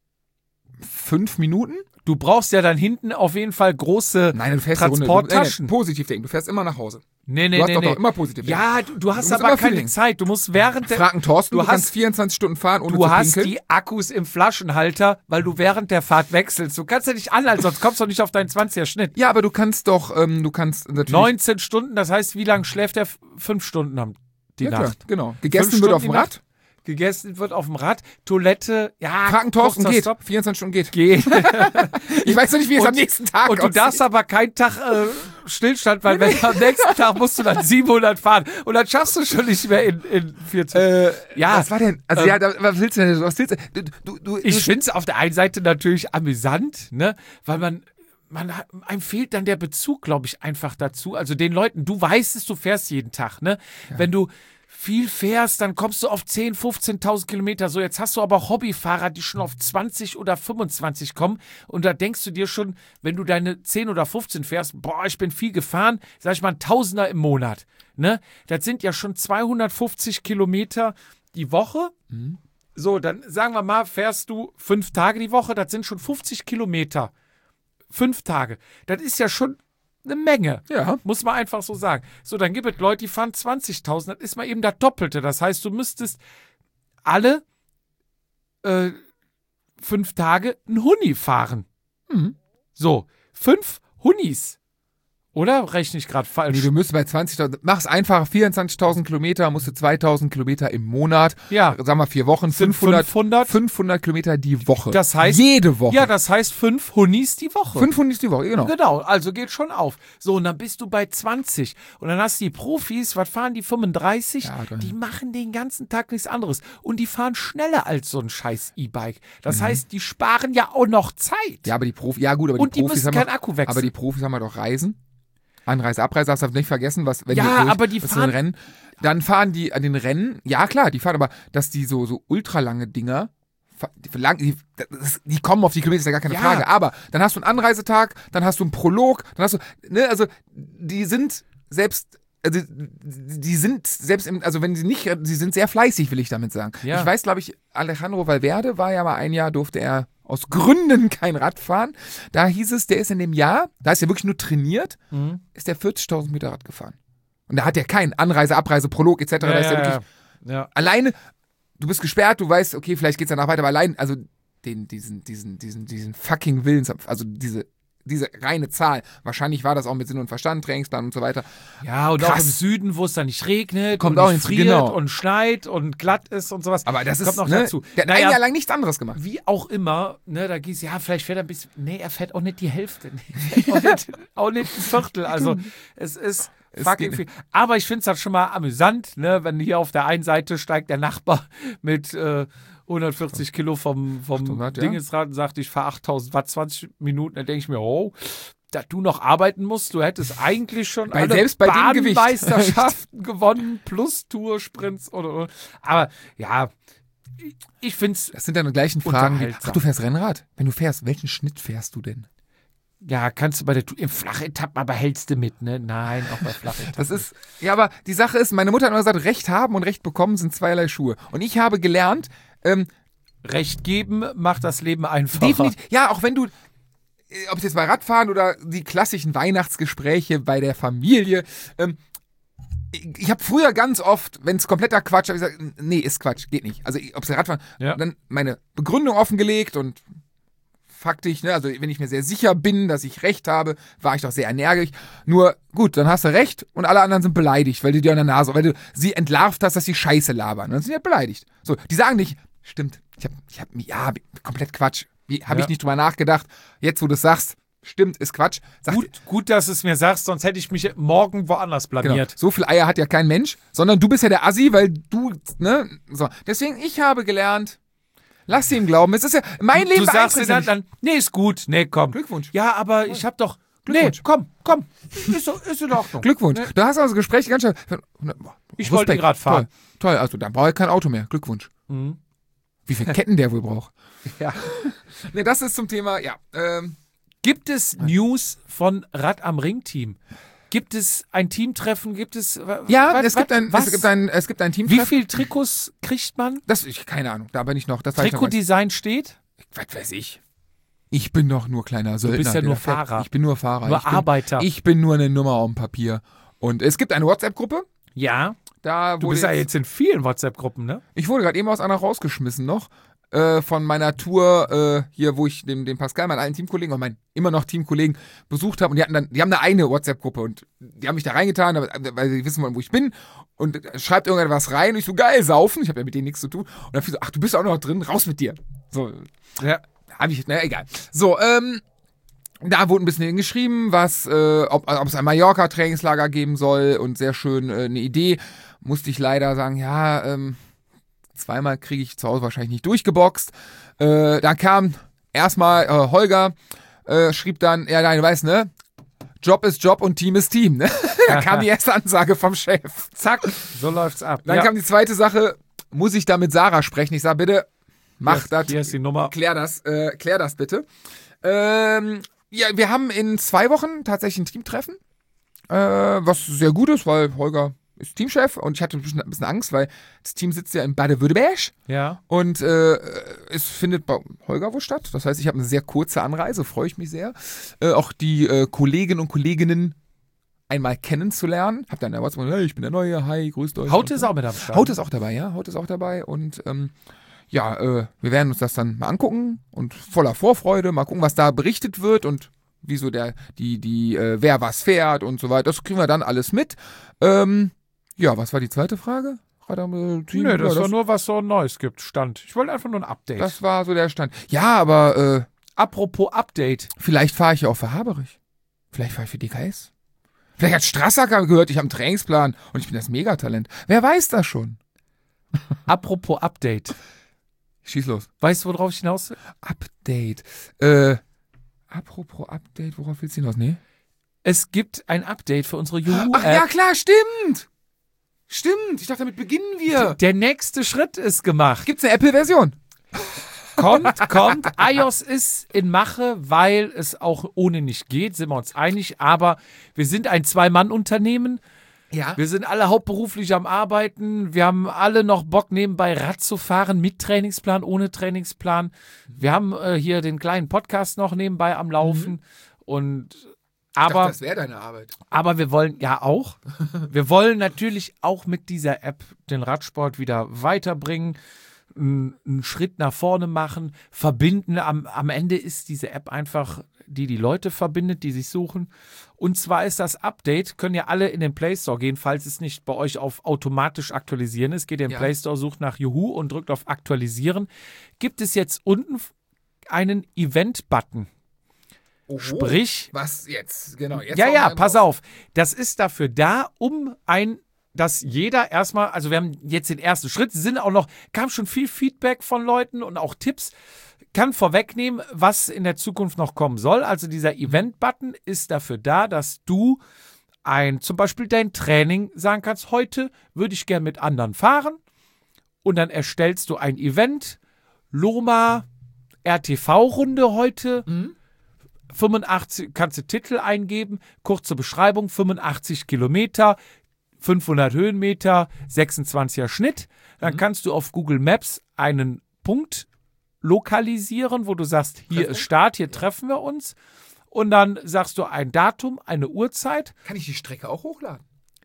S1: fünf Minuten?
S2: Du brauchst ja dann hinten auf jeden Fall große
S1: Nein, du fährst eine Runde. Du,
S2: Transporttaschen.
S1: nein, nein, positiv denken. Du fährst immer nach Hause.
S2: Nee, nee,
S1: Du hast
S2: nee,
S1: doch
S2: nee.
S1: doch immer positiv denken.
S2: Ja, du, du hast
S1: musst
S2: aber
S1: immer
S2: keine
S1: Feeling.
S2: Zeit. Du musst während der...
S1: Frag einen Thorsten,
S2: du
S1: du,
S2: hast-
S1: kannst vierundzwanzig Stunden fahren, ohne
S2: Du
S1: zu
S2: hast
S1: pinkeln.
S2: die Akkus im Flaschenhalter, weil du während der Fahrt wechselst. Du kannst ja nicht anhalten, sonst kommst du doch nicht auf deinen zwanziger Schnitt.
S1: Ja, aber du kannst doch, ähm, du kannst natürlich...
S2: neunzehn Stunden, das heißt, wie lange schläft er? F- Fünf Stunden am die
S1: ja, klar,
S2: Nacht.
S1: genau. Gegessen
S2: Fünf
S1: wird auf
S2: Stunden
S1: dem
S2: die
S1: Rad.
S2: Nacht. Gegessen wird auf dem Rad. Toilette, ja.
S1: Frag einen Thorsten,
S2: kurzer
S1: geht.
S2: Stopp.
S1: vierundzwanzig Stunden geht.
S2: Geht.
S1: Ich weiß noch nicht, wie es
S2: Und-
S1: am nächsten Tag
S2: Und du
S1: aussieht.
S2: darfst aber keinen Tag äh, Stillstand, weil wenn, am nächsten Tag musst du dann siebenhundert fahren. Und dann schaffst du schon nicht mehr in, in vierzehn.
S1: Äh,
S2: Ja,
S1: Was war denn? Also
S2: ähm,
S1: ja, da, was willst du denn? Was willst du? Du, du, du,
S2: Ich
S1: du,
S2: finde es auf der einen Seite natürlich amüsant, ne, weil man, man hat- einem fehlt dann der Bezug, glaube ich, einfach dazu. Also den Leuten, du weißt es, du fährst jeden Tag, ne? Wenn du viel fährst, dann kommst du auf zehn, fünfzehntausend Kilometer. So, jetzt hast du aber Hobbyfahrer, die schon auf zwanzig oder fünfundzwanzig kommen. Und da denkst du dir schon, wenn du deine zehn oder fünfzehn fährst, boah, ich bin viel gefahren, sag ich mal, ein Tausender im Monat. Ne? Das sind ja schon zweihundertfünfzig Kilometer die Woche. So, dann sagen wir mal, fährst du fünf Tage die Woche, das sind schon fünfzig Kilometer. Fünf Tage. Das ist ja schon eine Menge.
S1: Ja.
S2: Muss man einfach so sagen. So, dann gibt es Leute, die fahren zwanzigtausend. Das ist mal eben das Doppelte. Das heißt, du müsstest alle äh, fünf Tage einen Huni fahren.
S1: Mhm.
S2: So, fünf Hunis. Oder rechne ich gerade falsch?
S1: Nee, du müsstest bei zwanzigtausend, mach's einfach, vierundzwanzigtausend Kilometer, musst du zweitausend Kilometer im Monat,
S2: Ja.
S1: sagen wir vier Wochen,
S2: Sind
S1: fünfhundert,
S2: fünfhundert?
S1: fünfhundert Kilometer die Woche.
S2: Das heißt-
S1: jede Woche.
S2: Ja, das heißt fünf Hunis die Woche.
S1: fünfhundert die Woche, genau.
S2: Genau, also geht schon auf. So, und dann bist du bei zwanzig. Und dann hast du die Profis, was fahren die, fünfunddreißig?
S1: Ja, dann-
S2: Die machen den ganzen Tag nichts anderes. Und die fahren schneller als so ein scheiß E-Bike. Das heißt, die sparen ja auch noch Zeit.
S1: Mhm. Ja, aber die Profis, ja gut, aber
S2: Und
S1: die
S2: die
S1: Profis
S2: müssen
S1: haben
S2: keinen
S1: doch-
S2: Akku wechseln.
S1: Aber die Profis haben ja doch Reisen. Anreise, Abreise, darfst du nicht vergessen, was, wenn
S2: Ja,
S1: die,
S2: aber die
S1: was
S2: fahren-
S1: sind Rennen, dann fahren die an den Rennen, ja klar, die fahren aber, dass die so, so ultralange Dinger, fa- die, verlang- die, das, die kommen auf die Kilometer, ist ja gar keine
S2: Ja.
S1: Frage, aber dann hast du einen Anreisetag, dann hast du einen Prolog, dann hast du, ne, also, die sind selbst, also, die sind selbst im, also wenn sie nicht, sie sind sehr fleißig, will ich damit sagen.
S2: Ja.
S1: Ich weiß, glaube ich, Alejandro Valverde war ja mal ein Jahr, durfte er aus Gründen kein Rad fahren. Da hieß es, der ist in dem Jahr, da ist er wirklich nur trainiert,
S2: Mhm.
S1: ist der vierzigtausend Meter Rad gefahren. Und da hat er keinen Anreise, Abreise, Prolog et cetera. Da ist er wirklich
S2: ja.
S1: alleine, du bist gesperrt, du weißt, okay, vielleicht geht's danach weiter, aber allein, also den, diesen, diesen, diesen, diesen fucking Willens, also diese, diese reine Zahl. Wahrscheinlich war das auch mit Sinn und Verstand, Trainingsplan und so weiter.
S2: Ja, und auch
S1: Krass.
S2: im Süden, wo es dann nicht regnet,
S1: Kommt
S2: und
S1: auch
S2: nicht
S1: hinzu,
S2: friert
S1: genau.
S2: und schneit und glatt ist und sowas.
S1: Aber das
S2: kommt
S1: ist,
S2: noch
S1: ne,
S2: dazu.
S1: der hat
S2: Naja,
S1: ein Jahr lang nichts anderes gemacht.
S2: Wie auch immer, ne, da gehst ja, vielleicht fährt er ein bisschen, nee, er fährt auch nicht die Hälfte, nee, auch, nicht, auch nicht ein Viertel, also es ist
S1: Es
S2: fucking
S1: geht-
S2: viel. Aber ich finde es halt schon mal amüsant, ne, wenn hier auf der einen Seite steigt der Nachbar mit äh, hundertvierzig Kilo vom, vom
S1: achthundert, ja.
S2: Dingesrad und sagt, ich fahre achttausend Watt, zwanzig Minuten, dann denke ich mir, oh, dass du noch arbeiten musst, du hättest eigentlich schon
S1: Bei-
S2: alle
S1: selbst bei dem Gewicht.
S2: Bahnmeisterschaften gewonnen, plus Tour-Sprints oder, oder. Aber ja, ich- ich finde es
S1: Das sind dann die gleichen Fragen. Wie,
S2: Unterhaltsam.
S1: ach, du fährst Rennrad? Wenn du fährst, welchen Schnitt fährst du denn?
S2: Ja, kannst du bei der Tour, im Flachetappen, aber hältst du mit, ne? Nein, auch bei Flachetappen.
S1: Das ist, ja, aber die Sache ist, meine Mutter hat immer gesagt, Recht haben und Recht bekommen sind zweierlei Schuhe. Und ich habe gelernt, ähm,
S2: Recht geben macht das Leben einfacher.
S1: definitiv, ja, auch wenn du, äh, ob es jetzt bei Radfahren oder die klassischen Weihnachtsgespräche bei der Familie, ähm, ich, ich habe früher ganz oft, wenn es kompletter Quatsch, habe ich gesagt, nee, ist Quatsch, geht nicht. Also ob es der Radfahren,
S2: Ja.
S1: dann meine Begründung offengelegt und faktisch, ne, also wenn ich mir sehr sicher bin, dass ich recht habe, war ich doch sehr energisch. Nur, gut, dann hast du recht und alle anderen sind beleidigt, weil du dir an der Nase, weil du sie entlarvt hast, dass sie Scheiße labern. Dann sind die halt beleidigt. So, die sagen nicht, stimmt, ich hab, ich hab, ja, komplett Quatsch. Wie, hab
S2: Ja.
S1: ich nicht drüber nachgedacht. Jetzt, wo du es sagst, stimmt, ist Quatsch. Sagt,
S2: Gut, gut, dass du es mir sagst, sonst hätte ich mich morgen woanders
S1: genau,
S2: blamiert.
S1: so viel Eier hat ja kein Mensch, sondern du bist ja der Assi, weil du, ne, so. Deswegen, ich habe gelernt, lass sie ihm glauben. Es ist ja, mein Leben
S2: Du sagst dir
S1: beeinflusst ja
S2: dann,
S1: nicht.
S2: dann, nee, ist gut, nee, komm.
S1: Glückwunsch.
S2: Ja, aber ich hab doch, nee,
S1: Glückwunsch.
S2: komm, komm, ist, so- ist in Ordnung.
S1: Glückwunsch. Du hast also Gespräche ganz schnell.
S2: Ich wollte
S1: Respekt.
S2: gerade fahren.
S1: Toll, toll, also dann brauche ich kein Auto mehr. Glückwunsch.
S2: Mhm.
S1: Wie viele Ketten der wohl braucht.
S2: Ja.
S1: Ne, das ist zum Thema, ja. Ähm,
S2: Gibt es News von Rad am Ring-Team? Gibt es ein Teamtreffen? Gibt es. wa-
S1: ja,
S2: wa-
S1: es,
S2: wa-
S1: gibt ein,
S2: was?
S1: es gibt ein, es gibt ein
S2: Wie
S1: Teamtreffen.
S2: viel Trikots kriegt man?
S1: Das, ich, keine Ahnung, da bin ich noch. Das weiß ich noch gar nicht.
S2: Trikotdesign steht?
S1: Was weiß ich. Ich bin doch nur kleiner Söldner.
S2: bist ja
S1: der
S2: nur
S1: da fährt.
S2: Fahrer.
S1: Ich bin nur Fahrer.
S2: Nur
S1: ich bin,
S2: Arbeiter.
S1: Ich bin nur eine Nummer auf dem Papier. Und es gibt eine WhatsApp-Gruppe.
S2: Ja.
S1: Da
S2: Du
S1: wurde
S2: bist ja jetzt in vielen WhatsApp-Gruppen, ne?
S1: Ich wurde gerade eben aus einer rausgeschmissen noch. Äh, von meiner Tour äh, hier, wo ich den, den Pascal, meinen alten Teamkollegen und meinen immer noch Teamkollegen besucht habe. Und die hatten dann, die haben eine eigene WhatsApp-Gruppe und die haben mich da reingetan, aber- weil sie wissen wollen, wo ich bin. Und schreibt irgendwas rein und ich so, geil, saufen. Ich habe ja mit denen nichts zu tun. Und dann fiel so, ach, du bist auch noch drin, raus mit dir. So,
S2: Ja.
S1: hab ich, naja, egal. So, ähm, da wurde ein bisschen hingeschrieben, was, äh, ob, ob es ein Mallorca-Trainingslager geben soll und sehr schön äh, eine Idee. Musste ich leider sagen, ja, ähm, zweimal kriege ich zu Hause wahrscheinlich nicht durchgeboxt. Äh, dann kam erstmal äh, Holger, äh, schrieb dann, ja, nein, du weißt, ne? Job ist Job und Team ist Team, ne? Da kam die erste Ansage vom Chef.
S2: Zack, so läuft's ab.
S1: Dann
S2: ja.
S1: kam die zweite Sache, muss ich da mit Sarah sprechen? Ich sag, bitte, mach
S2: Hier-
S1: das.
S2: Hier ist die Nummer.
S1: Klär das, äh, klär das bitte. Ähm, ja, wir haben in zwei Wochen tatsächlich ein Teamtreffen, äh, was sehr gut ist, weil Holger ist Teamchef und ich hatte ein bisschen, ein bisschen Angst, weil das Team sitzt ja in Baden-Württemberg
S2: Ja.
S1: und äh, es findet bei Holger wo statt. Das heißt, ich habe eine sehr kurze Anreise, freue ich mich sehr. Äh, auch die äh, Kolleginnen und Kolleginnen einmal kennenzulernen. Hab dann der WhatsApp, hey, ich bin der Neue, hi, grüßt euch.
S2: Haut ist auch mit am Start.
S1: Haut ist auch dabei, ja. Haut ist auch dabei. Und ähm, ja, äh, wir werden uns das dann mal angucken und voller Vorfreude mal gucken, was da berichtet wird und wieso der, die, die, äh, wer was fährt und so weiter. Das kriegen wir dann alles mit. Ähm, ja, was war die zweite Frage? Radam, äh, Team?
S2: Nö, das
S1: ja,
S2: war nur, was so Neues gibt, Stand. Ich wollte einfach nur ein Update.
S1: das war so der Stand. Ja, aber äh,
S2: Apropos Update.
S1: vielleicht fahre ich ja auch für Haberich. Vielleicht fahre ich für D K S. Vielleicht hat Strasser gehört, ich habe einen Trainingsplan und ich bin das Megatalent. Wer weiß das schon?
S2: Apropos Update.
S1: Schieß los.
S2: Weißt du, worauf ich hinaus will?
S1: Update. Äh, apropos Update, worauf willst du hinaus? Nee?
S2: Es gibt ein Update für unsere Juhu-App.
S1: Ach ja, klar, stimmt. Stimmt, ich dachte, damit beginnen wir.
S2: Der nächste Schritt ist gemacht.
S1: Gibt's eine Apple-Version?
S2: Kommt, kommt. iOS ist in Mache, weil es auch ohne nicht geht, sind wir uns einig. Aber wir sind ein Zwei-Mann-Unternehmen.
S1: Ja.
S2: Wir sind alle hauptberuflich am Arbeiten. Wir haben alle noch Bock, nebenbei Rad zu fahren, mit Trainingsplan, ohne Trainingsplan. Wir haben äh, hier den kleinen Podcast noch nebenbei am Laufen. Und aber,
S1: das wäre deine Arbeit.
S2: aber wir wollen ja auch. Wir wollen natürlich auch mit dieser App den Radsport wieder weiterbringen, einen einen Schritt nach vorne machen, verbinden. Am, am Ende ist diese App einfach, die die Leute verbindet, die sich suchen. Und zwar ist das Update, können ja alle in den Play Store gehen, falls es nicht bei euch auf automatisch aktualisieren ist. Geht in den
S1: Ja.
S2: Play Store, sucht nach Juhu und drückt auf Aktualisieren. Gibt es jetzt unten einen Event-Button.
S1: Oho.
S2: Sprich,
S1: Was jetzt? Genau. Jetzt
S2: ja,
S1: hauen
S2: ja,
S1: wir
S2: pass
S1: drauf.
S2: auf. Das ist dafür da, um ein, dass jeder erstmal, also wir haben jetzt den ersten Schritt, sind auch noch, kam schon viel Feedback von Leuten und auch Tipps, kann vorwegnehmen, was in der Zukunft noch kommen soll. Also dieser Event-Button ist dafür da, dass du ein, zum Beispiel dein Training sagen kannst, heute würde ich gern mit anderen fahren und dann erstellst du ein Event, Loma, R T V-Runde heute,
S1: Mhm.
S2: fünfundachtzig, kannst du Titel eingeben, kurze Beschreibung, fünfundachtzig Kilometer, fünfhundert Höhenmeter, sechsundzwanziger Schnitt. Dann
S1: Mhm.
S2: kannst du auf Google Maps einen Punkt lokalisieren, wo du sagst, hier
S1: Treffpunkt?
S2: ist Start, hier treffen wir uns. Und dann sagst du ein Datum, eine Uhrzeit.
S1: Kann ich die Strecke auch hochladen?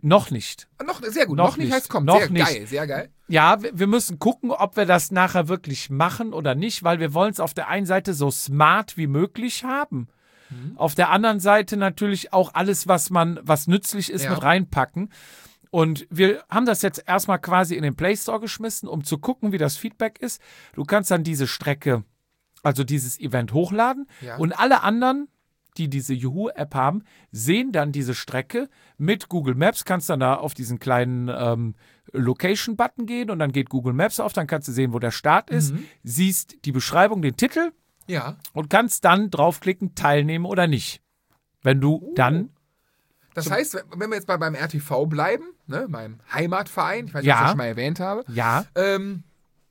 S2: Noch nicht.
S1: Noch, sehr gut,
S2: Noch
S1: noch, nicht
S2: nicht.
S1: heißt kommt.
S2: Noch
S1: sehr
S2: nicht.
S1: geil, sehr geil.
S2: Ja, wir wir müssen gucken, ob wir das nachher wirklich machen oder nicht, weil wir wollen es auf der einen Seite so smart wie möglich haben. Mhm. Auf der anderen Seite natürlich auch alles, was man, was nützlich ist,
S1: Ja.
S2: mit reinpacken. Und wir haben das jetzt erstmal quasi in den Play Store geschmissen, um zu gucken, wie das Feedback ist. Du kannst dann diese Strecke, also dieses Event hochladen
S1: Ja.
S2: und alle anderen, die diese Juhu-App haben, sehen dann diese Strecke mit Google Maps, kannst dann da auf diesen kleinen ähm, Location-Button gehen und dann geht Google Maps auf, dann kannst du sehen, wo der Start ist,
S1: Mhm.
S2: siehst die Beschreibung, den Titel
S1: Ja.
S2: und kannst dann draufklicken, teilnehmen oder nicht. Wenn du
S1: Oh.
S2: dann,
S1: Das heißt, wenn wir jetzt mal beim R T V bleiben, ne, meinem Heimatverein, ich weiß nicht,
S2: Ja.
S1: ob ich das schon mal erwähnt habe,
S2: ja,
S1: ähm,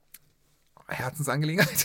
S1: Herzensangelegenheit,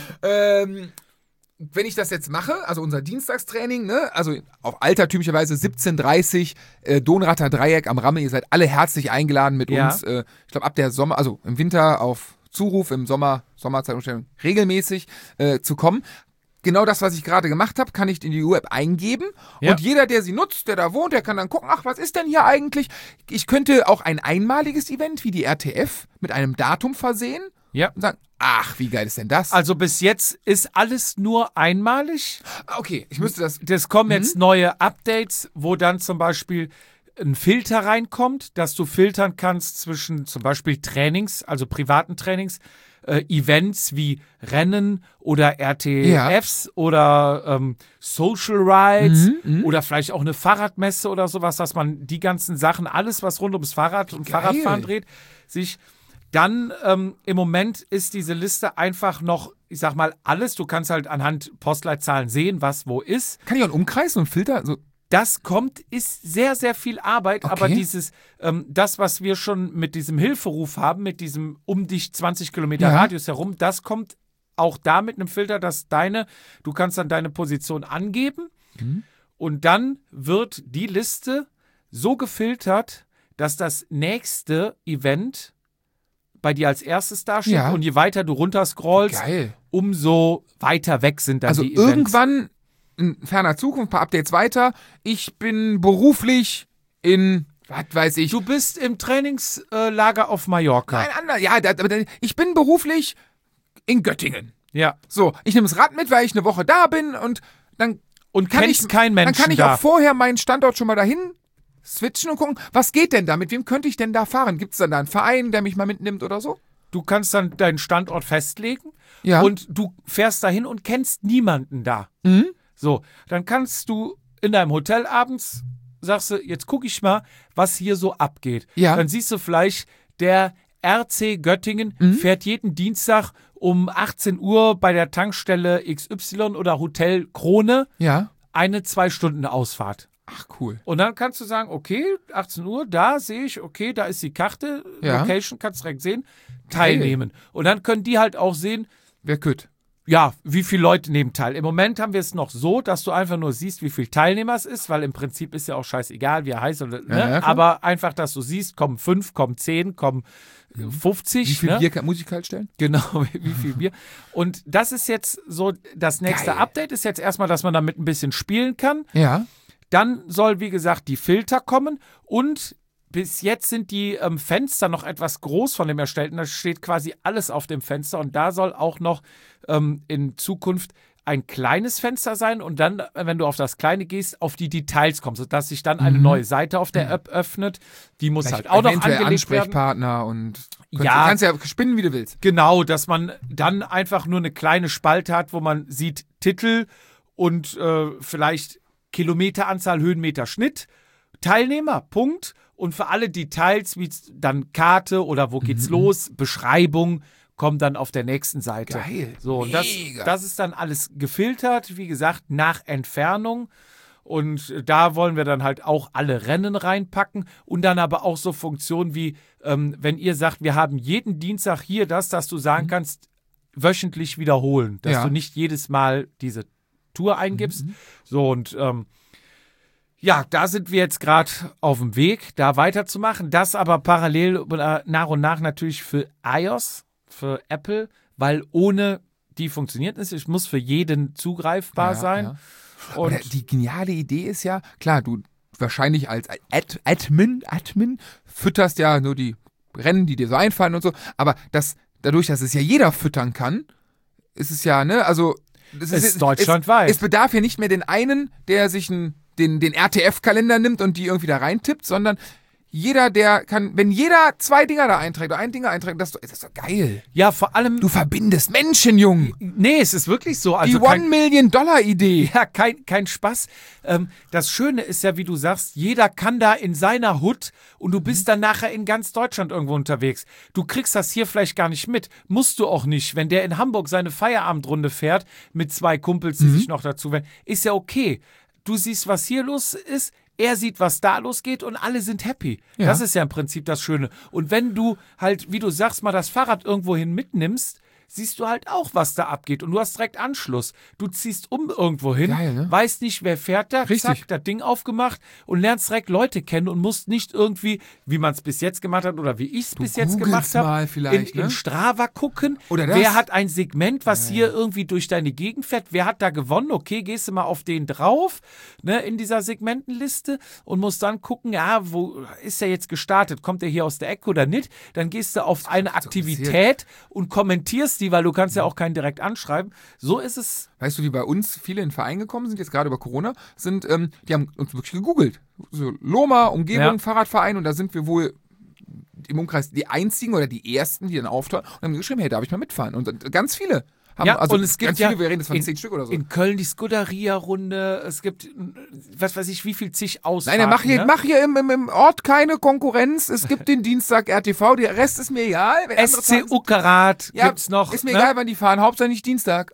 S1: ähm, wenn ich das jetzt mache, also unser Dienstagstraining, ne, also auf altertümlicherweise siebzehn Uhr dreißig, äh, Donrater Dreieck am Ramme, ihr seid alle herzlich eingeladen mit
S2: Ja.
S1: uns, äh, ich glaube ab der Sommer, also im Winter auf Zuruf, im Sommer, Sommerzeitumstellung regelmäßig äh, zu kommen. Genau das, was ich gerade gemacht habe, kann ich in die U-App eingeben
S2: Ja.
S1: und jeder, der sie nutzt, der da wohnt, der kann dann gucken, ach, was ist denn hier eigentlich? Ich könnte auch ein einmaliges Event wie die R T F mit einem Datum versehen
S2: ja.
S1: und sagen, ach, wie geil ist denn das?
S2: Also bis jetzt ist alles nur einmalig.
S1: Ah, okay, ich müsste das.
S2: Es kommen
S1: Mhm.
S2: jetzt neue Updates, wo dann zum Beispiel ein Filter reinkommt, dass du filtern kannst zwischen zum Beispiel Trainings, also privaten Trainings, äh, Events wie Rennen oder R T Fs oder ähm, Social Rides
S1: Mhm,
S2: oder vielleicht auch eine Fahrradmesse oder sowas, dass man die ganzen Sachen, alles was rund ums Fahrrad und
S1: Geil.
S2: Fahrradfahren dreht, sich dann ähm, im Moment ist diese Liste einfach noch, ich sag mal, alles. Du kannst halt anhand Postleitzahlen sehen, was wo ist.
S1: Kann ich auch einen Umkreis, so einen Filter? So,
S2: Das kommt, ist sehr, sehr viel Arbeit,
S1: Okay.
S2: aber dieses, ähm, das, was wir schon mit diesem Hilferuf haben, mit diesem um dich zwanzig Kilometer
S1: Ja.
S2: Radius herum, das kommt auch da mit einem Filter, dass deine, du kannst dann deine Position angeben
S1: Mhm.
S2: und dann wird die Liste so gefiltert, dass das nächste Event bei dir als erstes dasteht
S1: Ja.
S2: und je weiter du runterscrollst,
S1: geil.
S2: umso weiter weg sind dann
S1: Also
S2: die Events.
S1: irgendwann in ferner Zukunft, ein paar Updates weiter, ich bin beruflich in, was weiß ich,
S2: Du bist im Trainingslager auf Mallorca.
S1: ein anderer, ja, da, aber da- ich bin beruflich in Göttingen.
S2: Ja.
S1: So, ich nehme das Rad mit, weil ich eine Woche da bin und dann
S2: Und
S1: kann
S2: kennst
S1: ich,
S2: keinen Menschen
S1: dann kann ich
S2: da.
S1: auch vorher meinen Standort schon mal dahin switchen und gucken, was geht denn da? Mit wem könnte ich denn da fahren? Gibt es dann da einen Verein, der mich mal mitnimmt oder so?
S2: Du kannst dann deinen Standort festlegen
S1: Ja.
S2: und du fährst dahin und kennst niemanden da.
S1: Mhm.
S2: So, dann kannst du in deinem Hotel abends, sagst du, jetzt gucke ich mal, was hier so abgeht.
S1: Ja.
S2: Dann siehst du vielleicht, der R C Göttingen
S1: Mhm.
S2: fährt jeden Dienstag um achtzehn Uhr bei der Tankstelle X Y oder Hotel Krone
S1: Ja.
S2: eine zwei Stunden Ausfahrt.
S1: Ach, cool.
S2: Und dann kannst du sagen, okay, achtzehn Uhr, da sehe ich, okay, da ist die Karte,
S1: Ja.
S2: Location, kannst direkt sehen, teilnehmen. Und dann können die halt auch sehen,
S1: Wer kütt?
S2: ja, wie viele Leute nehmen teil. Im Moment haben wir es noch so, dass du einfach nur siehst, wie viele Teilnehmer es ist, weil im Prinzip ist ja auch scheißegal, wie er heißt. Oder, ne?
S1: Ja, ja, klar.
S2: Aber einfach, dass du siehst, kommen fünf, kommen zehn, kommen fünfzig.
S1: Wie viel
S2: ne?
S1: Bier kann, muss ich kalt stellen?
S2: Genau, wie viel Bier. Und das ist jetzt so, das nächste
S1: Geil.
S2: Update ist jetzt erstmal, dass man damit ein bisschen spielen kann.
S1: Ja.
S2: Dann soll, wie gesagt, die Filter kommen und bis jetzt sind die ähm, Fenster noch etwas groß von dem Erstellten. Da steht quasi alles auf dem Fenster und da soll auch noch ähm, in Zukunft ein kleines Fenster sein und dann, wenn du auf das kleine gehst, auf die Details kommst, sodass sich dann eine
S1: Mhm.
S2: neue Seite auf der App öffnet. Die muss halt auch noch
S1: eventuell
S2: angelegt werden.
S1: Ansprechpartner und kannst,
S2: Ja.
S1: du kannst ja spinnen, wie du willst.
S2: Genau, dass man dann einfach nur eine kleine Spalte hat, wo man sieht Titel und äh, vielleicht Kilometeranzahl, Höhenmeter, Schnitt, Teilnehmer, Punkt. Und für alle Details, wie dann Karte oder wo geht's los, Beschreibung, kommt dann auf der nächsten Seite.
S1: Geil.
S2: So, und das,
S1: Mega.
S2: das ist dann alles gefiltert, wie gesagt, nach Entfernung. Und da wollen wir dann halt auch alle Rennen reinpacken und dann aber auch so Funktionen wie, ähm, wenn ihr sagt, wir haben jeden Dienstag hier das, dass du sagen kannst, wöchentlich wiederholen, dass
S1: Ja.
S2: du nicht jedes Mal diese Tour eingibst. So und ähm, ja, da sind wir jetzt gerade auf dem Weg, da weiterzumachen. Das aber parallel äh, nach und nach natürlich für iOS, für Apple, weil ohne die funktioniert es. Es muss für jeden zugreifbar
S1: Ja,
S2: sein.
S1: ja.
S2: Und
S1: Oder die geniale Idee ist ja, klar, du, wahrscheinlich als Ad, Admin, Admin, fütterst ja nur die Rennen, die dir so einfallen und so, aber das, dadurch, dass es ja jeder füttern kann, ist es ja, ne, also
S2: es ist, ist deutschlandweit.
S1: Es, es bedarf ja nicht mehr den einen, der sich ein, den, den R T F-Kalender nimmt und die irgendwie da reintippt, sondern jeder, der kann, wenn jeder zwei Dinger da einträgt oder ein Dinger einträgt, das, das ist doch geil.
S2: Ja, vor allem.
S1: Du verbindest Menschen, Jung.
S2: Nee, es ist wirklich so. Also
S1: die One-Million-Dollar-Idee.
S2: Ja, kein, kein Spaß. Ähm, das Schöne ist ja, wie du sagst, jeder kann da in seiner Hut und du bist dann nachher in ganz Deutschland irgendwo unterwegs. Du kriegst das hier vielleicht gar nicht mit. Musst du auch nicht. Wenn der in Hamburg seine Feierabendrunde fährt mit zwei Kumpels, die mhm. sich noch dazu werden, ist ja okay. Du siehst, was hier los ist. Er sieht, was da losgeht und alle sind happy. Ja. Das ist ja im Prinzip das Schöne. Und wenn du halt, wie du sagst, mal das Fahrrad irgendwohin mitnimmst, siehst du halt auch, was da abgeht. Und du hast direkt Anschluss. Du ziehst um irgendwo hin,
S1: Geil, ne?
S2: weißt nicht, wer fährt da,
S1: Richtig.
S2: Zack, das Ding aufgemacht und lernst direkt Leute kennen und musst nicht irgendwie, wie man es bis jetzt gemacht hat oder wie ich es bis jetzt gemacht habe, in, in
S1: ne?
S2: Strava gucken.
S1: Oder das.
S2: Wer hat ein Segment, was
S1: ja,
S2: hier irgendwie durch deine Gegend fährt? Wer hat da gewonnen? Okay, gehst du mal auf den drauf, ne, in dieser Segmentenliste und musst dann gucken, ja, wo ist er jetzt gestartet? Kommt er hier aus der Ecke oder nicht? Dann gehst du auf eine Aktivität und kommentierst die, weil du kannst ja auch keinen direkt anschreiben. So ist es.
S1: Weißt du, wie bei uns viele in den Verein gekommen sind, jetzt gerade über Corona, sind, ähm, die haben uns wirklich gegoogelt. So Loma, Umgebung, ja. Fahrradverein und da sind wir wohl im Umkreis die einzigen oder die ersten, die dann auftauchen und haben geschrieben, hey, darf ich mal mitfahren? Und ganz viele. Haben,
S2: ja,
S1: also
S2: und es gibt
S1: ganz
S2: ja
S1: viele, wir reden jetzt von
S2: in,
S1: zehn Stück oder so.
S2: In Köln die Scuderia-Runde, es gibt, was weiß ich, wie viel zig Ausfahrten.
S1: Nein, mach hier,
S2: ne?
S1: mach hier im, im, im Ort keine Konkurrenz. Es gibt den Dienstag R T V, der Rest ist mir egal.
S2: S C Uckerath
S1: ja,
S2: gibt's noch.
S1: Ist mir
S2: ne?
S1: egal, wann die fahren, Hauptsache nicht Dienstag.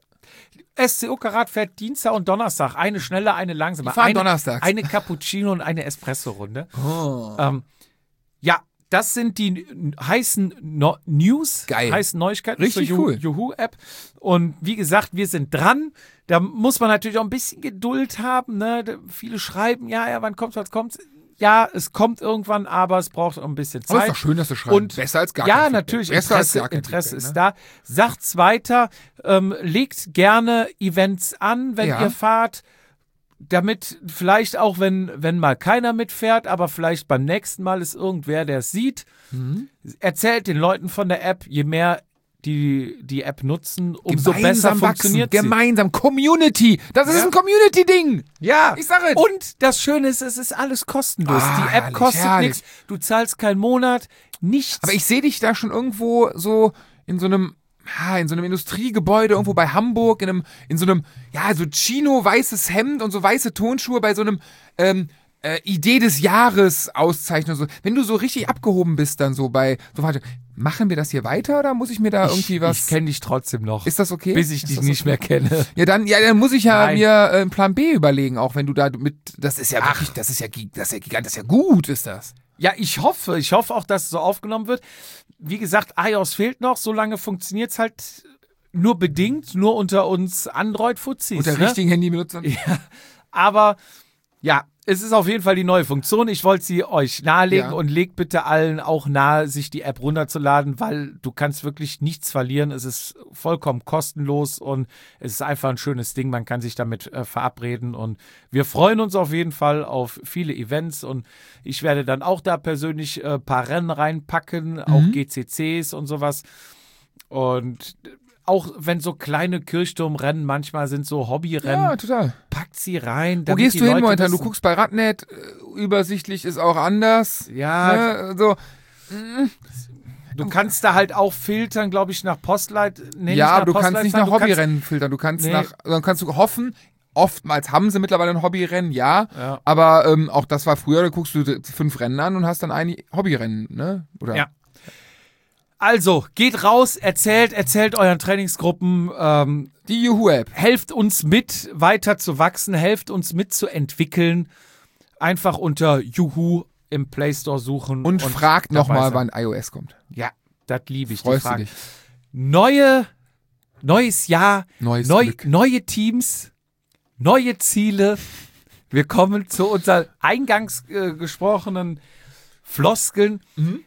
S2: S C Uckerath fährt Dienstag und Donnerstag. Eine schnelle, eine langsame.
S1: Die fahren
S2: eine,
S1: donnerstags.
S2: Eine Cappuccino und eine Espresso-Runde.
S1: Oh.
S2: Ähm, ja, das sind die heißen no- News,
S1: Geil.
S2: heißen Neuigkeiten
S1: Richtig
S2: zur
S1: cool.
S2: Juhu-App. Und wie gesagt, wir sind dran. Da muss man natürlich auch ein bisschen Geduld haben. Ne? Viele schreiben, ja, ja, wann kommt's, was kommt's? Ja, es kommt irgendwann, aber es braucht auch ein bisschen Zeit.
S1: Aber ist doch schön, dass du schreibst.
S2: Und
S1: besser als gar
S2: ja,
S1: kein Feedback.
S2: natürlich,
S1: Besser als
S2: Interesse,
S1: gar kein
S2: Interesse
S1: Feedback,
S2: ist
S1: ne?
S2: da. Sagt's weiter, ähm, legt gerne Events an, wenn
S1: Ja.
S2: ihr fahrt. Damit vielleicht auch, wenn, wenn mal keiner mitfährt, aber vielleicht beim nächsten Mal ist irgendwer, der es sieht.
S1: Mhm.
S2: Erzählt den Leuten von der App, je mehr die die App nutzen, umso
S1: Gemeinsam
S2: besser
S1: wachsen.
S2: funktioniert sie.
S1: Gemeinsam. Community. Das ist
S2: Ja.
S1: ein Community-Ding.
S2: Ja,
S1: Ich sag es.
S2: und das Schöne ist, es ist alles kostenlos.
S1: Ah,
S2: die App
S1: herrlich,
S2: kostet
S1: herrlich.
S2: nichts, du zahlst keinen Monat, nichts.
S1: Aber ich sehe dich da schon irgendwo so in so einem, ja, in so einem Industriegebäude irgendwo bei Hamburg, in einem, in so einem, ja, so Chino, weißes Hemd und so weiße Tonschuhe bei so einem, ähm, äh, Idee des Jahres Auszeichnung. So. Wenn du so richtig abgehoben bist, dann so bei, so warte, machen wir das hier weiter oder muss ich mir da irgendwie was?
S2: Ich kenne dich trotzdem noch.
S1: Ist das okay?
S2: Bis ich
S1: Ist
S2: dich
S1: das
S2: nicht
S1: okay?
S2: mehr kenne.
S1: Ja, dann, ja, dann muss ich ja
S2: Nein.
S1: mir äh, einen Plan B überlegen, auch wenn du da mit, das ist ja wirklich, das ist ja, gi- das ist ja gigant, das ist ja gut, ist das.
S2: Ja, ich hoffe, ich hoffe auch, dass es so aufgenommen wird. Wie gesagt, iOS fehlt noch, solange funktioniert es halt nur bedingt, nur unter uns Android-Fuzis.
S1: Unter
S2: ne?
S1: richtigen Handybenutzern.
S2: Ja, aber ja, es ist auf jeden Fall die neue Funktion. Ich wollte sie euch nahelegen
S1: Ja.
S2: und legt bitte allen auch nahe, sich die App runterzuladen, weil du kannst wirklich nichts verlieren. Es ist vollkommen kostenlos und es ist einfach ein schönes Ding. Man kann sich damit äh, verabreden und wir freuen uns auf jeden Fall auf viele Events und ich werde dann auch da persönlich ein äh, paar Rennen reinpacken, auch
S1: Mhm.
S2: G C Cs und sowas. Und auch wenn so kleine Kirchturmrennen manchmal sind, so Hobbyrennen,
S1: Ja, total.
S2: packt sie rein.
S1: Wo
S2: damit
S1: gehst
S2: die
S1: du hin
S2: Leute
S1: momentan? Du
S2: wissen-
S1: guckst bei Radnet, äh, übersichtlich ist auch anders.
S2: Ja,
S1: Ne? So.
S2: du kannst da halt auch filtern, glaube ich, nach Postleit. Nee,
S1: Ja,
S2: nach
S1: aber du kannst nicht
S2: Postleitzahl,
S1: nach
S2: du kannst-
S1: Hobbyrennen filtern. Du kannst
S2: Nee.
S1: nach, dann kannst du hoffen, oftmals haben sie mittlerweile ein Hobbyrennen, ja.
S2: Ja.
S1: Aber ähm, auch das war früher, da guckst du fünf Rennen an und hast dann ein Hobbyrennen, ne? Oder?
S2: Ja. Also, geht raus, erzählt, erzählt euren Trainingsgruppen, ähm,
S1: Die Juhu-App.
S2: helft uns mit, weiter zu wachsen, helft uns mitzuentwickeln. Einfach unter Juhu im Play Store suchen.
S1: Und, fragt
S2: dabei
S1: nochmal,
S2: sein.
S1: wann iOS kommt.
S2: Ja, das liebe ich. die
S1: Freust du
S2: Fragen.
S1: dich?
S2: Neue, neues Jahr,
S1: Neues
S2: neu,
S1: Glück.
S2: neue Teams, neue Ziele. Wir kommen zu unseren eingangs äh, gesprochenen Floskeln.
S1: Mhm.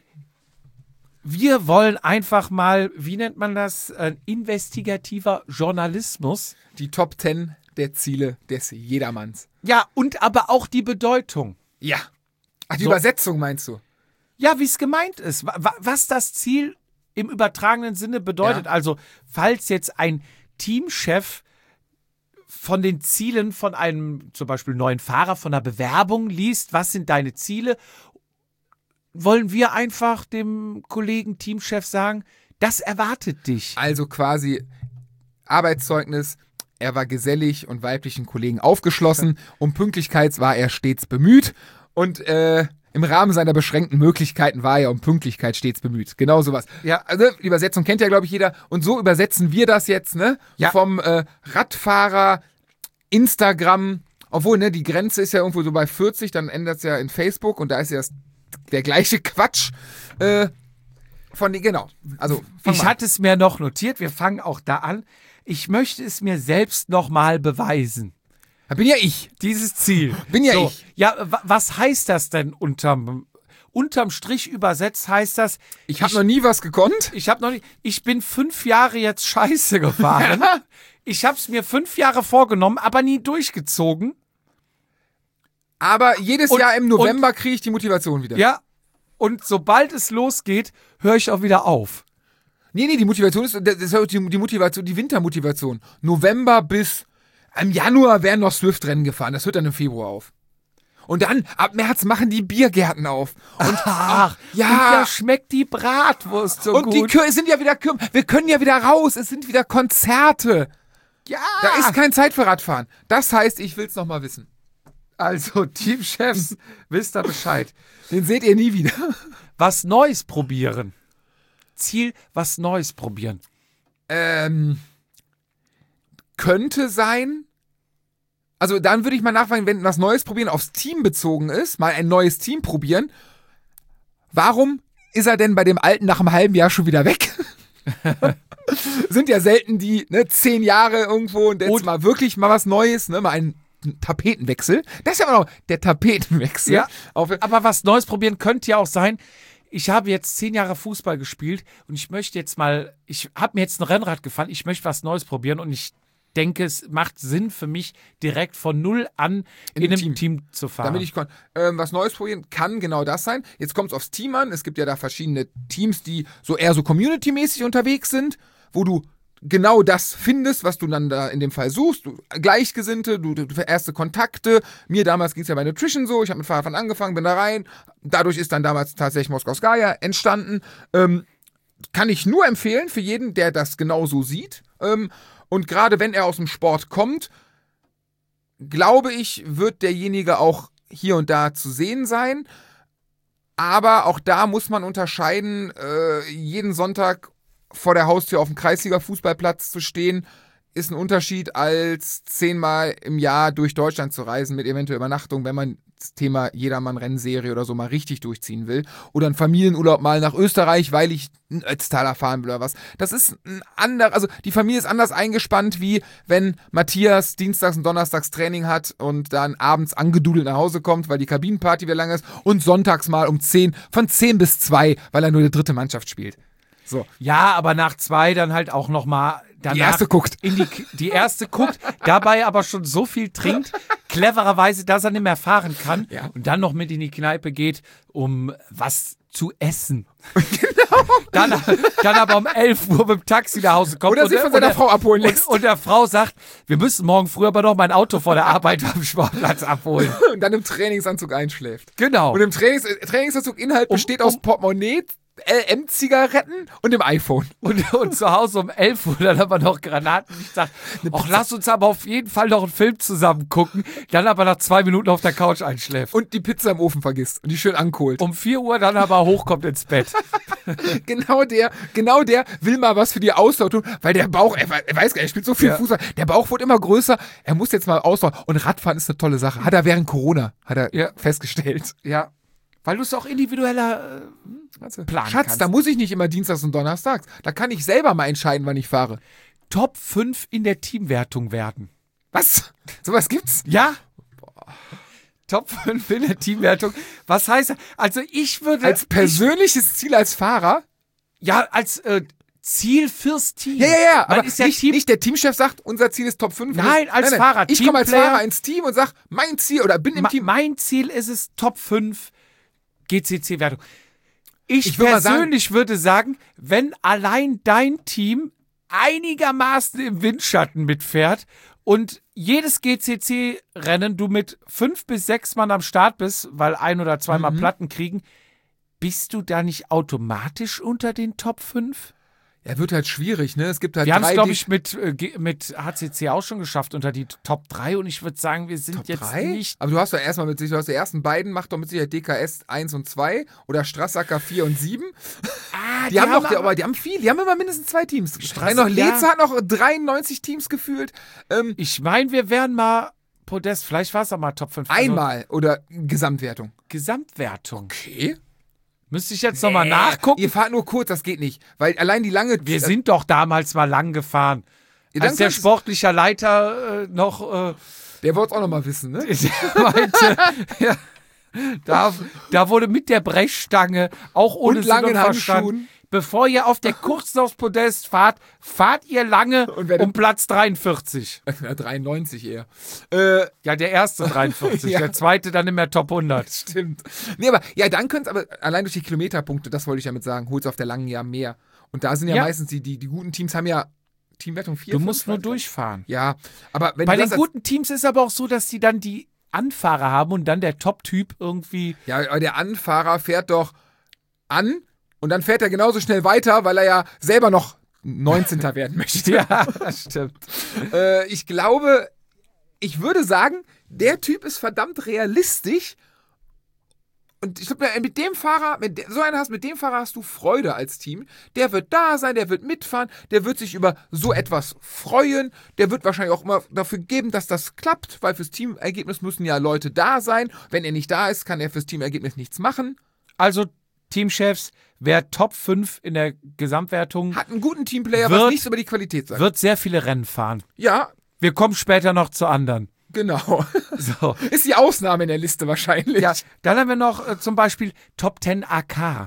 S2: Wir wollen einfach mal, wie nennt man das, ein investigativer Journalismus.
S1: Die Top Ten der Ziele des Jedermanns.
S2: Ja, und aber auch die Bedeutung.
S1: Ja. Ach, die
S2: So.
S1: Übersetzung meinst du?
S2: Ja, wie es gemeint ist. Wa- wa- Was das Ziel im übertragenen Sinne bedeutet.
S1: Ja.
S2: Also, falls jetzt ein Teamchef von den Zielen von einem zum Beispiel neuen Fahrer, von einer Bewerbung liest, was sind deine Ziele, wollen wir einfach dem Kollegen Teamchef sagen, das erwartet dich.
S1: Also quasi Arbeitszeugnis, er war gesellig und weiblichen Kollegen aufgeschlossen, um Pünktlichkeit war er stets bemüht und äh, im Rahmen seiner beschränkten Möglichkeiten war er um Pünktlichkeit stets bemüht. Genau sowas.
S2: Ja.
S1: Also die Übersetzung kennt ja, glaube ich, jeder. Und so übersetzen wir das jetzt, ne?
S2: Ja.
S1: Vom äh, Radfahrer, Instagram, obwohl, ne, die Grenze ist ja irgendwo so bei vierzig, dann ändert es ja in Facebook und da ist ja das, der gleiche Quatsch. Äh, von den, genau. Also, fang
S2: Ich
S1: mal an.
S2: hatte es mir noch notiert, wir fangen auch da an. Ich möchte es mir selbst nochmal beweisen.
S1: Da bin ja ich.
S2: Dieses Ziel.
S1: Bin ja
S2: so,
S1: ich.
S2: Ja, wa- was heißt das denn unterm, unterm Strich übersetzt heißt das,
S1: Ich habe noch nie was gekonnt.
S2: ich habe noch nicht, ich bin fünf Jahre jetzt Scheiße gefahren. Ich habe es mir fünf Jahre vorgenommen, aber nie durchgezogen.
S1: Aber jedes
S2: Und-
S1: Jahr im November kriege ich die Motivation wieder.
S2: Ja. Und sobald es losgeht, höre ich auch wieder auf.
S1: Nee, nee, die Motivation ist, das ist die, die Motivation, die Wintermotivation. November bis im Januar werden noch Swift-Rennen gefahren. Das hört dann im Februar auf. Und dann, ab März machen die Biergärten auf. Und,
S2: Ach,
S1: ja.
S2: und da schmeckt die Bratwurst so
S1: und
S2: gut.
S1: die Kür sind ja wieder Kür wir können ja wieder raus. Es sind wieder Konzerte.
S2: ja.
S1: Da ist keine Zeit für Radfahren. Das heißt, ich will's noch mal wissen.
S2: Also, Teamchefs, wisst ihr Bescheid.
S1: Den seht ihr nie wieder.
S2: Was Neues probieren. Ziel, was Neues probieren.
S1: Ähm, könnte sein. Also dann würde ich mal nachfragen, wenn was Neues probieren aufs Team bezogen ist, mal ein neues Team probieren. Warum ist er denn bei dem Alten nach einem halben Jahr schon wieder weg? Sind ja selten die, ne, zehn Jahre irgendwo und jetzt
S2: Und-
S1: mal wirklich mal was Neues, ne, mal ein Tapetenwechsel. Das ist ja immer noch der Tapetenwechsel.
S2: Ja.
S1: Auf,
S2: Aber was Neues probieren könnte ja auch sein, ich habe jetzt zehn Jahre Fußball gespielt und ich möchte jetzt mal, ich habe mir jetzt ein Rennrad gefahren, ich möchte was Neues probieren und ich denke, es macht Sinn für mich, direkt von null an in,
S1: In
S2: einem
S1: einem
S2: Team.
S1: Team.
S2: zu fahren.
S1: Damit ich kon ähm, was Neues probieren kann, genau das sein. Jetzt kommt es aufs Team an. Es gibt ja da verschiedene Teams, die so eher so Community-mäßig unterwegs sind, wo du genau das findest, was du dann da in dem Fall suchst. Du, Gleichgesinnte, du, du erste Kontakte. Mir damals ging es ja bei Nutrition so. Ich habe mit Fahrradfahren angefangen, bin da rein. Dadurch ist dann damals tatsächlich Moskowskaja entstanden. Ähm, kann ich nur empfehlen für jeden, der das genauso sieht. Ähm, und gerade wenn er aus dem Sport kommt, glaube ich, wird derjenige auch hier und da zu sehen sein. Aber auch da muss man unterscheiden, äh, jeden Sonntag vor der Haustür auf dem Kreisliga-Fußballplatz zu stehen, ist ein Unterschied, als zehnmal im Jahr durch Deutschland zu reisen mit eventuell Übernachtung, wenn man das Thema Jedermann-Rennserie oder so mal richtig durchziehen will. Oder einen Familienurlaub mal nach Österreich, weil ich einen Ötztaler fahren will oder was. Das ist ein anderer, also die Familie ist anders eingespannt, wie wenn Matthias dienstags und donnerstags Training hat und dann abends angedudelt nach Hause kommt, weil die Kabinenparty wieder lang ist und sonntags mal um zehn, von zehn bis zwei, weil er nur die dritte Mannschaft spielt. So.
S2: Ja, aber nach zwei dann halt auch nochmal danach.
S1: Die erste guckt.
S2: In die, die erste guckt, dabei aber schon so viel trinkt, clevererweise, dass er nicht mehr fahren kann
S1: Ja.
S2: und dann noch mit in die Kneipe geht, um was zu essen. Genau. Dann, dann aber um elf Uhr mit dem Taxi nach Hause kommt.
S1: Oder sich von seiner
S2: der-
S1: Frau abholen
S2: und,
S1: lässt.
S2: und der Frau sagt, wir müssen morgen früh aber noch mein Auto vor der Arbeit am Sportplatz abholen.
S1: Und dann im Trainingsanzug einschläft.
S2: Genau.
S1: Und im Trainings äh, Trainingsanzug-Inhalt
S2: Um-
S1: besteht aus
S2: um-
S1: Portemonnaie, L M-Zigaretten und dem iPhone.
S2: Und, und zu Hause um elf Uhr dann aber noch Granaten. Ich sag, ach, lass uns aber auf jeden Fall noch einen Film zusammen gucken. Dann aber nach zwei Minuten auf der Couch einschläft.
S1: Und die Pizza im Ofen vergisst und die schön ankohlt.
S2: Um vier Uhr dann aber hochkommt ins Bett.
S1: Genau der, genau der will mal was für die Ausdauer tun, weil der Bauch, er, er weiß gar nicht, er spielt so viel
S2: Ja.
S1: Fußball, der Bauch wird immer größer, er muss jetzt mal Ausdauer. Und Radfahren ist eine tolle Sache. Hat er während Corona, hat er
S2: Ja.
S1: festgestellt.
S2: Ja. Weil du es auch individueller äh, planen
S1: Schatz,
S2: kannst.
S1: da muss ich nicht immer dienstags und donnerstags. Da kann ich selber mal entscheiden, wann ich fahre.
S2: Top fünf in der Teamwertung werden.
S1: Was? Sowas gibt's?
S2: Ja? Top fünf in der Teamwertung. Was heißt das? Also ich würde...
S1: Als persönliches Ziel als Fahrer?
S2: Ich, ja, als äh, Ziel fürs Team.
S1: Ja, ja, ja,
S2: Man
S1: aber
S2: ist ja
S1: nicht,
S2: Team
S1: nicht der Teamchef sagt, unser Ziel ist Top fünf.
S2: Nein, als
S1: nein,
S2: Fahrer,
S1: Ich komme als
S2: Teamplayer.
S1: Fahrer ins Team und sag, mein Ziel, oder bin im
S2: Ma-
S1: Team.
S2: Mein Ziel ist es, Top fünf G C C-Wertung. Ich,
S1: Ich würd mal sagen-
S2: persönlich würde sagen, wenn allein dein Team einigermaßen im Windschatten mitfährt und jedes G C C-Rennen du mit fünf bis sechs Mann am Start bist, weil ein oder zweimal
S1: Mhm.
S2: Platten kriegen, bist du da nicht automatisch unter den Top fünf?
S1: Ja, wird halt schwierig, ne? Es gibt halt
S2: Wir haben es,
S1: drei,
S2: glaube
S1: die-
S2: ich, mit, äh, G- mit H C C auch schon geschafft unter die Top drei und ich würde sagen, wir sind
S1: Top
S2: jetzt
S1: drei?
S2: nicht.
S1: Aber du hast doch erstmal mit sich, du hast die ersten beiden, macht doch mit Sicherheit D K S eins und zwei oder Strassacker vier und sieben.
S2: Ah,
S1: Die, haben doch, die, aber die haben viel, die haben immer mindestens zwei Teams.
S2: Strasse-
S1: noch
S2: ja.
S1: Leza hat noch dreiundneunzig Teams gefühlt. Ähm,
S2: Ich meine, wir wären mal Podest, vielleicht war es auch mal Top fünf. Also
S1: einmal oder Gesamtwertung.
S2: Gesamtwertung.
S1: Okay.
S2: Müsste ich jetzt nochmal nachgucken?
S1: Ihr fahrt nur kurz, das geht nicht. Weil allein die lange.
S2: Wir sind doch damals mal lang gefahren.
S1: Ja, dann
S2: Als der
S1: kannst-
S2: sportliche Leiter äh, noch äh,
S1: Der wollte es auch nochmal wissen, ne?
S2: der meinte, ja, da, da wurde mit der Brechstange, auch ohne
S1: Und
S2: Sinn
S1: langen
S2: und Verstand,
S1: Handschuhen.
S2: bevor ihr auf der kurzen aufs Podest fahrt, fahrt ihr lange
S1: Und wer-
S2: um Platz dreiundvierzig.
S1: Ja, dreiundneunzig eher. Äh,
S2: Ja, der erste dreiundvierzig,
S1: Ja.
S2: der zweite dann immer Top hundert.
S1: Stimmt. Nee, aber ja, dann könnt's aber allein durch die Kilometerpunkte, das wollte ich damit sagen, holst auf der langen Jahr mehr. Und da sind ja,
S2: Ja.
S1: meistens die, die, die guten Teams haben ja Teamwertung vier.
S2: Du
S1: fünf,
S2: musst nur
S1: weiß ich.
S2: durchfahren.
S1: Ja, aber wenn
S2: Bei
S1: du
S2: den
S1: das
S2: guten Teams ist aber auch so, dass die dann die Anfahrer haben und dann der Top-Typ irgendwie.
S1: als, ja, aber der Anfahrer fährt doch an und dann fährt er genauso schnell weiter, weil er ja selber noch neunzehnter werden möchte.
S2: Ja, das stimmt.
S1: Äh, ich glaube, ich würde sagen, der Typ ist verdammt realistisch. Und ich glaube, mit dem Fahrer, mit de- so einen hast, mit dem Fahrer hast du Freude als Team. Der wird da sein, der wird mitfahren, der wird sich über so etwas freuen. Der wird wahrscheinlich auch immer dafür geben, dass das klappt, weil fürs Teamergebnis müssen ja Leute da sein. Wenn er nicht da ist, kann er fürs Teamergebnis nichts machen.
S2: Also, Teamchefs, wer Top fünf in der Gesamtwertung,
S1: Hat einen guten Teamplayer, was
S2: Wird-
S1: nichts über die Qualität sagt.
S2: wird sehr viele Rennen fahren.
S1: Ja,
S2: Wir kommen später noch zu anderen.
S1: genau.
S2: So.
S1: Ist die Ausnahme in der Liste wahrscheinlich.
S2: Ja, dann haben wir noch äh, zum Beispiel Top zehn A K.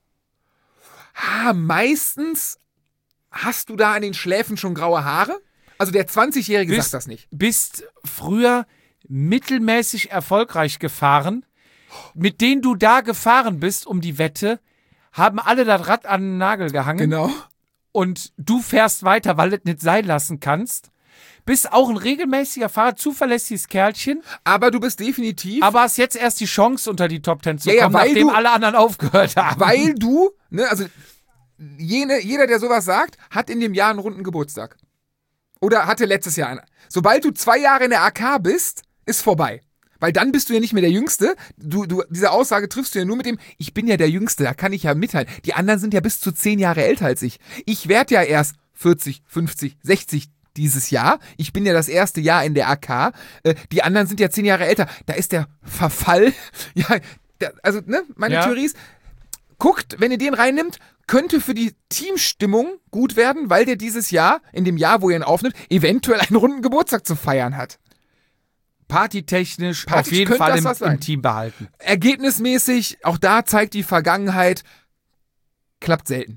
S1: Ah, meistens hast du da an den Schläfen schon graue Haare. Also der zwanzigjährige
S2: Bist-
S1: sagt das nicht.
S2: Bist früher mittelmäßig erfolgreich gefahren. Mit denen du da gefahren bist um die Wette, haben alle das Rad an den Nagel gehangen.
S1: Genau.
S2: Und du fährst weiter, weil du es nicht sein lassen kannst. Bist auch ein regelmäßiger Fahrer, zuverlässiges Kerlchen,
S1: Aber du bist definitiv,
S2: aber hast jetzt erst die Chance, unter die Top Ten zu
S1: Ja, ja,
S2: kommen,
S1: weil
S2: nachdem
S1: du-
S2: alle anderen aufgehört haben.
S1: weil du, ne, also jene, jeder, der sowas sagt, hat in dem Jahr einen runden Geburtstag. Oder hatte letztes Jahr einen. Sobald du zwei Jahre in der A K bist, ist vorbei. Weil dann bist du ja nicht mehr der Jüngste. Du, du, diese Aussage triffst du ja nur mit dem, ich bin ja der Jüngste, da kann ich ja mitteilen. Die anderen sind ja bis zu zehn Jahre älter als ich. Ich werde ja erst vierzig, fünfzig, sechzig dieses Jahr. Ich bin ja das erste Jahr in der A K. Äh, die anderen sind ja zehn Jahre älter. Da ist der Verfall. Ja, der, also, ne, meine
S2: Ja.
S1: Theorie ist, guckt, wenn ihr den reinnimmt, könnte für die Teamstimmung gut werden, weil der dieses Jahr, in dem Jahr, wo ihr ihn aufnimmt, eventuell einen runden Geburtstag zu feiern hat.
S2: Partytechnisch auf
S1: Partytechnisch
S2: jeden
S1: könnte
S2: Fall
S1: das
S2: im,
S1: was sein.
S2: im Team behalten.
S1: Ergebnismäßig, auch da zeigt die Vergangenheit, klappt selten.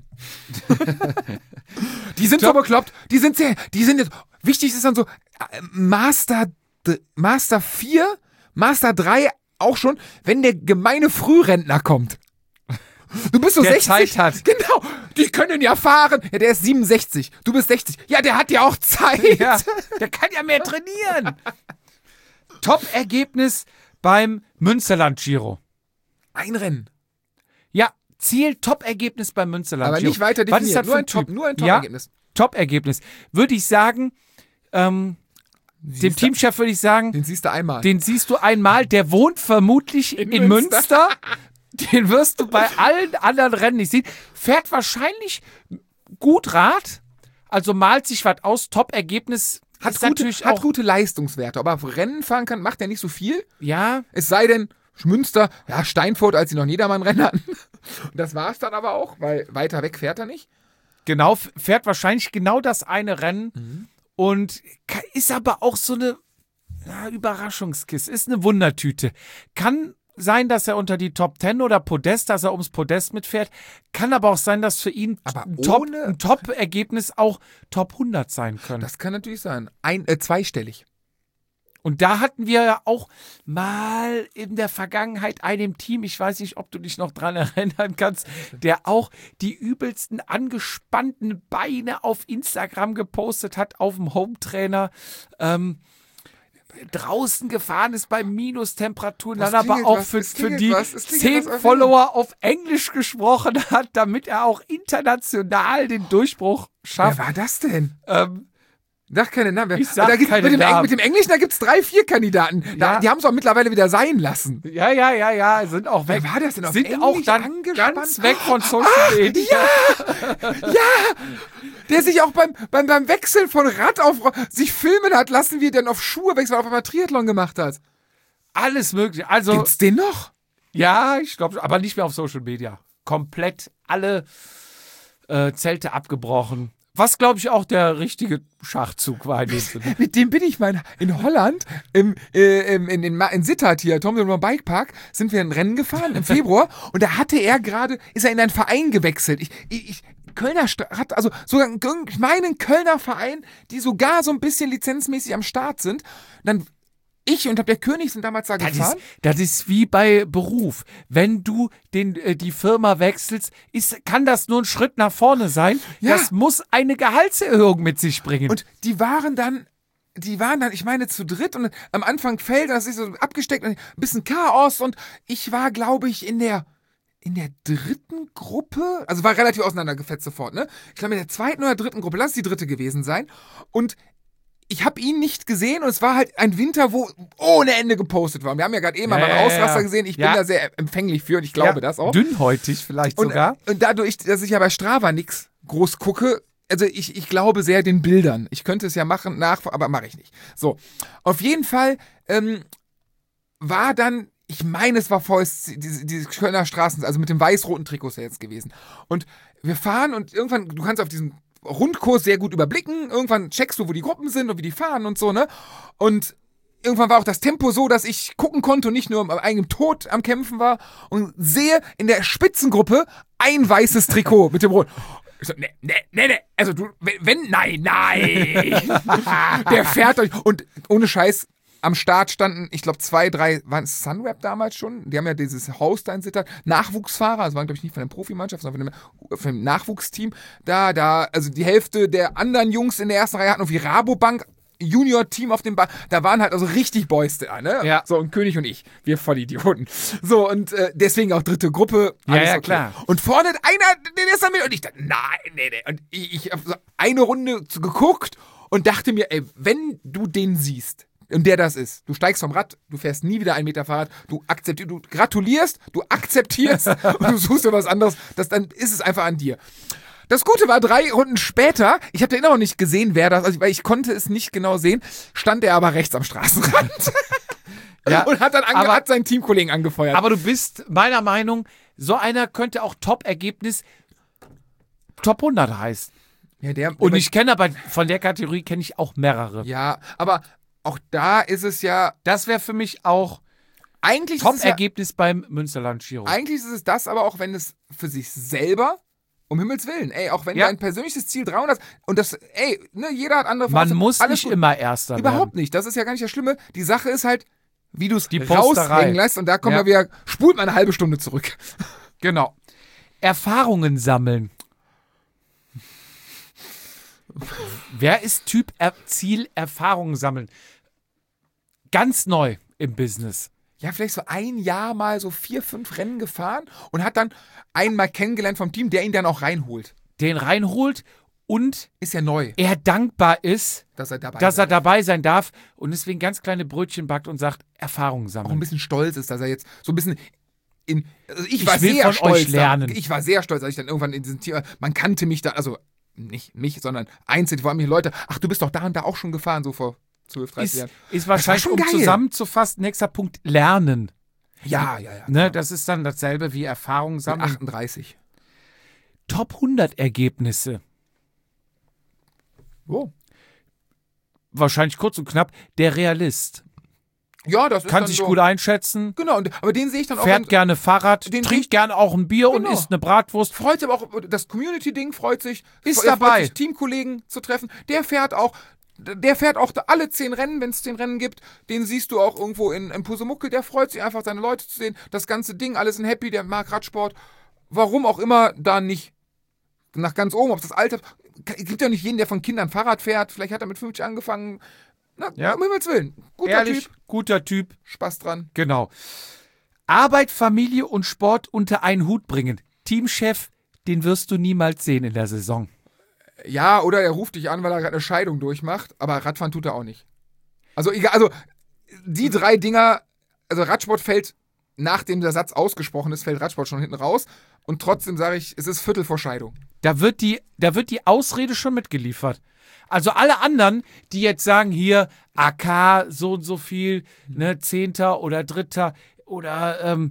S1: Die sind so bekloppt, die sind sehr, die sind jetzt, wichtig ist dann so, äh, Master, d- Master vier, Master drei auch schon, wenn der gemeine Frührentner kommt. Du bist so
S2: Der
S1: sechzig.
S2: Zeit hat.
S1: Genau, die können ja fahren. Ja, der ist siebenundsechzig, du bist sechzig. Ja, der hat ja auch Zeit.
S2: Ja, der kann ja mehr trainieren. Top-Ergebnis beim Münsterland-Giro.
S1: Ein Rennen.
S2: Ja, Ziel, Top-Ergebnis beim Münsterland-Giro.
S1: Aber nicht weiter
S2: Was ist
S1: definiert,
S2: das
S1: nur
S2: für
S1: ein
S2: ein
S1: Top-
S2: Typ?
S1: nur ein
S2: Ja,
S1: Top-Ergebnis.
S2: Top-Ergebnis. Würde ich sagen, ähm, dem
S1: Siehst du-
S2: Teamchef würde ich sagen,
S1: Den siehst du einmal.
S2: den siehst du einmal, der wohnt vermutlich in,
S1: In
S2: Münster.
S1: Münster.
S2: Den wirst du bei allen anderen Rennen nicht sehen. Fährt wahrscheinlich gut Rad, also malt sich was aus, Top-Ergebnis.
S1: hat,
S2: ist
S1: gute,
S2: natürlich
S1: hat
S2: auch,
S1: gute Leistungswerte. Aber auf Rennen fahren kann, macht er nicht so viel.
S2: ja,
S1: Es sei denn, Münster, ja, Steinfurt, als sie noch Niedermann-Rennen hatten. Und das war es dann aber auch, weil weiter weg fährt er nicht.
S2: genau, f- fährt wahrscheinlich genau das eine Rennen
S1: Mhm.
S2: und ka- ist aber auch so eine ja, Überraschungskiste, ist eine Wundertüte. Kann sein, dass er unter die Top zehn oder Podest, dass er ums Podest mitfährt. Kann aber auch sein, dass für ihn
S1: Aber
S2: ein Top-
S1: ohne-
S2: ein Top-Ergebnis auch Top hundert sein können.
S1: Das kann natürlich sein. Ein, äh, zweistellig.
S2: Und da hatten wir ja auch mal in der Vergangenheit einen Team, ich weiß nicht, ob du dich noch dran erinnern kannst, der auch die übelsten angespannten Beine auf Instagram gepostet hat, auf dem Hometrainer. Ähm, draußen gefahren ist bei Minustemperaturen,
S1: Das
S2: dann aber
S1: klingelt
S2: auch
S1: was,
S2: für,
S1: es
S2: für
S1: klingelt
S2: die
S1: was, es klingelt
S2: zehn
S1: was auf jeden
S2: Follower auf Englisch gesprochen hat, damit er auch international den Durchbruch
S1: Wer
S2: schafft.
S1: war das denn?
S2: Ähm,
S1: Sag keine Namen.
S2: Ich sag
S1: da gibt's,
S2: keine
S1: mit, dem, Eng-
S2: Namen.
S1: mit dem Englischen, da gibt es drei, vier Kandidaten. Da,
S2: Ja.
S1: Die haben es auch mittlerweile wieder sein lassen.
S2: ja, ja, ja, ja, sind auch weg.
S1: Wer war das denn auf
S2: Sind
S1: Englisch
S2: auch dann
S1: angespannt?
S2: ganz weg von Social Media.
S1: Der sich auch beim, beim, beim Wechseln von Rad auf sich filmen hat lassen, wie er dann auf Schuhe wechselt, weil er auf einmal Triathlon gemacht hat.
S2: Alles mögliche. Also,
S1: Gibt's den noch?
S2: ja, ich glaube, aber nicht mehr auf Social Media. Komplett alle äh, Zelte abgebrochen. Was, glaube ich, auch der richtige Schachzug war in dem Sinne.
S1: Mit dem bin ich mal in Holland, im, äh, im, in, in, Ma- in Sittard hier, Tom Bike Bikepark, sind wir ein Rennen gefahren im Februar und da hatte er gerade, ist er in einen Verein gewechselt. Ich, ich, ich Kölner Sta- hat also sogar einen, ich meine einen Kölner Verein, die sogar so ein bisschen lizenzmäßig am Start sind. Dann ich und der König sind damals da
S2: Das
S1: gefahren.
S2: ist, das ist wie bei Beruf. Wenn du den, äh, die Firma wechselst, ist, kann das nur ein Schritt nach vorne sein.
S1: Ja.
S2: Das muss eine Gehaltserhöhung mit sich bringen.
S1: Und die waren dann, die waren dann, ich meine, zu dritt und am Anfang fällt das ist so abgesteckt und ein bisschen Chaos und ich war, glaube ich, in der in der dritten Gruppe, also war relativ auseinandergefetzt sofort, ne? Ich glaube in der zweiten oder dritten Gruppe, lass es die dritte gewesen sein und ich habe ihn nicht gesehen und es war halt ein Winter, wo ohne Ende gepostet war. Wir haben ja gerade eben mal
S2: Ja,
S1: meinen
S2: ja,
S1: Ausraster
S2: ja.
S1: gesehen. Ich
S2: Ja.
S1: bin da sehr empfänglich für und ich glaube
S2: Ja,
S1: das auch.
S2: Dünnhäutig vielleicht
S1: Und,
S2: sogar.
S1: und dadurch, dass ich ja bei Strava nix groß gucke, also ich, ich glaube sehr den Bildern. Ich könnte es ja machen, nach, aber mache ich nicht. So, auf jeden Fall ähm, war dann, ich meine, es war V S C, diese, diese Kölner Straßen, also mit dem weiß-roten Trikots ja jetzt gewesen. Und wir fahren und irgendwann, du kannst auf diesen Rundkurs sehr gut überblicken. Irgendwann checkst du, wo die Gruppen sind und wie die fahren und so, ne? Und irgendwann war auch das Tempo so, dass ich gucken konnte und nicht nur am eigenen Tod am Kämpfen war und sehe in der Spitzengruppe ein weißes Trikot mit dem Rot. Ich so, ne, ne, ne, ne, also du, wenn, wenn nein, nein. Der fährt euch und ohne Scheiß, am Start standen, ich glaube, zwei, drei, waren es Sunweb damals schon? Die haben ja dieses Haus da in Sittard, Nachwuchsfahrer, also waren, glaube ich, nicht von der Profimannschaft, sondern von dem, von dem Nachwuchsteam. Da, da, also die Hälfte der anderen Jungs in der ersten Reihe hatten irgendwie Rabobank Junior-Team auf dem Ba. Da waren halt also richtig Boys da, ne?
S2: Ja.
S1: So, und König und ich, wir Vollidioten. So, und äh, deswegen auch dritte Gruppe.
S2: Ja,
S1: alles
S2: ja,
S1: okay.
S2: klar.
S1: Und vorne einer, der ist da mit, und ich dachte, nein, nee, nee. Und ich, ich habe so eine Runde zu- geguckt und dachte mir, ey, wenn du den siehst, und der das ist. Du steigst vom Rad, du fährst nie wieder einen Meter Fahrrad, du akzeptierst, du gratulierst, du akzeptierst und du suchst dir was anderes, das, dann ist es einfach an dir. Das Gute war, drei Runden später, ich habe den immer noch nicht gesehen, wer das, also, weil ich konnte es nicht genau sehen, stand er aber rechts am Straßenrand.
S2: Ja,
S1: und hat dann ange
S2: aber-
S1: hat seinen Teamkollegen angefeuert.
S2: Aber du bist meiner Meinung, so einer könnte auch Top-Ergebnis Top hundert heißen.
S1: ja, der,
S2: Und
S1: aber-
S2: ich kenne aber, von der Kategorie kenne ich auch mehrere.
S1: ja, aber auch da ist es ja,
S2: Das wäre für mich auch
S1: eigentlich ist es ja,
S2: Top-Ergebnis beim Münsterland Giro.
S1: eigentlich ist es das, aber auch wenn es für sich selber, um Himmels Willen, ey, auch wenn
S2: Ja.
S1: du ein persönliches Ziel dreihundert und das, ey, ne, jeder hat andere
S2: Man
S1: Voraussetzungen,
S2: muss
S1: alles
S2: nicht
S1: gut.
S2: immer Erster
S1: Überhaupt
S2: werden.
S1: nicht, das ist ja gar nicht das Schlimme. Die Sache ist halt, wie du es
S2: Die Posterei.
S1: raushängen lässt und da kommen
S2: Ja.
S1: wir wieder, spult mal eine halbe Stunde zurück.
S2: Genau. Erfahrungen sammeln. Wer ist Typ er Ziel Erfahrungen sammeln? Ganz neu im Business.
S1: Ja, vielleicht so ein Jahr mal so vier, fünf Rennen gefahren und hat dann einen mal kennengelernt vom Team, der ihn dann auch reinholt.
S2: Den reinholt und
S1: Ist ja neu,
S2: er dankbar ist,
S1: dass er dabei
S2: dass er
S1: ist.
S2: dabei sein darf und deswegen ganz kleine Brötchen backt und sagt, Erfahrungen
S1: Auch ein
S2: sammeln.
S1: bisschen stolz ist, dass er jetzt so ein bisschen in, also ich
S2: Ich
S1: war
S2: will
S1: sehr
S2: von
S1: stolz.
S2: euch lernen.
S1: Da, ich war sehr stolz, als ich dann irgendwann in diesem Team, man kannte mich da, also nicht mich, sondern einzelne, vor allem die Leute, ach, du bist doch da und da auch schon gefahren, so vor zwölf, dreißig
S2: Ist,
S1: Jahren.
S2: ist wahrscheinlich,
S1: schon
S2: um
S1: geil.
S2: zusammenzufassen, nächster Punkt, lernen.
S1: Ja, ja, ja.
S2: Ne, das ist dann dasselbe wie Erfahrung
S1: Mit
S2: sammeln.
S1: achtunddreißig.
S2: Top hundert Ergebnisse.
S1: Oh.
S2: Wahrscheinlich kurz und knapp. Der Realist.
S1: Ja, das ist
S2: Kann
S1: dann
S2: sich
S1: so,
S2: gut einschätzen.
S1: Genau, und, aber den sehe ich dann auch.
S2: Fährt
S1: wenn-
S2: gerne Fahrrad,
S1: den
S2: trinkt
S1: sehe
S2: gerne auch ein Bier und
S1: Genau.
S2: isst eine Bratwurst.
S1: Freut sich aber auch, das Community-Ding freut sich.
S2: Ist
S1: er
S2: dabei.
S1: Freut sich, Teamkollegen zu treffen. Der fährt auch, der fährt auch alle zehn Rennen, wenn es zehn Rennen gibt. Den siehst du auch irgendwo in, in Pusemuckel. Der freut sich einfach, seine Leute zu sehen. Das ganze Ding, alles in Happy, der mag Radsport. Warum auch immer da nicht nach ganz oben, ob das Alter. Es gibt ja nicht jeden, der von Kindern Fahrrad fährt. Vielleicht hat er mit fünfzig angefangen. Na,
S2: Ja.
S1: um Himmels Willen. Guter
S2: Ehrlich,
S1: Typ.
S2: guter Typ.
S1: Spaß dran.
S2: Genau. Arbeit, Familie und Sport unter einen Hut bringen. Teamchef, den wirst du niemals sehen in der Saison.
S1: Ja, oder er ruft dich an, weil er gerade eine Scheidung durchmacht, aber Radfahren tut er auch nicht. Also, egal, also die drei Dinger, also Radsport fällt, nachdem der Satz ausgesprochen ist, fällt Radsport schon hinten raus. Und trotzdem sage ich, es ist Viertel vor Scheidung.
S2: Da wird die, da wird die Ausrede schon mitgeliefert. Also alle anderen, die jetzt sagen, hier A K so und so viel, ne, Zehnter oder Dritter oder ähm,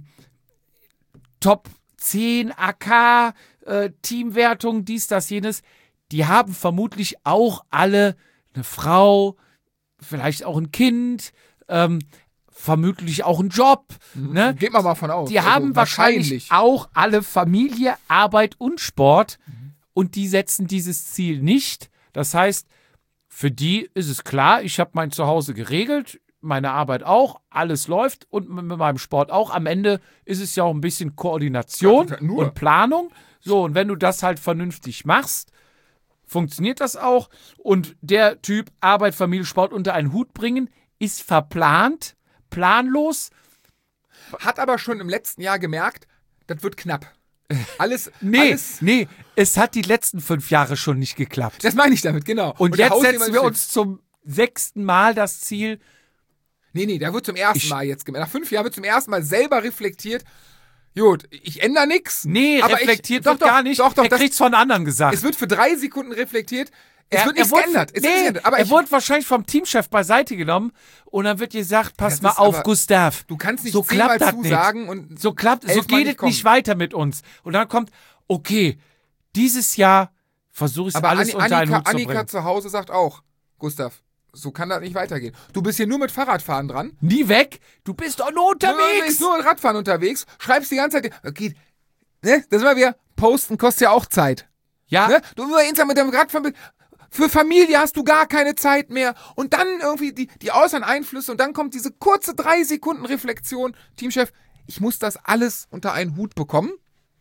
S2: Top zehn A K, äh, Teamwertung, dies, das, jenes, die haben vermutlich auch alle eine Frau, vielleicht auch ein Kind, ähm, vermutlich auch einen Job. Ne?
S1: Geht man mal von aus.
S2: Die
S1: Also
S2: haben wahrscheinlich auch alle Familie, Arbeit und Sport und die setzen dieses Ziel nicht. Das heißt, für die ist es klar, ich habe mein Zuhause geregelt, meine Arbeit auch, alles läuft und mit meinem Sport auch. Am Ende ist es ja auch ein bisschen Koordination
S1: Ja, nur.
S2: und Planung. So, und wenn du das halt vernünftig machst, funktioniert das auch. Und der Typ Arbeit, Familie, Sport unter einen Hut bringen, ist verplant, planlos.
S1: Hat aber schon im letzten Jahr gemerkt, das wird knapp. Alles,
S2: Nee,
S1: alles,
S2: nee, es hat die letzten fünf Jahre schon nicht geklappt.
S1: das meine ich damit, genau.
S2: Und,
S1: der
S2: jetzt
S1: Hausnehmer
S2: setzen
S1: ist
S2: wir
S1: fix.
S2: uns zum sechsten Mal das Ziel.
S1: Nee, nee, der wird zum ersten
S2: Ich-
S1: Mal jetzt gemerkt. Nach fünf Jahren wird zum ersten Mal selber reflektiert. Gut, ich ändere nichts.
S2: Nee,
S1: aber
S2: reflektiert
S1: ich, doch,
S2: wird
S1: doch,
S2: gar nicht.
S1: Doch, doch,
S2: er
S1: das,
S2: kriegt's von anderen gesagt.
S1: es wird für drei Sekunden reflektiert. Es
S2: Er-
S1: wird
S2: er
S1: nichts
S2: wurde-
S1: geändert. Es
S2: nee,
S1: ist nicht geändert. Aber
S2: er
S1: ich,
S2: wurde wahrscheinlich vom Teamchef beiseite genommen und dann wird gesagt, pass
S1: Das
S2: mal
S1: ist
S2: auf,
S1: aber-
S2: Gustav.
S1: du kannst nicht
S2: so
S1: zehnmal
S2: klappt das nicht.
S1: zusagen und
S2: So klappt, so
S1: elfmal
S2: geht
S1: nicht
S2: es nicht
S1: kommen.
S2: weiter mit uns. Und dann kommt, okay, dieses Jahr versuche ich es
S1: Aber
S2: alles
S1: Anni-
S2: unter einen
S1: Annika,
S2: Hut zu
S1: Annika
S2: bringen.
S1: zu Hause sagt auch, Gustav, so kann das nicht weitergehen. Du bist hier nur mit Fahrradfahren dran.
S2: Nie weg, du bist doch nur
S1: Du
S2: unterwegs.
S1: bist nur mit Radfahren unterwegs. Schreibst die ganze Zeit. Okay, ne? Das sind wir wieder. Posten kostet ja auch Zeit.
S2: Ja,
S1: Ne? Du immer insgesamt mit dem Radfahren. Für Familie hast du gar keine Zeit mehr. Und dann irgendwie die, die äußeren Einflüsse und dann kommt diese kurze drei Sekunden Reflexion. Teamchef, ich muss das alles unter einen Hut bekommen.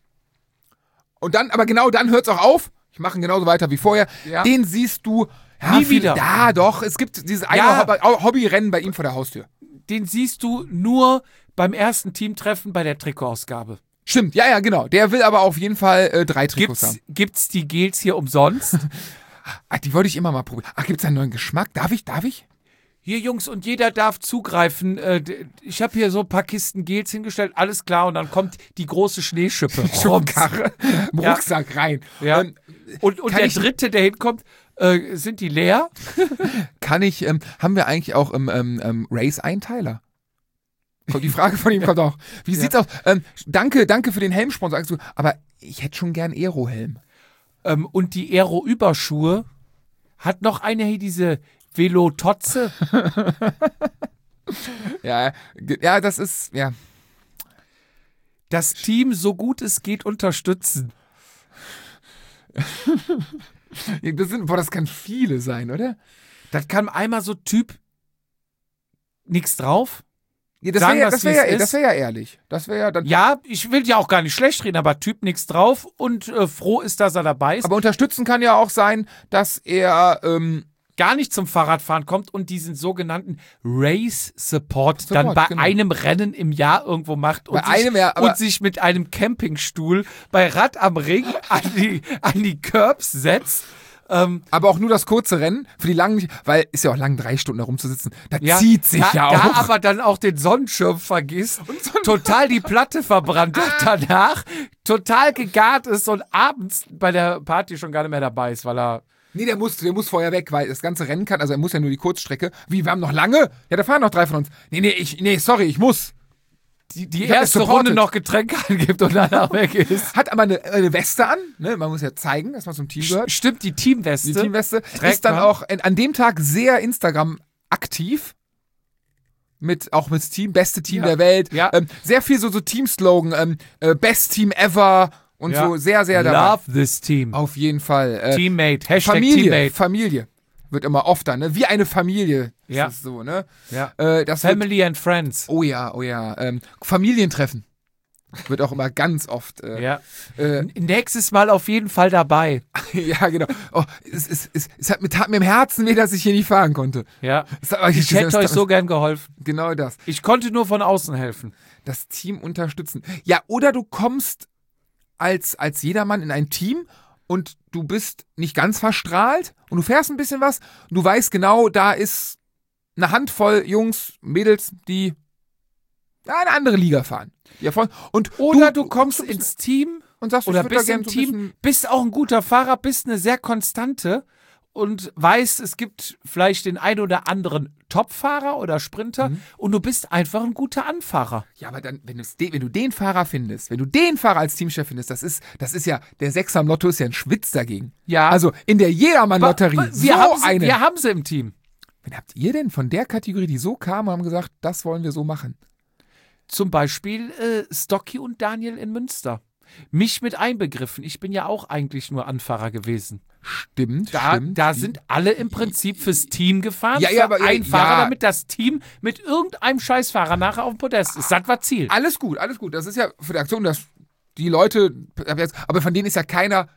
S1: Und dann, aber genau dann hört es auch auf. Ich mache ihn genauso weiter wie vorher.
S2: Ja.
S1: Den siehst du ja,
S2: Nie
S1: viel-
S2: wieder.
S1: Ja, doch. Es gibt dieses eine
S2: Ja.
S1: Hobby- Hobbyrennen bei ihm vor der Haustür.
S2: den siehst du nur beim ersten Teamtreffen bei der Trikotausgabe.
S1: Stimmt, ja, ja, genau. Der will aber auf jeden Fall äh, drei Trikots
S2: Gibt's,
S1: haben.
S2: gibt's die Gels hier umsonst?
S1: Ach, die wollte ich immer mal probieren. Ach, gibt's einen neuen Geschmack? Darf ich? Darf ich?
S2: Hier, Jungs, und jeder darf zugreifen. Äh, d- Ich habe hier so ein paar Kisten Gels hingestellt, alles klar. Und dann kommt die große Schneeschippe.
S1: Schubkarre. Im
S2: Ja.
S1: Rucksack rein.
S2: Ja.
S1: Ähm,
S2: Und, und
S1: Kann
S2: der
S1: ich-
S2: dritte, der hinkommt, äh, sind die leer?
S1: kann ich, ähm, haben wir eigentlich auch im ähm, ähm, Race-Einteiler? Kommt die Frage von ihm kommt auch. Wie
S2: Ja.
S1: sieht's aus? Ähm, danke, danke für den Helmsponsor. Sagst du, aber ich hätte schon gern Aero-Helm.
S2: Ähm, und die Aero-Überschuhe hat noch einer hier diese Velototze.
S1: Ja, ge- ja, das ist, ja.
S2: Das Team, so gut es geht, unterstützen.
S1: Das sind, boah, das kann viele sein, oder?
S2: Das kann einmal so Typ nix drauf.
S1: Ja, das
S2: Sagen
S1: wäre ja,
S2: wir's,
S1: das wär
S2: wie
S1: ja,
S2: es
S1: das
S2: ist.
S1: wär ja ehrlich. Das wäre ja dann.
S2: Ja, ich will ja auch gar nicht schlecht reden, aber Typ nix drauf und äh, froh ist, dass er dabei ist.
S1: Aber unterstützen kann ja auch sein, dass er, ähm,
S2: gar nicht zum Fahrradfahren kommt und diesen sogenannten Race Support,
S1: Support,
S2: dann bei
S1: genau.
S2: einem Rennen im Jahr irgendwo macht und,
S1: Bei
S2: sich,
S1: einem, ja, aber-
S2: und sich mit einem Campingstuhl bei Rad am Ring an die, an die Curbs setzt. Ähm,
S1: aber auch nur das kurze Rennen, für die langen nicht, weil ist ja auch lang, drei Stunden da rumzusitzen. Das
S2: ja,
S1: zieht sich
S2: da,
S1: ja
S2: da
S1: auch.
S2: aber dann auch den Sonnenschirm vergisst, total die Platte verbrannt hat danach, total gegart ist und abends bei der Party schon gar nicht mehr dabei ist, weil er
S1: Nee, der muss, der muss vorher weg, weil das ganze Rennen kann, also er muss ja nur die Kurzstrecke. Wie, wir haben noch lange? Ja, da fahren noch drei von uns. Nee, nee, ich, nee, sorry, ich muss.
S2: die, die
S1: Ich hab
S2: erste
S1: das supported.
S2: Runde noch Getränke angibt und danach weg ist.
S1: Hat aber eine, eine Weste an, ne? Man muss ja zeigen, dass man zum Team gehört.
S2: Stimmt, die Teamweste.
S1: Die Teamweste
S2: Trägt
S1: ist dann
S2: man.
S1: auch in, an dem Tag sehr Instagram aktiv. mit auch mit Team, beste Team
S2: Ja.
S1: der Welt.
S2: Ja.
S1: Ähm, sehr viel so, so Team-Slogan, ähm, äh, Best Team ever und
S2: Ja.
S1: so sehr, sehr dabei.
S2: Love this team.
S1: Auf jeden Fall. Äh,
S2: Teammate. Hashtag
S1: Familie,
S2: Teammate.
S1: Familie wird immer oft dann, ne? Wie eine Familie ist
S2: Ja.
S1: es so, ne?
S2: Ja.
S1: Äh, das wird,
S2: Family and Friends.
S1: oh ja, oh ja. Ähm, Familientreffen wird auch immer ganz oft. Äh,
S2: Ja.
S1: äh,
S2: Nächstes Mal auf jeden Fall dabei.
S1: ja, genau. Oh, es, es, es, es hat mir, tat mir im Herzen weh, dass ich hier nicht fahren konnte.
S2: Ja.
S1: Das hat-
S2: Ich hätte euch so gern geholfen.
S1: Genau das.
S2: Ich konnte nur von außen helfen.
S1: Das Team unterstützen. Ja, oder du kommst als, als jedermann in ein Team und du bist nicht ganz verstrahlt und du fährst ein bisschen was und du weißt genau, da ist eine Handvoll Jungs, Mädels, die ja, eine andere Liga fahren. Ja, voll. Und
S2: Oder du, kommst
S1: so ein bisschen-
S2: ins Team
S1: und sagst,
S2: oder
S1: ich würd da
S2: bist
S1: gern
S2: im
S1: so ein
S2: Team,
S1: bisschen-
S2: bist auch ein guter Fahrer, bist eine sehr konstante und weißt, es gibt vielleicht den ein oder anderen Top-Fahrer oder Sprinter
S1: Mhm.
S2: und du bist einfach ein guter Anfahrer.
S1: Ja, aber dann, wenn, de, wenn du den Fahrer findest, wenn du den Fahrer als Teamchef findest, das ist, das ist ja, der Sechser im Lotto ist ja ein Schwitz dagegen.
S2: Ja.
S1: Also in der Jedermann-Lotterie,
S2: Wa-
S1: so
S2: wir, haben sie,
S1: eine.
S2: wir haben sie im Team.
S1: Wen habt ihr denn von der Kategorie, die so kam und haben gesagt, das wollen wir so machen?
S2: Zum Beispiel äh, Stocky und Daniel in Münster. Mich mit einbegriffen. Ich bin ja auch eigentlich nur Anfahrer gewesen.
S1: Stimmt,
S2: Da,
S1: stimmt.
S2: da sind alle im Prinzip fürs Team gefahren.
S1: Ja,
S2: für
S1: ja, aber- ja,
S2: ein Fahrer,
S1: ja.
S2: damit das Team mit irgendeinem Scheißfahrer nachher auf dem Podest ist. Das war Ziel.
S1: Alles gut, alles gut. Das ist ja für die Aktion, dass die Leute, aber von denen ist ja keiner,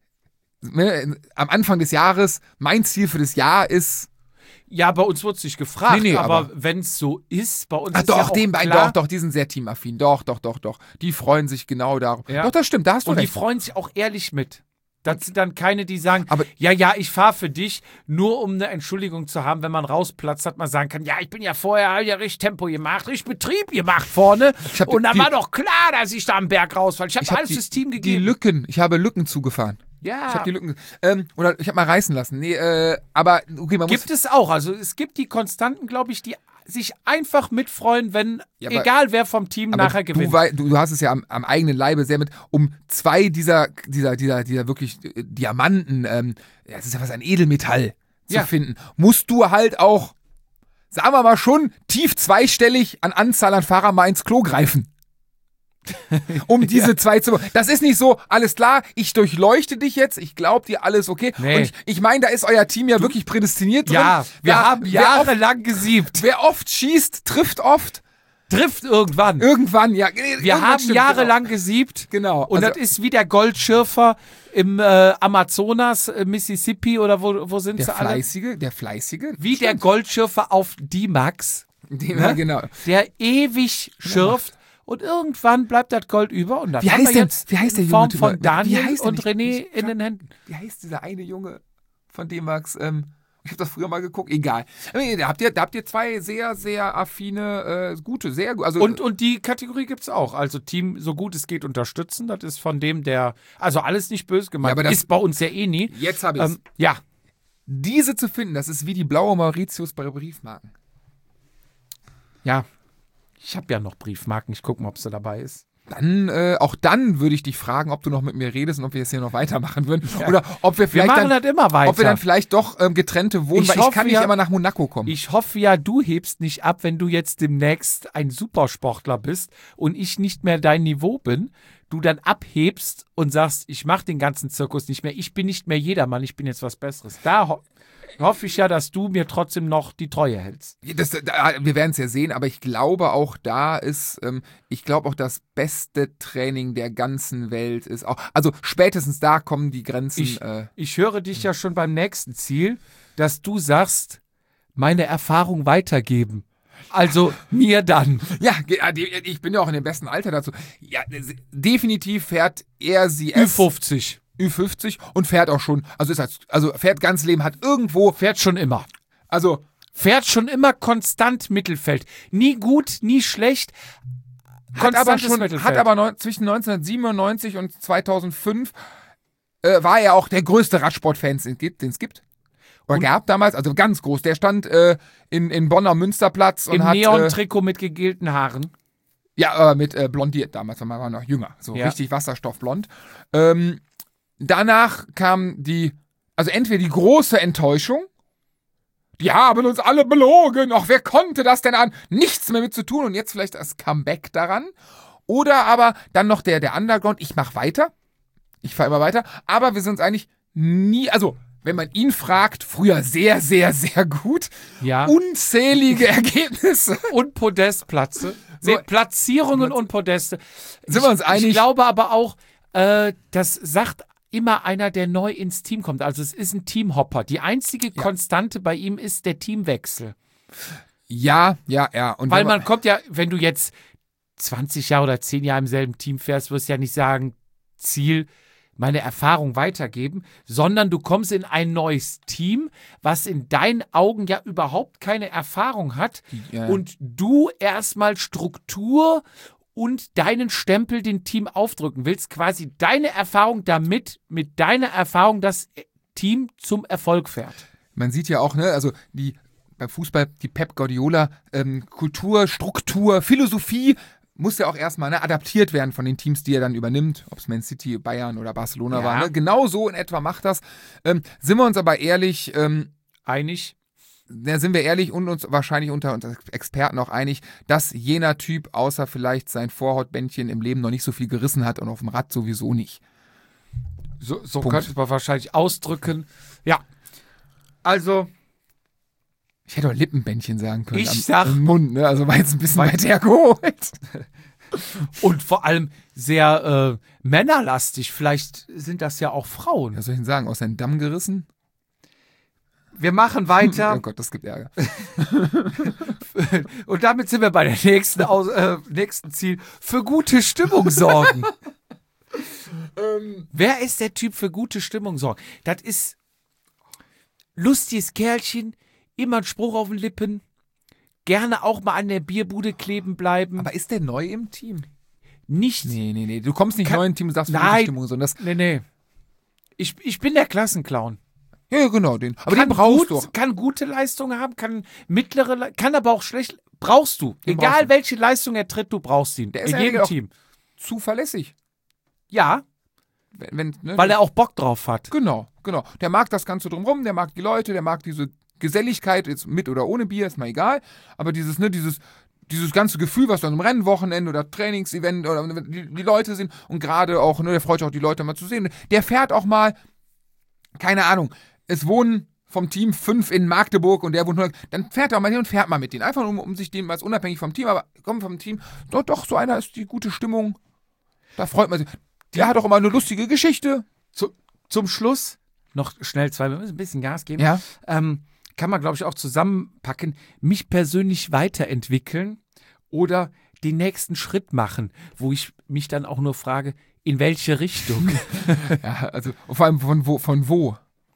S1: ne, am Anfang des Jahres, mein Ziel für das Jahr ist,
S2: Ja, bei uns wurde es nicht gefragt,
S1: Nee, nee,
S2: aber,
S1: aber-
S2: wenn es so ist, bei uns
S1: ach
S2: ist ja
S1: doch,
S2: auch
S1: den beiden,
S2: klar,
S1: doch, doch, die sind sehr teamaffin, doch, doch, doch, doch. Die freuen sich genau darum.
S2: Ja.
S1: Doch, das stimmt, da hast du
S2: und die
S1: recht.
S2: freuen sich auch ehrlich mit. Das sind dann keine, die sagen,
S1: Aber-
S2: ja, ja, ich fahre für dich, nur um eine Entschuldigung zu haben, wenn man rausplatzt, hat man sagen kann, ja, ich bin ja vorher hab ja richtig Tempo gemacht, richtig Betrieb gemacht vorne.
S1: Ich hab
S2: Und dann
S1: die-
S2: war doch klar, dass ich da am Berg rausfalle. Ich habe
S1: Ich hab
S2: alles
S1: die,
S2: fürs Team
S1: die
S2: gegeben.
S1: Lücken, ich habe Lücken zugefahren.
S2: ja.
S1: Ich habe die Lücken, ähm, oder ich habe mal reißen lassen. Nee, äh, aber, okay, man muss,
S2: Gibt es auch. Also es gibt die Konstanten, glaube ich, die sich einfach mitfreuen, wenn,
S1: Ja, aber-
S2: egal wer vom Team
S1: aber
S2: nachher
S1: du,
S2: gewinnt.
S1: wei- du, du hast es ja am, am eigenen Leibe sehr mit, um zwei dieser, dieser, dieser, dieser wirklich äh, Diamanten, ähm, ja, es ist ja was ein Edelmetall zu
S2: Ja.
S1: finden, musst du halt auch, sagen wir mal schon, tief zweistellig an Anzahl an Fahrer mal ins Klo greifen. Um diese zwei zu. Das ist nicht so, alles klar, ich durchleuchte dich jetzt, ich glaube dir alles okay.
S2: Nee.
S1: Und ich, ich meine, da ist euer Team ja wirklich prädestiniert drin.
S2: ja, wir
S1: Da-
S2: haben
S1: wer oft,
S2: jahrelang gesiebt.
S1: wer oft schießt, trifft oft.
S2: Trifft irgendwann.
S1: Irgendwann, ja.
S2: Wir
S1: irgendwann
S2: haben
S1: stimmt,
S2: jahrelang gesiebt.
S1: Genau.
S2: Und
S1: Also-
S2: das ist wie der Goldschürfer im äh, Amazonas, äh, Mississippi oder wo, wo sind
S1: Der
S2: sie alle?
S1: Fleißige, der Fleißige.
S2: Wie der Goldschürfer auf D-Max,
S1: Den,
S2: Ne?
S1: ja, genau.
S2: der ewig schürft. Und irgendwann bleibt das Gold über. Und das
S1: Wie
S2: haben
S1: heißt
S2: wir
S1: der-
S2: jetzt
S1: wie heißt der
S2: in
S1: junge
S2: Form
S1: Typ?
S2: von
S1: Wie
S2: Daniel
S1: heißt der
S2: und
S1: nicht?
S2: René
S1: Ich-
S2: in den Händen.
S1: Wie heißt dieser eine Junge von D-Max? Ähm, ich habe das früher mal geguckt. Egal. Aber nee, Da habt ihr, da habt ihr zwei sehr, sehr affine, äh, gute, sehr gut. Also,
S2: Und, und die Kategorie gibt es auch. Also Team, so gut es geht, unterstützen. Das ist von dem, der, also alles nicht böse gemeint,
S1: Ja, aber das-
S2: ist bei uns ja eh nie.
S1: jetzt habe ich
S2: Ähm, ja,
S1: diese zu finden, das ist wie die blaue Mauritius bei Briefmarken.
S2: ja. Ich habe ja noch Briefmarken. Ich gucke mal, ob sie dabei ist.
S1: Dann, äh, auch dann würde ich dich fragen, ob du noch mit mir redest und ob wir jetzt hier noch weitermachen würden. Oder ob wir
S2: Wir
S1: vielleicht
S2: machen
S1: dann,
S2: das immer weiter.
S1: ob wir dann vielleicht doch ähm, getrennte wohnen,
S2: Ich
S1: weil ich
S2: hoffe
S1: kann nicht
S2: ja-
S1: immer nach Monaco kommen.
S2: Ich hoffe ja, du hebst nicht ab, wenn du jetzt demnächst ein Supersportler bist und ich nicht mehr dein Niveau bin. Du dann abhebst und sagst, ich mache den ganzen Zirkus nicht mehr. Ich bin nicht mehr jedermann, ich bin jetzt was Besseres. Da ho hoffe ich ja, dass du mir trotzdem noch die Treue hältst.
S1: Das, da, wir werden es ja sehen, aber ich glaube auch da ist, ähm, ich glaube auch das beste Training der ganzen Welt ist auch, also spätestens da kommen die Grenzen.
S2: Ich,
S1: äh,
S2: ich höre dich ja schon beim nächsten Ziel, dass du sagst, meine Erfahrung weitergeben. Also mir dann.
S1: ja, ge- ja, die- ich bin ja auch in dem besten Alter dazu. Ja, s- definitiv fährt er sie
S2: Ü fünfzig.
S1: Ü fünfzig und fährt auch schon, also ist halt, also fährt ganz Leben, hat irgendwo,
S2: Fährt schon immer.
S1: also
S2: Fährt schon immer konstant Mittelfeld. Nie gut, nie schlecht.
S1: hat aber
S2: Konstantes
S1: schon,
S2: Mittelfeld.
S1: hat aber neun, zwischen neunzehnhundertsiebenundneunzig und zweitausendfünf äh, war er auch der größte Radsportfan, den es gibt. Den es gibt. Oder gab damals, also ganz groß. Der stand äh, in, in Bonn am Münsterplatz und
S2: Im
S1: hat äh,
S2: Neon-Trikot mit gegelten Haaren.
S1: ja, aber mit äh, blondiert damals, weil man war noch jünger, so
S2: Ja.
S1: richtig wasserstoffblond. Ähm, danach kam die, also entweder die große Enttäuschung, die haben uns alle belogen. Ach, wer konnte das denn an? Nichts mehr mit zu tun und jetzt vielleicht das Comeback daran. Oder aber dann noch der, der Underground, ich mach weiter. Ich fahre immer weiter. Aber wir sind uns eigentlich nie, also wenn man ihn fragt, früher sehr, sehr, sehr gut.
S2: Ja.
S1: Unzählige Ergebnisse.
S2: Und Podestplätze. So, nee, Platzierungen und Podeste.
S1: Sind wir uns
S2: ich,
S1: einig?
S2: Ich glaube aber auch, äh, das sagt immer einer, der neu ins Team kommt. Also es ist ein Teamhopper. Die einzige ja. Konstante bei ihm ist der Teamwechsel.
S1: Ja, ja, ja. Und
S2: Weil man kommt ja, wenn du jetzt zwanzig Jahre oder zehn Jahre im selben Team fährst, wirst du ja nicht sagen, Ziel, meine Erfahrung weitergeben, sondern du kommst in ein neues Team, was in deinen Augen ja überhaupt keine Erfahrung hat
S1: ja.
S2: und du erstmal Struktur und deinen Stempel dem Team aufdrücken willst, quasi deine Erfahrung damit, mit deiner Erfahrung das Team zum Erfolg fährt.
S1: Man sieht ja auch, ne, also die beim Fußball, die Pep Guardiola ähm, Kultur, Struktur, Philosophie muss ja auch erstmal ne, adaptiert werden von den Teams, die er dann übernimmt, ob es Man City, Bayern oder Barcelona
S2: ja.
S1: war. Ne? Genau so in etwa macht das. Ähm, sind wir uns aber ehrlich, ähm,
S2: einig?
S1: Ja, sind wir ehrlich und uns wahrscheinlich unter uns Experten auch einig, dass jener Typ, außer vielleicht sein Vorhautbändchen im Leben noch nicht so viel gerissen hat und auf dem Rad sowieso nicht.
S2: So, so könnte man wahrscheinlich ausdrücken. Ja, also
S1: ich hätte auch Lippenbändchen sagen können.
S2: Ich
S1: am,
S2: sag,
S1: im Mund, ne? Also war jetzt ein bisschen weit hergeholt.
S2: Und vor allem sehr äh, männerlastig. Vielleicht sind das ja auch Frauen.
S1: Was soll ich denn sagen? Aus seinem Damm gerissen?
S2: Wir machen weiter.
S1: Oh Gott, das gibt Ärger.
S2: Und damit sind wir bei der nächsten, Aus äh, nächsten Ziel. Für gute Stimmung sorgen. ähm. Wer ist der Typ für gute Stimmung sorgen? Das ist lustiges Kerlchen, immer ein Spruch auf den Lippen, gerne auch mal an der Bierbude kleben bleiben.
S1: Aber ist der neu im Team?
S2: Nicht.
S1: Nee, nee, nee. Du kommst nicht
S2: Kann,
S1: neu im Team und sagst,
S2: nein,
S1: Stimmung, sondern das.
S2: Nee, nee. Ich, ich bin der Klassenclown.
S1: Ja, genau, den. Aber
S2: kann
S1: den brauchst
S2: gut,
S1: du.
S2: Kann gute Leistung haben, kann mittlere, kann aber auch schlecht. Brauchst du.
S1: Den
S2: Egal
S1: brauchst du.
S2: welche Leistung er tritt, du brauchst ihn.
S1: Der ist
S2: in jedem
S1: auch
S2: Team.
S1: Zuverlässig.
S2: Ja.
S1: Wenn, wenn, ne?
S2: Weil er auch Bock drauf hat.
S1: Genau, genau. Der mag das Ganze drumherum, der mag die Leute, der mag diese Geselligkeit, jetzt mit oder ohne Bier, ist mal egal. Aber dieses, ne, dieses, dieses ganze Gefühl, was dann im Rennwochenende oder Trainingsevent oder die, die Leute sind und gerade auch, ne, der freut sich auch, die Leute mal zu sehen. Der fährt auch mal, keine Ahnung, es wohnen vom Team fünf in Magdeburg und der wohnt nur, dann fährt er auch mal hin und fährt mal mit denen. Einfach um, um sich dem, als unabhängig vom Team, aber kommt vom Team, doch, doch, so einer ist die gute Stimmung. Da freut man sich. Der hat auch immer eine lustige Geschichte.
S2: Zu, zum Schluss noch schnell zwei, wir müssen ein bisschen Gas geben.
S1: Ja.
S2: Ähm, kann man, glaube ich, auch zusammenpacken, mich persönlich weiterentwickeln oder den nächsten Schritt machen, wo ich mich dann auch nur frage, in welche Richtung?
S1: Ja, also vor allem von wo, von wo?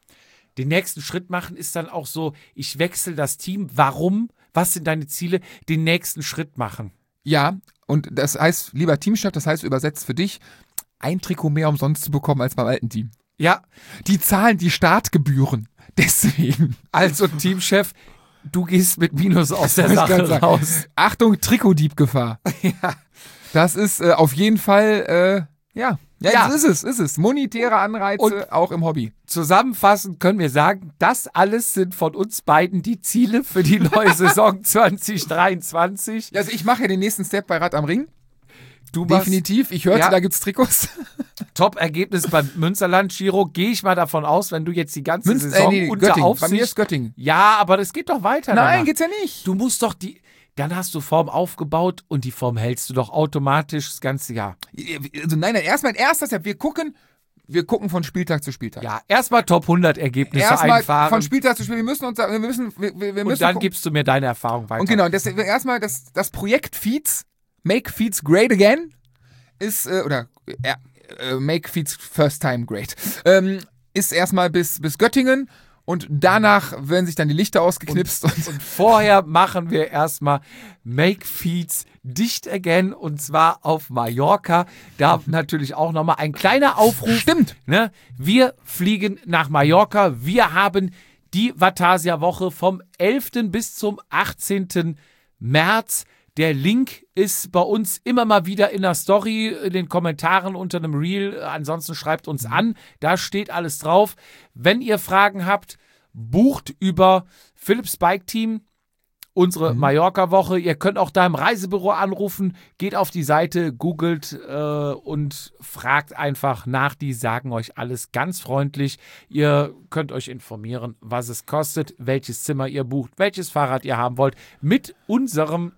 S2: Den nächsten Schritt machen ist dann auch so, ich wechsle das Team, warum, was sind deine Ziele, den nächsten Schritt machen.
S1: Ja, und das heißt, lieber Teamchef, das heißt übersetzt für dich, ein Trikot mehr umsonst zu bekommen als beim alten Team.
S2: Ja.
S1: Die zahlen die Startgebühren. Deswegen.
S2: Also Teamchef, du gehst mit Minus aus der Sache raus.
S1: Achtung, Trikotdiebgefahr.
S2: Ja.
S1: Das ist äh, auf jeden Fall, äh, ja. Ja,
S2: Ja.
S1: das ist es, ist es. Monetäre Anreize,
S2: Und
S1: auch im Hobby.
S2: Zusammenfassend können wir sagen, das alles sind von uns beiden die Ziele für die neue Saison zwanzig dreiundzwanzig.
S1: Also ich mache ja den nächsten Step bei Rad am Ring.
S2: Du machst
S1: Definitiv. Ich hörte,
S2: Ja.
S1: da gibt's Trikots.
S2: Top-Ergebnis beim Münsterland-Giro. Gehe ich mal davon aus, wenn du jetzt die ganze
S1: Münster,
S2: Saison
S1: äh, nee,
S2: unter
S1: Göttingen.
S2: Aufsicht...
S1: Bei mir ist Göttingen.
S2: Ja, aber das geht doch weiter.
S1: Nein,
S2: danach.
S1: geht's ja nicht.
S2: Du musst doch die... Dann hast du Form aufgebaut und die Form hältst du doch automatisch das ganze Jahr.
S1: Also nein, nein, erstmal ein erster Step. Wir gucken, wir gucken von Spieltag zu Spieltag.
S2: Ja, erstmal Top hundert Ergebnisse
S1: Erstmal
S2: einfahren.
S1: von Spieltag zu Spieltag. Wir müssen uns, wir müssen, wir, wir müssen
S2: und dann
S1: gucken.
S2: gibst du mir deine Erfahrung weiter.
S1: Und genau, das, erstmal das, das Projekt Feeds, Make Feeds Great Again, ist, äh, oder äh, äh, Make Feeds First Time Great, ähm, ist erstmal bis, bis Göttingen und danach werden sich dann die Lichter ausgeknipst. Und, und,
S2: Und vorher machen wir erstmal Make Feeds dicht again und zwar auf Mallorca. Da natürlich auch nochmal ein kleiner Aufruf.
S1: Stimmt.
S2: Ne? Wir fliegen nach Mallorca. Wir haben die Vatasia-Woche vom elften bis zum achtzehnten März. Der Link ist bei uns immer mal wieder in der Story, in den Kommentaren unter einem Reel. Ansonsten schreibt uns an. Da steht alles drauf. Wenn ihr Fragen habt, bucht über Philips Bike Team unsere mhm. Mallorca-Woche. Ihr könnt auch da im Reisebüro anrufen, geht auf die Seite, googelt äh, und fragt einfach nach. Die sagen euch alles ganz freundlich. Ihr könnt euch informieren, was es kostet, welches Zimmer ihr bucht, welches Fahrrad ihr haben wollt. Mit unserem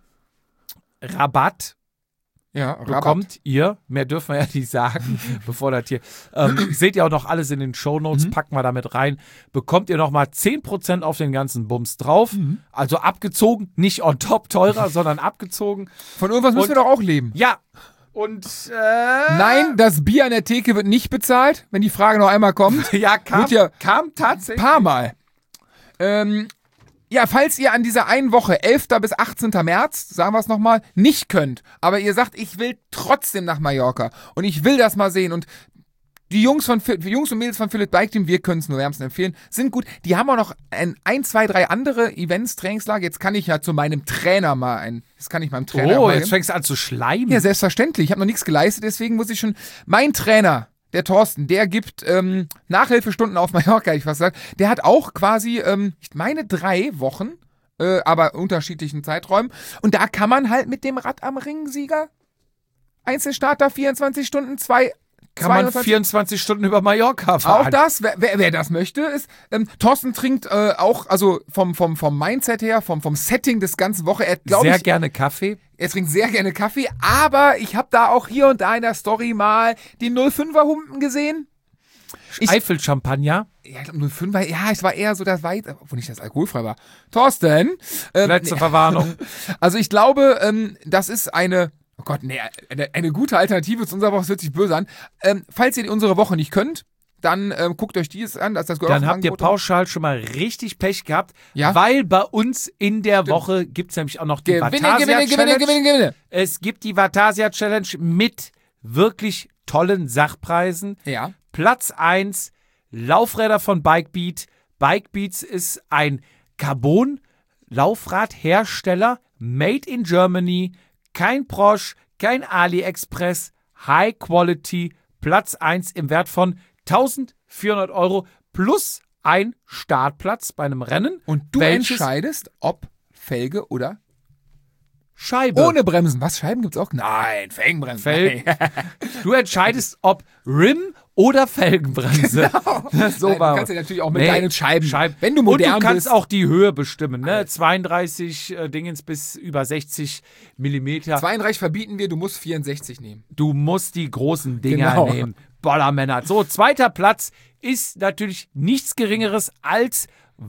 S2: Rabatt
S1: Ja,
S2: bekommt
S1: Rabatt.
S2: ihr, mehr dürfen wir ja nicht sagen, bevor das hier, ähm, seht ihr auch noch alles in den Shownotes,
S1: Mhm.
S2: packen wir damit rein, bekommt ihr nochmal zehn Prozent auf den ganzen Bums drauf,
S1: Mhm.
S2: also abgezogen, nicht on top teurer, sondern abgezogen.
S1: Von irgendwas müssen
S2: Und-
S1: wir doch auch leben.
S2: Ja, und äh,
S1: Nein, das Bier an der Theke wird nicht bezahlt, wenn die Frage noch einmal kommt.
S2: ja, kam,
S1: Wird ja-
S2: kam
S1: Ein
S2: tatsächlich.
S1: paar Mal. Ähm, ja, falls ihr an dieser einen Woche, elften bis achtzehnten März, sagen wir es nochmal, nicht könnt, aber ihr sagt, ich will trotzdem nach Mallorca und ich will das mal sehen und die Jungs, von, die Jungs und Mädels von Philips Bike Team, wir können es nur wärmstens empfehlen, sind gut. Die haben auch noch ein, ein, zwei, drei andere Events, Trainingslager. Jetzt kann ich ja zu meinem Trainer mal ein, jetzt kann ich meinem Trainer
S2: Oh,
S1: mal
S2: jetzt fängst du an zu schleimen.
S1: Ja, selbstverständlich. Ich habe noch nichts geleistet, deswegen muss ich schon. Mein Trainer, der Thorsten, der gibt ähm, Nachhilfestunden auf Mallorca, hätte ich fast gesagt. Der hat auch quasi, ähm, ich meine, drei Wochen, äh, aber unterschiedlichen Zeiträumen. Und da kann man halt mit dem Rad am Ring-Sieger Einzelstarter vierundzwanzig Stunden, zwei.
S2: Kann man
S1: zweiundzwanzig
S2: vierundzwanzig Stunden über Mallorca fahren.
S1: Auch das, wer, wer, wer das möchte, ist. Ähm, Thorsten trinkt äh, auch, also vom, vom, vom Mindset her, vom, vom Setting des ganzen Woche, er glaube
S2: Sehr
S1: ich.
S2: gerne Kaffee.
S1: Er trinkt sehr gerne Kaffee, aber ich habe da auch hier und da in der Story mal die null fünfer Humpen gesehen. Ich-
S2: Eifel-Champagner.
S1: Ja, ich glaube null fünfer, ja, es war eher so das Weit, obwohl nicht das alkoholfrei war. Thorsten, ähm,
S2: Letzte Verwarnung.
S1: also ich glaube, ähm, das ist eine, oh Gott, nee, eine, eine gute Alternative zu unserer Woche, das hört sich böse an. Ähm, falls ihr unsere Woche nicht könnt, dann ähm, guckt euch dies an. Das, das gehört
S2: Dann
S1: auch
S2: habt ihr
S1: Angebot.
S2: pauschal schon mal richtig Pech gehabt,
S1: Ja.
S2: weil bei uns in der Woche gibt es nämlich auch noch die
S1: Gewinne,
S2: Vatasia
S1: gewinne, gewinne,
S2: Challenge.
S1: gewinne, gewinne.
S2: Es gibt die Vatasia Challenge mit wirklich tollen Sachpreisen.
S1: Ja.
S2: Platz eins, Laufräder von Bikebeat. Bikebeats ist ein Carbon-Laufradhersteller, made in Germany, kein Prosch, kein AliExpress, High Quality, Platz eins im Wert von eintausendvierhundert Euro plus ein Startplatz bei einem Rennen.
S1: Und du
S2: welches
S1: entscheidest, ob Felge oder
S2: Scheibe.
S1: ohne Bremsen. Was, Scheiben gibt's auch? Nein, Felgenbremsen.
S2: Fel-
S1: Nein.
S2: Du entscheidest, ob Rim oder Felgenbremse. So
S1: Nein,
S2: war
S1: du kannst ja natürlich auch mit
S2: Nee,
S1: deinen Scheiben,
S2: Scheiben.
S1: wenn du modern
S2: Und du kannst
S1: bist.
S2: auch die Höhe bestimmen, ne? zweiunddreißig äh, Dingens bis über sechzig Millimeter.
S1: zweiunddreißig verbieten wir, du musst vierundsechzig nehmen.
S2: Du musst die großen Dinger
S1: Genau.
S2: nehmen. Bollermänner. So, zweiter Platz ist natürlich nichts Geringeres als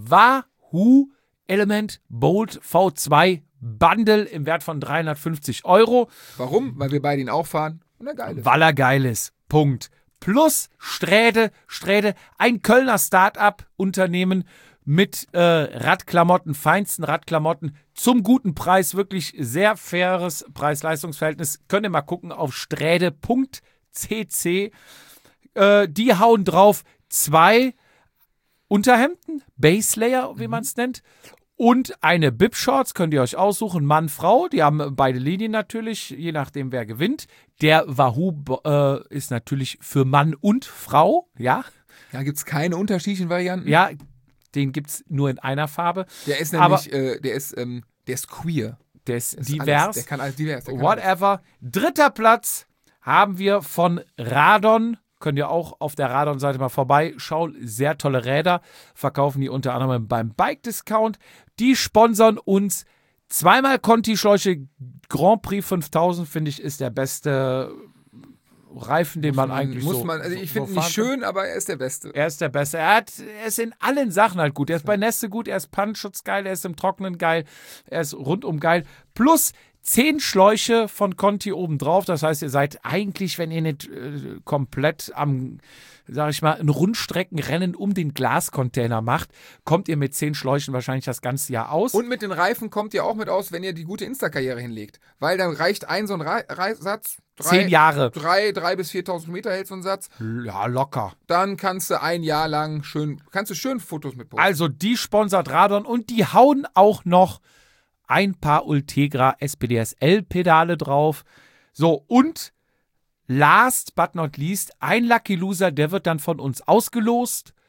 S2: Wahoo Element Bolt V zwei Bundle im Wert von dreihundertfünfzig Euro.
S1: Warum? Weil wir beide ihn auch fahren. Und er geil ist.
S2: Weil er geil ist. Punkt. Plus Sträde, Sträde, ein Kölner Start-up-Unternehmen mit äh, Radklamotten, feinsten Radklamotten zum guten Preis, wirklich sehr faires Preis-Leistungs-Verhältnis. Könnt ihr mal gucken auf sträde punkt c c. Äh, die hauen drauf zwei Unterhemden, Base Layer, wie man es nennt, und eine Bib-Shorts, könnt ihr euch aussuchen, Mann, Frau, die haben beide Linien natürlich, je nachdem wer gewinnt. Der Wahoo äh, ist natürlich für Mann und Frau, ja,
S1: Da gibt es keine unterschiedlichen Varianten.
S2: ja, den gibt es nur in einer Farbe.
S1: Der ist
S2: Aber-
S1: nämlich, äh, der ist, ähm, der ist queer.
S2: Der ist
S1: Der ist
S2: divers,
S1: Alles, der kann alles divers. Der kann alles.
S2: whatever. Dritter Platz haben wir von Radon. Könnt ihr auch auf der Radon-Seite mal vorbeischauen. Sehr tolle Räder. Verkaufen die unter anderem beim Bike Discount. Die sponsern uns zweimal Conti-Schläuche. Grand Prix fünftausend, finde ich, ist der beste Reifen, den man, eigentlich
S1: muss
S2: so
S1: man, also
S2: so-
S1: ich
S2: so
S1: finde ihn
S2: fahren
S1: nicht schön, aber er ist der Beste.
S2: Er ist der Beste. Er, hat, er ist in allen Sachen halt gut. Er ist bei Nässe gut, er ist Pannenschutz geil, er ist im Trockenen geil, er ist rundum geil. Plus zehn Schläuche von Conti obendrauf. Das heißt, ihr seid eigentlich, wenn ihr nicht äh, komplett am, sag ich mal, ein Rundstreckenrennen um den Glascontainer macht, kommt ihr mit zehn Schläuchen wahrscheinlich das ganze Jahr aus.
S1: Und mit den Reifen kommt ihr auch mit aus, wenn ihr die gute Insta-Karriere hinlegt. Weil dann reicht ein so ein Rei Rei Satz. Drei,
S2: Zehn Jahre.
S1: Drei, drei bis viertausend Meter hält so ein Satz.
S2: Ja, locker.
S1: Dann kannst du ein Jahr lang schön, kannst du schön Fotos mit posten.
S2: Also die sponsert Radon und die hauen auch noch ein paar Ultegra S P D S L-Pedale drauf. So, und last but not least, ein Lucky Loser, der wird dann von uns ausgelost.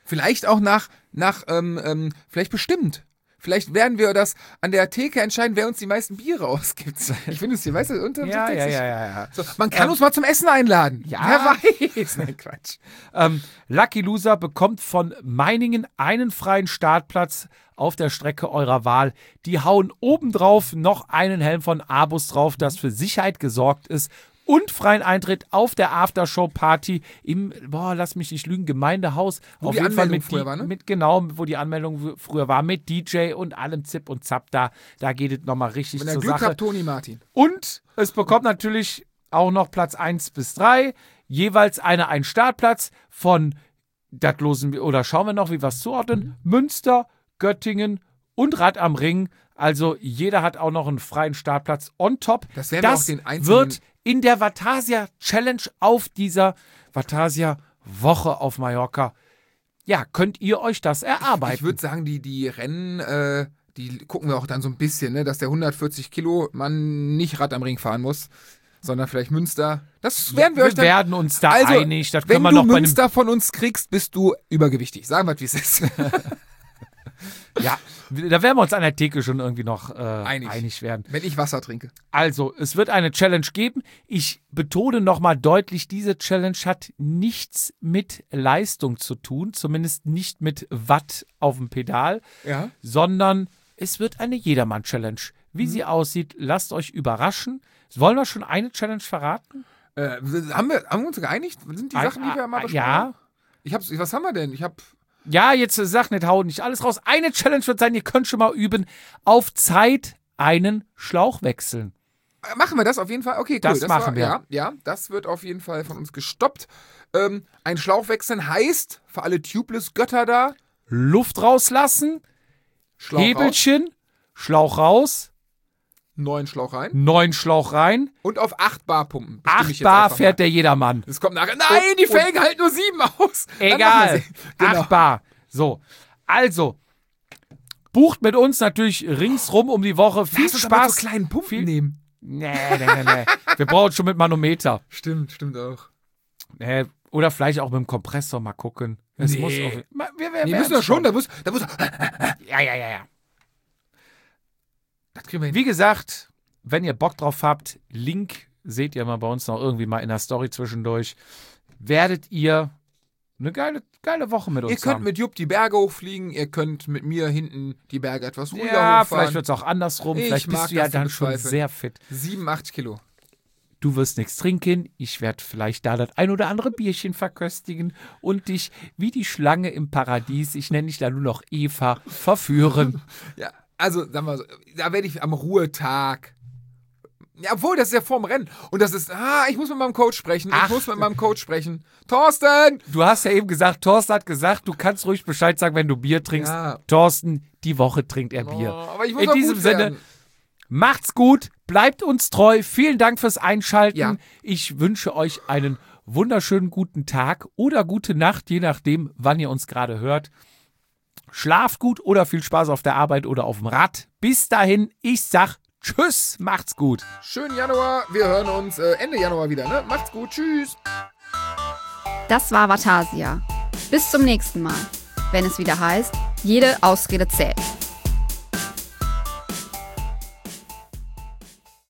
S1: Vielleicht auch nach, nach ähm, ähm, vielleicht bestimmt. Vielleicht werden wir das an der Theke entscheiden, wer uns die meisten Biere ausgibt. Ich finde es hier, weißt du, unter
S2: Ja, ja, ja, ja, ja.
S1: So, man kann
S2: Ähm,
S1: uns mal zum Essen einladen.
S2: Ja.
S1: Wer weiß.
S2: Nein, Quatsch. Ähm, Lucky Loser bekommt von Meiningen einen freien Startplatz auf der Strecke eurer Wahl. Die hauen obendrauf noch einen Helm von Abus drauf, das für Sicherheit gesorgt ist. Und freien Eintritt auf der Aftershow-Party im, boah, lass mich nicht lügen, Gemeindehaus.
S1: Wo
S2: auf
S1: die
S2: jeden Fall
S1: Anmeldung
S2: mit,
S1: früher
S2: die,
S1: war, ne?
S2: mit genau, wo die Anmeldung w- früher war, mit D J und allem Zip und Zap da. Da geht es nochmal richtig
S1: Wenn ihr
S2: zur
S1: Glück
S2: Sache.
S1: habt, Toni Martin.
S2: Und es bekommt natürlich auch noch Platz eins bis drei, jeweils einer einen Startplatz von, das losen wir, oder schauen wir noch, wie wir es zuordnen, Münster, Göttingen und Rad am Ring. Also jeder hat auch noch einen freien Startplatz on top.
S1: Das werden wir
S2: das
S1: auch den einzelnen-
S2: wird in der Vatasia Challenge auf dieser Vatasia Woche auf Mallorca. Ja, könnt ihr euch das erarbeiten?
S1: Ich würde sagen, die, die Rennen, äh, die gucken wir auch dann so ein bisschen, ne, dass der hundertvierzig Kilo Mann nicht Rad am Ring fahren muss, sondern vielleicht Münster. Das werden wir,
S2: wir
S1: euch dann...
S2: werden uns da
S1: also,
S2: einig. Das
S1: wenn
S2: können wir
S1: du
S2: noch bei einem
S1: Münster von uns kriegst, bist du übergewichtig. Sagen wir, wie es ist.
S2: Ja, da werden wir uns an der Theke schon irgendwie noch äh, einig.
S1: Einig.
S2: werden.
S1: Wenn ich Wasser trinke.
S2: Also, es wird eine Challenge geben. Ich betone nochmal deutlich, diese Challenge hat nichts mit Leistung zu tun, zumindest nicht mit Watt auf dem Pedal,
S1: Ja.
S2: sondern es wird eine Jedermann-Challenge. Wie sie aussieht, lasst euch überraschen. Wollen wir schon eine Challenge verraten?
S1: Äh, haben, wir, haben wir uns geeinigt? Sind die Sachen, die wir mal besprochen
S2: Ja.
S1: haben? Ich hab's, was haben wir denn? Ich hab...
S2: Ja, jetzt äh, sag nicht, hau nicht alles raus. Eine Challenge wird sein, ihr könnt schon mal üben, auf Zeit einen Schlauch wechseln.
S1: Äh, Machen wir das auf jeden Fall? Okay, cool.
S2: Das machen
S1: war,
S2: wir.
S1: Ja, ja, das wird auf jeden Fall von uns gestoppt. Ähm, ein Schlauch wechseln heißt, für alle Tubeless-Götter da,
S2: Luft rauslassen,
S1: Schlauch
S2: Hebelchen, Schlauch raus,
S1: raus, neuen Schlauch rein
S2: neuen Schlauch rein,
S1: und auf acht Bar pumpen. Bestimme ich
S2: acht
S1: jetzt
S2: Bar
S1: einfach
S2: fährt
S1: mal.
S2: der Jedermann.
S1: Das kommt nachher. Nein, die
S2: Und-
S1: Felgen halten nur sieben aus. Dann machen
S2: Egal,
S1: wir sie. Genau.
S2: acht Bar. So, also, bucht mit uns natürlich ringsrum um die Woche. Viel
S1: Lass uns aber
S2: Spaß.
S1: so kleinen Pumpen
S2: Viel-
S1: nehmen.
S2: Nee, nee, nee, nee. Wir brauchen schon mit Manometer.
S1: Stimmt, stimmt auch.
S2: Nee, oder vielleicht auch mit dem Kompressor mal gucken. Es
S1: Nee.
S2: muss auch, wir, wir, wir
S1: Nee, müssen wir schon, da muss, da muss,
S2: Ja, ja, ja, ja.
S1: das kriegen wir hin.
S2: Wie gesagt, wenn ihr Bock drauf habt, Link seht ihr mal bei uns noch irgendwie mal in der Story zwischendurch, werdet ihr eine geile, geile Woche mit uns
S1: Ihr könnt
S2: haben.
S1: mit Jupp die Berge hochfliegen, ihr könnt mit mir hinten die Berge etwas ruhiger
S2: ja,
S1: hochfahren.
S2: vielleicht wird es auch andersrum.
S1: Ich
S2: Vielleicht
S1: mag
S2: bist du ja
S1: das zu
S2: dann schon
S1: bezweifeln.
S2: sehr fit.
S1: sieben, acht Kilo.
S2: Du wirst nichts trinken, ich werde vielleicht da das ein oder andere Bierchen verköstigen und dich wie die Schlange im Paradies, ich nenne dich da nur noch Eva, verführen.
S1: Ja, also, sagen wir so, da werde ich am Ruhetag. Ja, obwohl, das ist ja vorm Rennen. Und das ist, ah, ich muss mit meinem Coach sprechen.
S2: Ach.
S1: Ich muss mit meinem Coach sprechen. Thorsten!
S2: Du hast ja eben gesagt, Thorsten hat gesagt, du kannst ruhig Bescheid sagen, wenn du Bier trinkst.
S1: Ja.
S2: Thorsten, die Woche trinkt er Bier.
S1: Oh, aber ich muss
S2: In
S1: auch
S2: diesem
S1: gut
S2: Sinne,
S1: werden.
S2: macht's gut, bleibt uns treu. Vielen Dank fürs Einschalten.
S1: Ja.
S2: Ich wünsche euch einen wunderschönen guten Tag oder gute Nacht, je nachdem, wann ihr uns gerade hört. Schlaft gut oder viel Spaß auf der Arbeit oder auf dem Rad. Bis dahin, ich sag Tschüss, macht's gut.
S1: Schönen Januar. Wir hören uns äh, Ende Januar wieder, ne? Macht's gut. Tschüss.
S3: Das war Vatasia. Bis zum nächsten Mal, wenn es wieder heißt, jede Ausrede zählt.